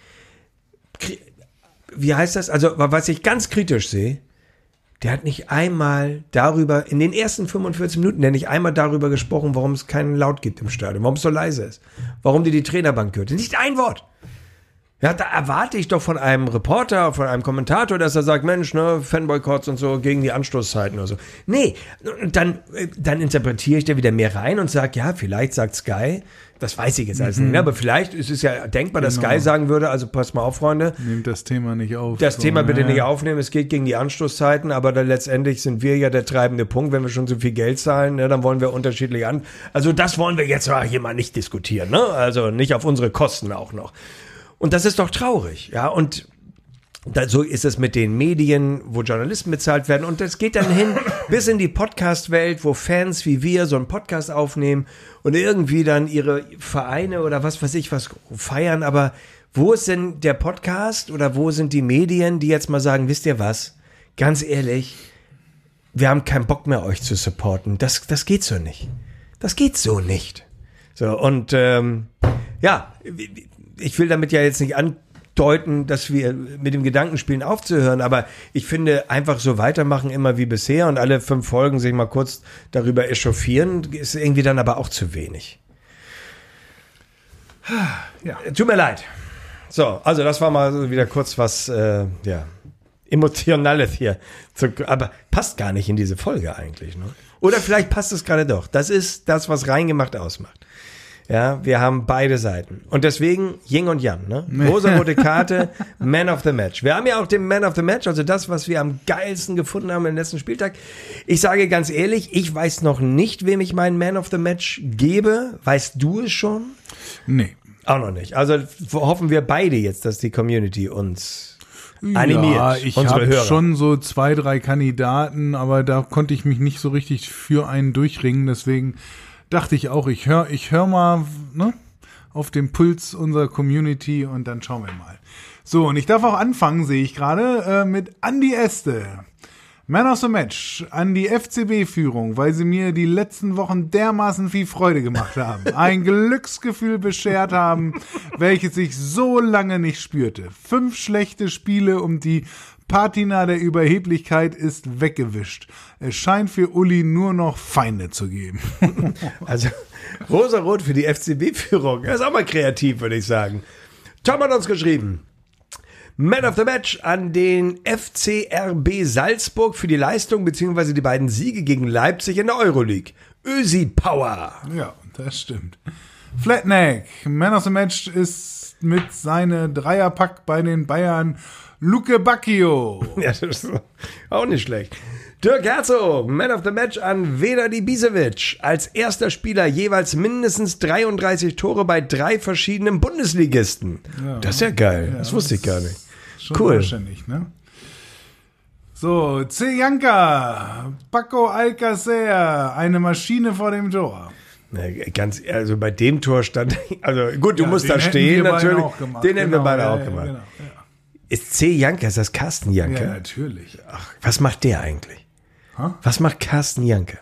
[SPEAKER 1] wie heißt das, also was ich ganz kritisch sehe, der hat nicht einmal darüber, in den ersten fünfundvierzig Minuten, der hat nicht einmal darüber gesprochen, warum es keinen Laut gibt im Stadion, warum es so leise ist, warum die die Trainerbank hört. Nicht ein Wort. Ja, da erwarte ich doch von einem Reporter, von einem Kommentator, dass er sagt, Mensch, ne, Fanboykotts und so gegen die Anstoßzeiten oder so. Nee, dann, dann interpretiere ich da wieder mehr rein und sage, ja, vielleicht sagt Sky, das weiß ich jetzt alles mhm. nicht, aber vielleicht ist es ja denkbar, dass genau. Sky sagen würde, also passt mal auf, Freunde.
[SPEAKER 3] Nehmt das Thema nicht auf.
[SPEAKER 1] Das
[SPEAKER 3] so,
[SPEAKER 1] Thema bitte
[SPEAKER 3] ja.
[SPEAKER 1] nicht aufnehmen, es geht gegen die Anstoßzeiten, aber dann letztendlich sind wir ja der treibende Punkt, wenn wir schon so viel Geld zahlen, ne, dann wollen wir unterschiedlich an. Also das wollen wir jetzt hier mal nicht diskutieren, ne? Also nicht auf unsere Kosten auch noch. Und das ist doch traurig, ja, und da, so ist es mit den Medien, wo Journalisten bezahlt werden und das geht dann hin bis in die Podcast-Welt, wo Fans wie wir so einen Podcast aufnehmen und irgendwie dann ihre Vereine oder was weiß ich was feiern, aber wo ist denn der Podcast oder wo sind die Medien, die jetzt mal sagen, wisst ihr was, ganz ehrlich, wir haben keinen Bock mehr, euch zu supporten, das, das geht so nicht, das geht so nicht. So, und ähm, ja, ich will damit ja jetzt nicht andeuten, dass wir mit dem Gedanken spielen aufzuhören, aber ich finde, einfach so weitermachen immer wie bisher und alle fünf Folgen sich mal kurz darüber echauffieren, ist irgendwie dann aber auch zu wenig.
[SPEAKER 3] Ja.
[SPEAKER 1] Tut mir leid. So, also das war mal so wieder kurz was, äh, ja, Emotionales hier. Aber passt gar nicht in diese Folge eigentlich, ne? Oder vielleicht passt es gerade doch. Das ist das, was reingemacht ausmacht. Ja, wir haben beide Seiten. Und deswegen Yin und Yang, ne? Rosa-rote Karte, Man of the Match. Wir haben ja auch den Man of the Match, also das, was wir am geilsten gefunden haben im letzten Spieltag. Ich sage ganz ehrlich, ich weiß noch nicht, wem ich meinen Man of the Match gebe. Weißt du es schon?
[SPEAKER 3] Nee.
[SPEAKER 1] Auch noch nicht. Also hoffen wir beide jetzt, dass die Community uns animiert.
[SPEAKER 3] Ja, ich habe schon so zwei, drei Kandidaten, aber da konnte ich mich nicht so richtig für einen durchringen. Deswegen dachte ich auch, ich höre ich hör mal ne, auf den Puls unserer Community und dann schauen wir mal. So, und ich darf auch anfangen, sehe ich gerade, äh, mit Andi Este. Man of the Match an die F C B-Führung, weil sie mir die letzten Wochen dermaßen viel Freude gemacht haben. Ein Glücksgefühl beschert haben, welches ich so lange nicht spürte. Fünf schlechte Spiele und die Patina der Überheblichkeit ist weggewischt. Es scheint für Uli nur noch Feinde zu geben.
[SPEAKER 1] Also rosa-rot für die F C B-Führung. Das ist auch mal kreativ, würde ich sagen. Tom hat uns geschrieben. Man of the Match an den F C R B Salzburg für die Leistung bzw. die beiden Siege gegen Leipzig in der Euroleague. Ösi Power.
[SPEAKER 3] Ja, das stimmt. Flatneck, Man of the Match ist mit seinem Dreierpack bei den Bayern Luke Bacchio.
[SPEAKER 1] Ja, das ist auch nicht schlecht. Dirk Herzog, Man of the Match an Vedat Ibisevic. Als erster Spieler jeweils mindestens dreiunddreißig Tore bei drei verschiedenen Bundesligisten. Ja. Das ist ja geil. Ja, das wusste ich gar nicht.
[SPEAKER 3] Schon
[SPEAKER 1] cool.
[SPEAKER 3] Wahrscheinlich, ne? So, C. Janka, Paco Alcacer, eine Maschine vor dem Tor.
[SPEAKER 1] Na, ganz, also bei dem Tor stand, also gut, du
[SPEAKER 3] ja,
[SPEAKER 1] musst da stehen natürlich. Den hätten
[SPEAKER 3] genau,
[SPEAKER 1] wir beide
[SPEAKER 3] ja,
[SPEAKER 1] auch
[SPEAKER 3] ja,
[SPEAKER 1] gemacht.
[SPEAKER 3] Genau, ja.
[SPEAKER 1] Ist C. Janka, ist das Carsten Janka?
[SPEAKER 3] Ja, natürlich.
[SPEAKER 1] Ach, was macht der eigentlich?
[SPEAKER 3] Ha?
[SPEAKER 1] Was macht Carsten Janka?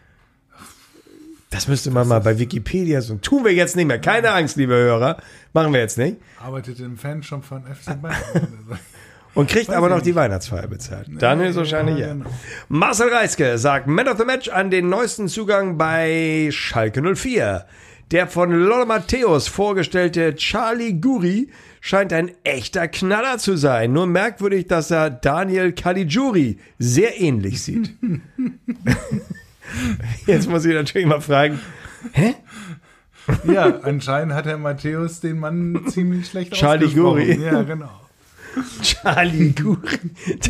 [SPEAKER 1] Das müsste man mal bei Wikipedia so. Tun wir jetzt nicht mehr. Keine Angst, liebe Hörer. Machen wir jetzt nicht.
[SPEAKER 3] Arbeitet im Fanshop von F C Bayern.
[SPEAKER 1] Und kriegt
[SPEAKER 3] Weiß
[SPEAKER 1] aber noch
[SPEAKER 3] nicht.
[SPEAKER 1] die Weihnachtsfeier bezahlt. Dann ist wahrscheinlich ja.
[SPEAKER 3] genau.
[SPEAKER 1] Marcel Reiske sagt Man of the Match an den neuesten Zugang bei Schalke null vier. Der von Lothar Matthäus vorgestellte Charlie Guri scheint ein echter Knaller zu sein. Nur merkwürdig, dass er Daniel Caligiuri sehr ähnlich sieht. Jetzt muss ich natürlich mal fragen, hä?
[SPEAKER 3] Ja, anscheinend hat Herr Matthäus den Mann ziemlich schlecht
[SPEAKER 1] Charlie
[SPEAKER 3] ausgesprochen.
[SPEAKER 1] Guri.
[SPEAKER 3] Ja, genau.
[SPEAKER 1] Charlie Guri.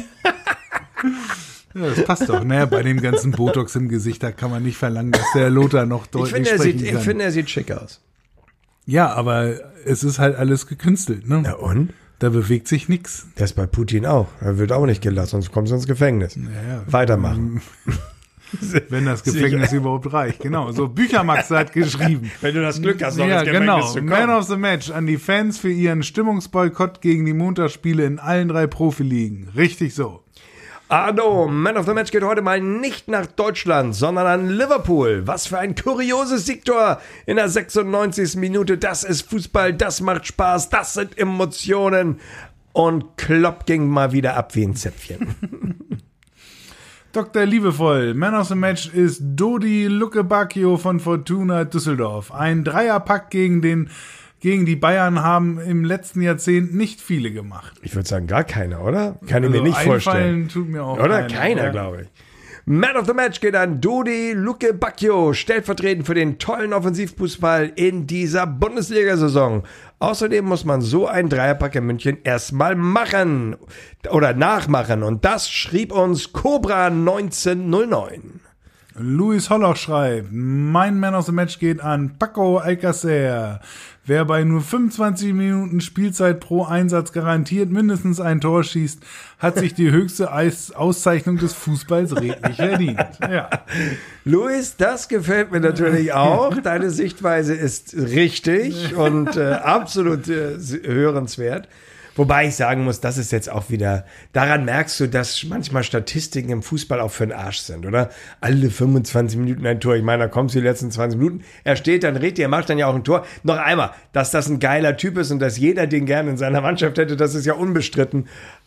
[SPEAKER 3] Ja, das passt doch. Naja, bei dem ganzen Botox im Gesicht, da kann man nicht verlangen, dass der Lothar noch
[SPEAKER 1] Ich
[SPEAKER 3] deutlich
[SPEAKER 1] finde, er
[SPEAKER 3] sprechen
[SPEAKER 1] sieht,
[SPEAKER 3] kann.
[SPEAKER 1] ich finde, er sieht schick aus.
[SPEAKER 3] Ja, aber es ist halt alles gekünstelt, ne?
[SPEAKER 1] Na und?
[SPEAKER 3] Da bewegt sich nichts.
[SPEAKER 1] Das bei Putin auch. Er wird auch nicht gelassen, sonst kommst du ins Gefängnis.
[SPEAKER 3] Ja,
[SPEAKER 1] Weitermachen.
[SPEAKER 3] Wenn das Gefängnis überhaupt reicht. Genau. So, Büchermax hat geschrieben.
[SPEAKER 1] Wenn du das Glück hast, noch
[SPEAKER 3] Ja,
[SPEAKER 1] ins Gefängnis
[SPEAKER 3] genau.
[SPEAKER 1] zu kommen.
[SPEAKER 3] Man of the Match an die Fans für ihren Stimmungsboykott gegen die Montagsspiele in allen drei Profiligen. Richtig so.
[SPEAKER 1] Arno, Man of the Match geht heute mal nicht nach Deutschland, sondern an Liverpool. Was für ein kurioses Siegtor in der sechsundneunzigsten Minute. Das ist Fußball, das macht Spaß, das sind Emotionen. Und Klopp ging mal wieder ab wie ein Zäpfchen.
[SPEAKER 3] Doktor Liebevoll, Man of the Match ist Dodi Lukebakio von Fortuna Düsseldorf. Ein Dreierpack gegen den gegen die Bayern haben im letzten Jahrzehnt nicht viele gemacht.
[SPEAKER 1] Ich würde sagen, gar keiner, oder? Kann ich
[SPEAKER 3] Also
[SPEAKER 1] mir nicht
[SPEAKER 3] einfallen
[SPEAKER 1] vorstellen.
[SPEAKER 3] Tut mir auch
[SPEAKER 1] Oder?
[SPEAKER 3] keiner,
[SPEAKER 1] Keiner,
[SPEAKER 3] ja.
[SPEAKER 1] glaube ich. Man of the Match geht an Dodi Lukebakio, stellvertretend für den tollen Offensivfußball in dieser Bundesliga-Saison. Außerdem muss man so einen Dreierpack in München erstmal machen oder nachmachen. Und das schrieb uns Cobra neunzehnhundertneun.
[SPEAKER 3] Luis Holloch schreibt, mein Man of the Match geht an Paco Alcacer. Wer bei nur fünfundzwanzig Minuten Spielzeit pro Einsatz garantiert mindestens ein Tor schießt, hat sich die höchste Eis- Auszeichnung des Fußballs redlich verdient. Ja.
[SPEAKER 1] Luis, das gefällt mir natürlich auch. Deine Sichtweise ist richtig und äh, absolut äh, hörenswert. Wobei ich sagen muss, das ist jetzt auch wieder, daran merkst du, dass manchmal Statistiken im Fußball auch für den Arsch sind, oder? Alle fünfundzwanzig Minuten ein Tor. Ich meine, da kommst du die letzten zwanzig Minuten, er steht, dann redet er, macht dann ja auch ein Tor. Noch einmal, dass das ein geiler Typ ist und dass jeder den gerne in seiner Mannschaft hätte, das ist ja unbestritten.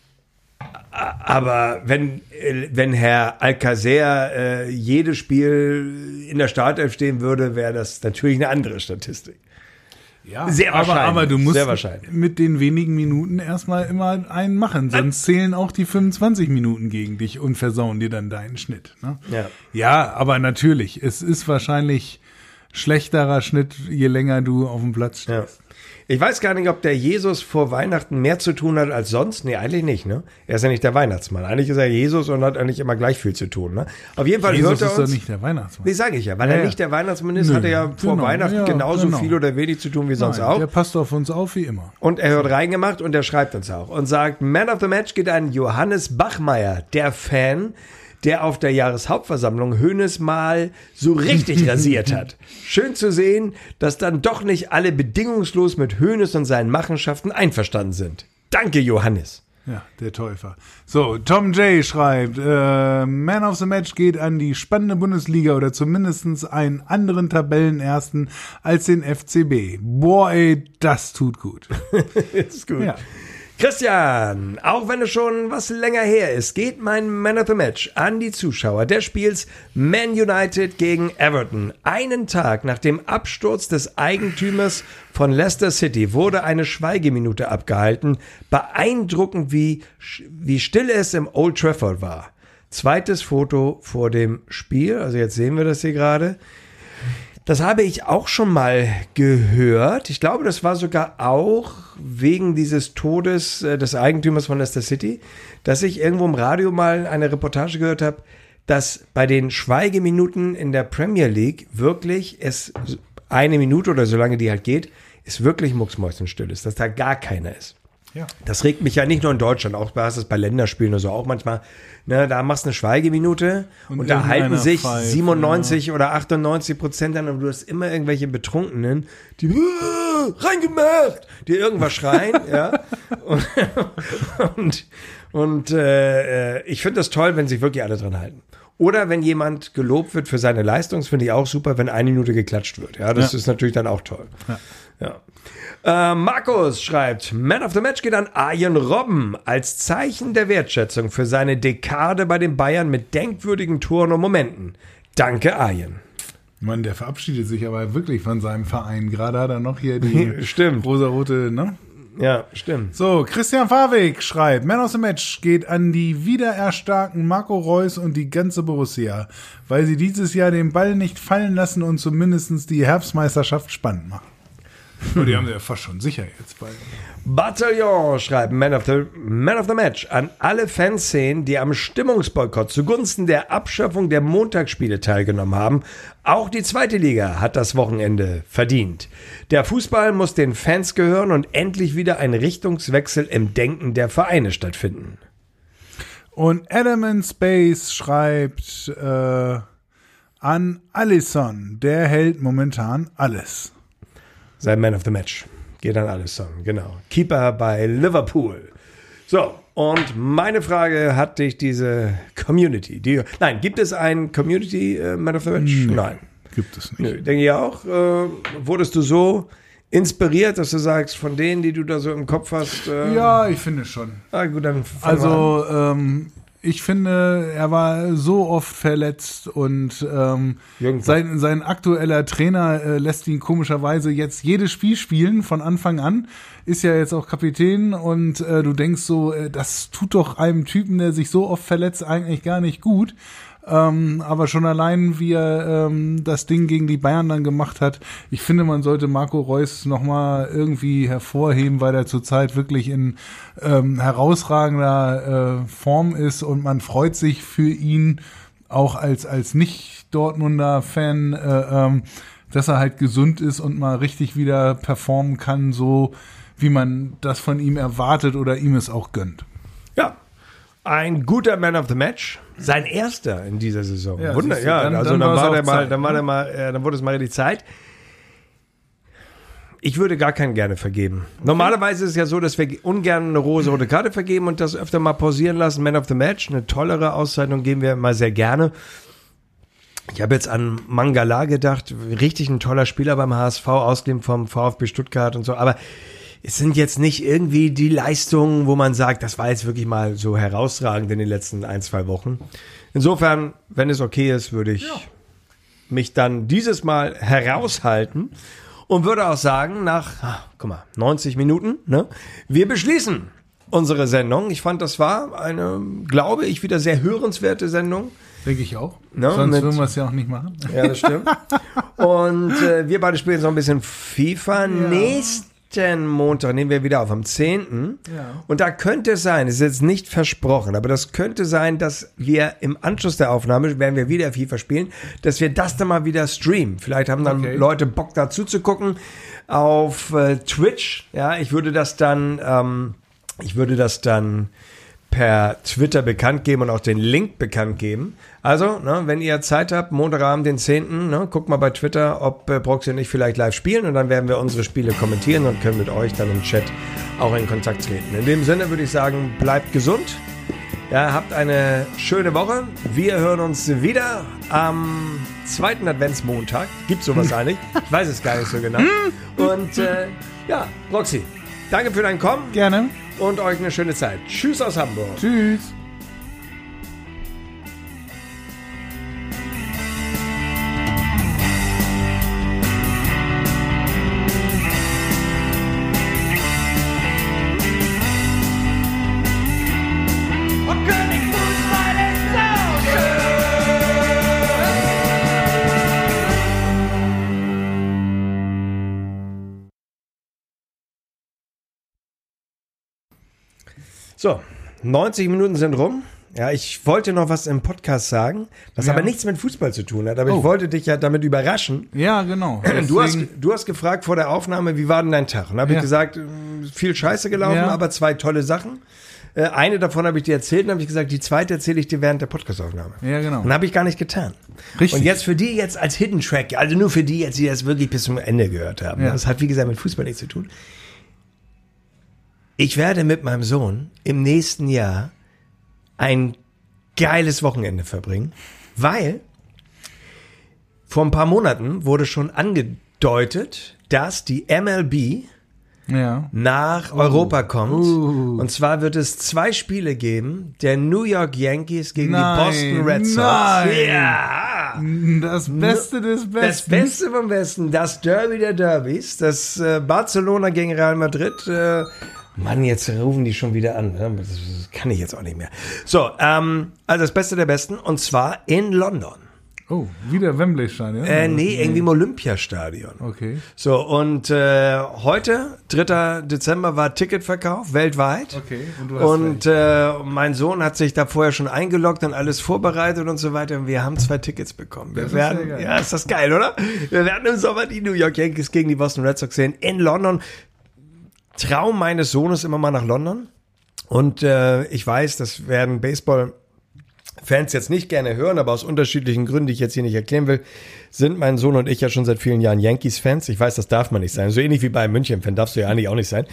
[SPEAKER 1] Aber wenn, wenn Herr Alcacer äh, jedes Spiel in der Startelf stehen würde, wäre das natürlich eine andere Statistik.
[SPEAKER 3] Ja,
[SPEAKER 1] sehr wahrscheinlich.
[SPEAKER 3] Aber, aber du musst
[SPEAKER 1] sehr wahrscheinlich.
[SPEAKER 3] mit den wenigen Minuten erstmal immer einen machen, sonst zählen auch die fünfundzwanzig Minuten gegen dich und versauen dir dann deinen Schnitt. Ne?
[SPEAKER 1] Ja.
[SPEAKER 3] ja, aber natürlich, es ist wahrscheinlich schlechterer Schnitt, je länger du auf dem Platz stehst.
[SPEAKER 1] Ja. Ich weiß gar nicht, ob der Jesus vor Weihnachten mehr zu tun hat als sonst. Nee, eigentlich nicht, ne? Er ist ja nicht der Weihnachtsmann. Eigentlich ist er Jesus und hat eigentlich immer gleich viel zu tun, ne? Auf jeden Fall
[SPEAKER 3] Jesus
[SPEAKER 1] hört er
[SPEAKER 3] ist
[SPEAKER 1] uns.
[SPEAKER 3] doch nicht der Weihnachtsmann.
[SPEAKER 1] Nee, sage ich ja. Weil
[SPEAKER 3] Ja,
[SPEAKER 1] er
[SPEAKER 3] ja.
[SPEAKER 1] nicht der Weihnachtsmann ist,
[SPEAKER 3] Nö,
[SPEAKER 1] hat er ja vor
[SPEAKER 3] genau,
[SPEAKER 1] Weihnachten
[SPEAKER 3] ja,
[SPEAKER 1] genauso
[SPEAKER 3] genau.
[SPEAKER 1] viel oder wenig zu tun wie sonst
[SPEAKER 3] Nein,
[SPEAKER 1] auch.
[SPEAKER 3] der passt auf uns auf wie immer.
[SPEAKER 1] Und er hört reingemacht und er schreibt uns auch und sagt, Man of the Match geht an Johannes Bachmeier, der Fan, der auf der Jahreshauptversammlung Hoeneß mal so richtig rasiert hat. Schön zu sehen, dass dann doch nicht alle bedingungslos mit Hoeneß und seinen Machenschaften einverstanden sind. Danke, Johannes.
[SPEAKER 3] Ja, der Täufer. So, Tom J. schreibt, äh, Man of the Match geht an die spannende Bundesliga oder zumindest einen anderen Tabellenersten als den F C B. Boah, ey, das tut gut.
[SPEAKER 1] Ist gut.
[SPEAKER 3] Ja.
[SPEAKER 1] Christian, auch wenn es schon was länger her ist, geht mein Man of the Match an die Zuschauer des Spiels Man United gegen Everton. Einen Tag nach dem Absturz des Eigentümers von Leicester City wurde eine Schweigeminute abgehalten. Beeindruckend, wie, wie still es im Old Trafford war. Zweites Foto vor dem Spiel, also jetzt sehen wir das hier gerade. Das habe ich auch schon mal gehört. Ich glaube, das war sogar auch wegen dieses Todes äh, des Eigentümers von Leicester City, dass ich irgendwo im Radio mal eine Reportage gehört habe, dass bei den Schweigeminuten in der Premier League wirklich es eine Minute oder so lange die halt geht, ist wirklich mucksmäuschenstill ist, dass da gar keiner ist.
[SPEAKER 3] Ja.
[SPEAKER 1] Das regt mich ja nicht nur in Deutschland, auch du hast es bei Länderspielen oder so auch manchmal. Ne, da machst du eine Schweigeminute und, und da halten
[SPEAKER 3] irgendeiner
[SPEAKER 1] sich
[SPEAKER 3] pfeift,
[SPEAKER 1] siebenundneunzig
[SPEAKER 3] ja.
[SPEAKER 1] oder achtundneunzig Prozent an und du hast immer irgendwelche Betrunkenen, die äh, reingemacht, die irgendwas schreien, ja. Und, und, und äh, ich finde das toll, wenn sich wirklich alle dran halten. Oder wenn jemand gelobt wird für seine Leistung, das finde ich auch super, wenn eine Minute geklatscht wird. Ja, das
[SPEAKER 3] Ja.
[SPEAKER 1] ist natürlich dann auch toll.
[SPEAKER 3] Ja.
[SPEAKER 1] Ja. Äh, Markus schreibt, Man of the Match geht an Arjen Robben als Zeichen der Wertschätzung für seine Dekade bei den Bayern mit denkwürdigen Toren und Momenten. Danke, Arjen.
[SPEAKER 3] Mann, der verabschiedet sich aber wirklich von seinem Verein. Gerade hat er noch hier die
[SPEAKER 1] Stimmt.
[SPEAKER 3] rosarote, ne?
[SPEAKER 1] Ja, stimmt.
[SPEAKER 3] So, Christian Fawig schreibt, Man of the Match geht an die wiedererstarkten Marco Reus und die ganze Borussia, weil sie dieses Jahr den Ball nicht fallen lassen und zumindest die Herbstmeisterschaft spannend machen. Oh, die haben sie ja fast schon sicher jetzt bald.
[SPEAKER 1] Bataillon schreibt Man of the, Man of the Match an alle Fanszenen, die am Stimmungsboykott zugunsten der Abschaffung der Montagsspiele teilgenommen haben. Auch die zweite Liga hat das Wochenende verdient. Der Fußball muss den Fans gehören und endlich wieder ein Richtungswechsel im Denken der Vereine stattfinden.
[SPEAKER 3] Und Adam in Space schreibt äh, an Alisson, der hält momentan alles.
[SPEAKER 1] Sein Man of the Match. Geht an Alisson, genau. Keeper bei Liverpool. So, und meine Frage, hat dich diese Community, die, nein, gibt es ein Community äh, Man of the Match?
[SPEAKER 3] Nee,
[SPEAKER 1] Nein.
[SPEAKER 3] Gibt es nicht.
[SPEAKER 1] Nö, denke ich auch. Äh, wurdest du so inspiriert, dass du sagst, von denen, die du da so im Kopf hast? Äh,
[SPEAKER 3] Ja, ich finde schon.
[SPEAKER 1] Ah, gut, dann fangen wir an.
[SPEAKER 3] Also, ähm, ich finde, er war so oft verletzt und ähm,
[SPEAKER 1] Jürgen
[SPEAKER 3] sein, sein aktueller Trainer äh, lässt ihn komischerweise jetzt jedes Spiel spielen von Anfang an. Ist ja jetzt auch Kapitän und äh, du denkst so, äh, das tut doch einem Typen, der sich so oft verletzt, eigentlich gar nicht gut. Ähm, aber schon allein, wie er ähm, das Ding gegen die Bayern dann gemacht hat, ich finde, man sollte Marco Reus nochmal irgendwie hervorheben, weil er zurzeit wirklich in ähm, herausragender äh, Form ist und man freut sich für ihn auch als als Nicht-Dortmunder Fan, äh, ähm, dass er halt gesund ist und mal richtig wieder performen kann, so wie man das von ihm erwartet oder ihm es auch gönnt.
[SPEAKER 1] Ja, ein guter Man of the Match. Sein erster in dieser Saison.
[SPEAKER 3] Ja,
[SPEAKER 1] Wunder,
[SPEAKER 3] siehst du,
[SPEAKER 1] ja,
[SPEAKER 3] dann-
[SPEAKER 1] also
[SPEAKER 3] dann
[SPEAKER 1] dann,
[SPEAKER 3] war's
[SPEAKER 1] war
[SPEAKER 3] auch
[SPEAKER 1] der mal,
[SPEAKER 3] Zeit,
[SPEAKER 1] dann war
[SPEAKER 3] ne?
[SPEAKER 1] der mal, äh, dann wurde es mal die Zeit. ich würde gar keinen gerne vergeben. Okay. Normalerweise ist es ja so, dass wir ungern eine rosa-rote Karte vergeben und das öfter mal pausieren lassen. Man of the Match, eine tollere Auszeichnung geben wir immer sehr gerne. Ich habe jetzt an Mangala gedacht, richtig ein toller Spieler beim H S V, ausgeliehen vom VfB Stuttgart und so, aber es sind jetzt nicht irgendwie die Leistungen, wo man sagt, das war jetzt wirklich mal so herausragend in den letzten ein, zwei Wochen. Insofern, wenn es okay ist, würde ich ja. mich dann dieses Mal heraushalten und würde auch sagen, nach, ach, guck mal, neunzig Minuten, ne, wir beschließen unsere Sendung. Ich fand, das war eine, glaube ich, wieder sehr hörenswerte Sendung.
[SPEAKER 3] Denke ich auch.
[SPEAKER 1] No,
[SPEAKER 3] Sonst
[SPEAKER 1] mit,
[SPEAKER 3] würden wir es ja auch nicht machen.
[SPEAKER 1] Ja, das stimmt. Und äh, wir beide spielen so ein bisschen FIFA. Ja. Nächsten Montag nehmen wir wieder auf, am zehnten Ja. Und da könnte es sein, es ist jetzt nicht versprochen, aber das könnte sein, dass wir im Anschluss der Aufnahme, werden wir wieder FIFA spielen, dass wir das dann mal wieder streamen. Vielleicht haben dann okay. Leute Bock dazu zu gucken auf äh, Twitch. Ja, ich würde das dann, ähm, ich würde das dann per Twitter bekannt geben und auch den Link bekannt geben. Also, ne, wenn ihr Zeit habt, Montagabend, den zehnten Ne, guckt mal bei Twitter, ob äh, Proxy und ich vielleicht live spielen und dann werden wir unsere Spiele kommentieren und können mit euch dann im Chat auch in Kontakt treten. In dem Sinne würde ich sagen, bleibt gesund. Ja, habt eine schöne Woche. Wir hören uns wieder am zweiten Adventsmontag. Gibt's sowas eigentlich? Ich weiß es gar nicht so genau. Und äh, ja, Proxy, danke für dein Kommen.
[SPEAKER 3] Gerne.
[SPEAKER 1] Und euch eine schöne Zeit. Tschüss aus Hamburg.
[SPEAKER 3] Tschüss.
[SPEAKER 2] Und König Fußball ist so
[SPEAKER 1] So, neunzig Minuten sind rum. Ja, ich wollte noch was im Podcast sagen, was ja. aber nichts mit Fußball zu tun hat. Aber oh. ich wollte dich ja damit überraschen.
[SPEAKER 3] Ja, genau.
[SPEAKER 1] Du hast, du hast gefragt vor der Aufnahme, wie war denn dein Tag? Und da habe ja. ich gesagt, viel Scheiße gelaufen, ja. aber zwei tolle Sachen. Eine davon habe ich dir erzählt und habe ich gesagt, die zweite erzähle ich dir während der Podcastaufnahme.
[SPEAKER 3] Ja, genau.
[SPEAKER 1] Und habe ich gar nicht getan.
[SPEAKER 3] Richtig.
[SPEAKER 1] Und jetzt für die jetzt als Hidden Track, also nur für die jetzt, die das wirklich bis zum Ende gehört haben.
[SPEAKER 3] Ja.
[SPEAKER 1] Das hat, wie gesagt, mit Fußball nichts zu tun. Ich werde mit meinem Sohn im nächsten Jahr ein geiles Wochenende verbringen, weil vor ein paar Monaten wurde schon angedeutet, dass die M L B
[SPEAKER 3] ja.
[SPEAKER 1] nach uh. Europa kommt. Uh. Und zwar wird es zwei Spiele geben, der New York Yankees gegen
[SPEAKER 3] nein,
[SPEAKER 1] die Boston Red Sox.
[SPEAKER 3] Nein.
[SPEAKER 1] Ja.
[SPEAKER 3] Das Beste des Besten.
[SPEAKER 1] Das Beste vom Besten, das Derby der Derbys, das äh, Barcelona gegen Real Madrid. Äh, Mann, jetzt rufen die schon wieder an. Das, das kann ich jetzt auch nicht mehr. So, ähm, also das Beste der Besten und zwar in London.
[SPEAKER 3] Oh, wieder Wembley-Stadion?
[SPEAKER 1] Äh, nee, irgendwie im Olympiastadion.
[SPEAKER 3] Okay.
[SPEAKER 1] So, und äh, heute, dritter Dezember, war Ticketverkauf weltweit.
[SPEAKER 3] Okay, und du hast
[SPEAKER 1] Und äh, mein Sohn hat sich da vorher schon eingeloggt und alles vorbereitet und so weiter. Und wir haben zwei Tickets bekommen. Wir
[SPEAKER 3] das
[SPEAKER 1] werden,
[SPEAKER 3] ist sehr geil.
[SPEAKER 1] Ja, ist das geil, oder? Wir werden im Sommer die New York Yankees gegen die Boston Red Sox sehen in London. Traum meines Sohnes immer mal nach London. Und äh, ich weiß, das werden Baseball-Fans jetzt nicht gerne hören, aber aus unterschiedlichen Gründen, die ich jetzt hier nicht erklären will, sind mein Sohn und ich ja schon seit vielen Jahren Yankees-Fans. Ich weiß, das darf man nicht sein. So ähnlich wie bei München-Fan darfst du ja eigentlich auch nicht sein.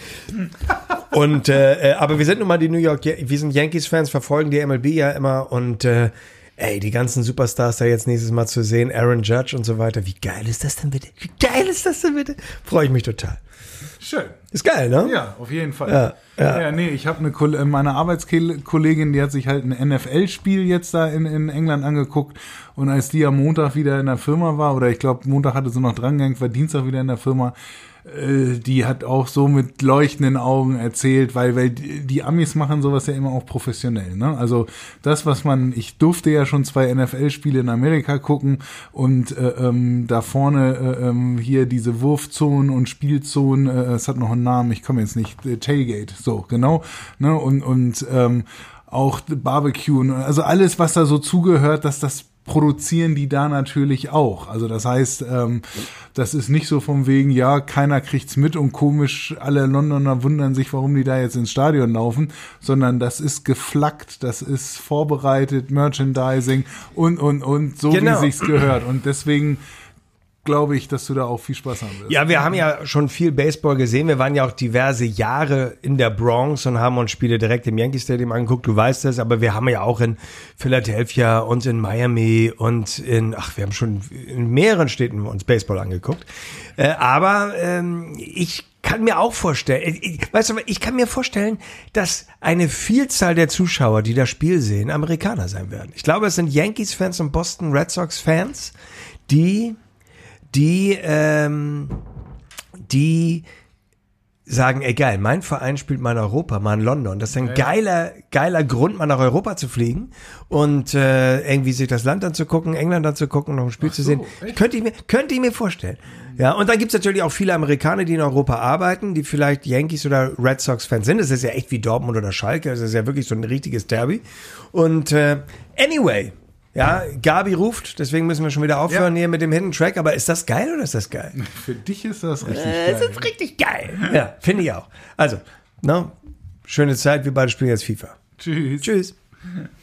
[SPEAKER 1] Und äh, aber wir sind nun mal die New York, wir sind Yankees-Fans, verfolgen die M L B ja immer und äh, ey, die ganzen Superstars da jetzt nächstes Mal zu sehen, Aaron Judge und so weiter. Wie geil ist das denn bitte? Wie geil ist das denn bitte? Freue ich mich total.
[SPEAKER 3] Schön.
[SPEAKER 1] Ist geil, ne?
[SPEAKER 3] Ja, auf jeden Fall.
[SPEAKER 1] Ja, ja.
[SPEAKER 3] ja nee, ich habe eine Ko- meine Arbeitskollegin, die hat sich halt ein N F L-Spiel jetzt da in, in England angeguckt und als die am Montag wieder in der Firma war, oder ich glaube Montag hatte sie noch drangehängt, war Dienstag wieder in der Firma, äh, die hat auch so mit leuchtenden Augen erzählt, weil, weil die, die Amis machen sowas ja immer auch professionell, ne? Also das, was man, ich durfte ja schon zwei N F L-Spiele in Amerika gucken und äh, ähm, da vorne äh, ähm, hier diese Wurfzonen und Spielzonen, äh, es hat noch einen Namen, ich komme jetzt nicht, äh, Tailgate, so, genau, ne? Und, und ähm, auch Barbecue, also alles, was da so zugehört, dass das produzieren die da natürlich auch. Also das heißt, ähm, das ist nicht so vom wegen, ja, keiner kriegt's mit und komisch, alle Londoner wundern sich, warum die da jetzt ins Stadion laufen, sondern das ist geflaggt, das ist vorbereitet, Merchandising und, und, und, so
[SPEAKER 1] genau.
[SPEAKER 3] wie sich's gehört. Und deswegen glaube ich, dass du da auch viel Spaß haben wirst.
[SPEAKER 1] Ja, wir haben ja schon viel Baseball gesehen. Wir waren ja auch diverse Jahre in der Bronx und haben uns Spiele direkt im Yankee Stadium angeguckt. Du weißt das, aber wir haben ja auch in Philadelphia und in Miami und in, ach, wir haben schon in mehreren Städten uns Baseball angeguckt. Äh, aber ähm, ich kann mir auch vorstellen, ich, weißt du, ich kann mir vorstellen, dass eine Vielzahl der Zuschauer, die das Spiel sehen, Amerikaner sein werden. Ich glaube, es sind Yankees-Fans und Boston Red Sox-Fans, die die, ähm, die sagen, ey geil, mein Verein spielt mal in Europa, mal in London. Das ist ein ja, geiler, geiler Grund, mal nach Europa zu fliegen und äh, irgendwie sich das Land anzugucken, England anzugucken, noch ein Spiel Ach zu sehen. So, könnte ich mir, könnte ich mir vorstellen. Ja, und dann gibt's natürlich auch viele Amerikaner, die in Europa arbeiten, die vielleicht Yankees oder Red Sox-Fans sind. Das ist ja echt wie Dortmund oder Schalke. Das ist ja wirklich so ein richtiges Derby. Und äh, anyway, ja, Gabi ruft, deswegen müssen wir schon wieder aufhören ja. hier mit dem Hidden Track. Aber ist das geil oder ist das geil?
[SPEAKER 3] Für dich ist das richtig
[SPEAKER 1] äh,
[SPEAKER 3] geil.
[SPEAKER 1] Das ist richtig geil. Ja, finde ich auch. Also, ne, schöne Zeit. Wir beide spielen jetzt FIFA.
[SPEAKER 3] Tschüss.
[SPEAKER 1] Tschüss.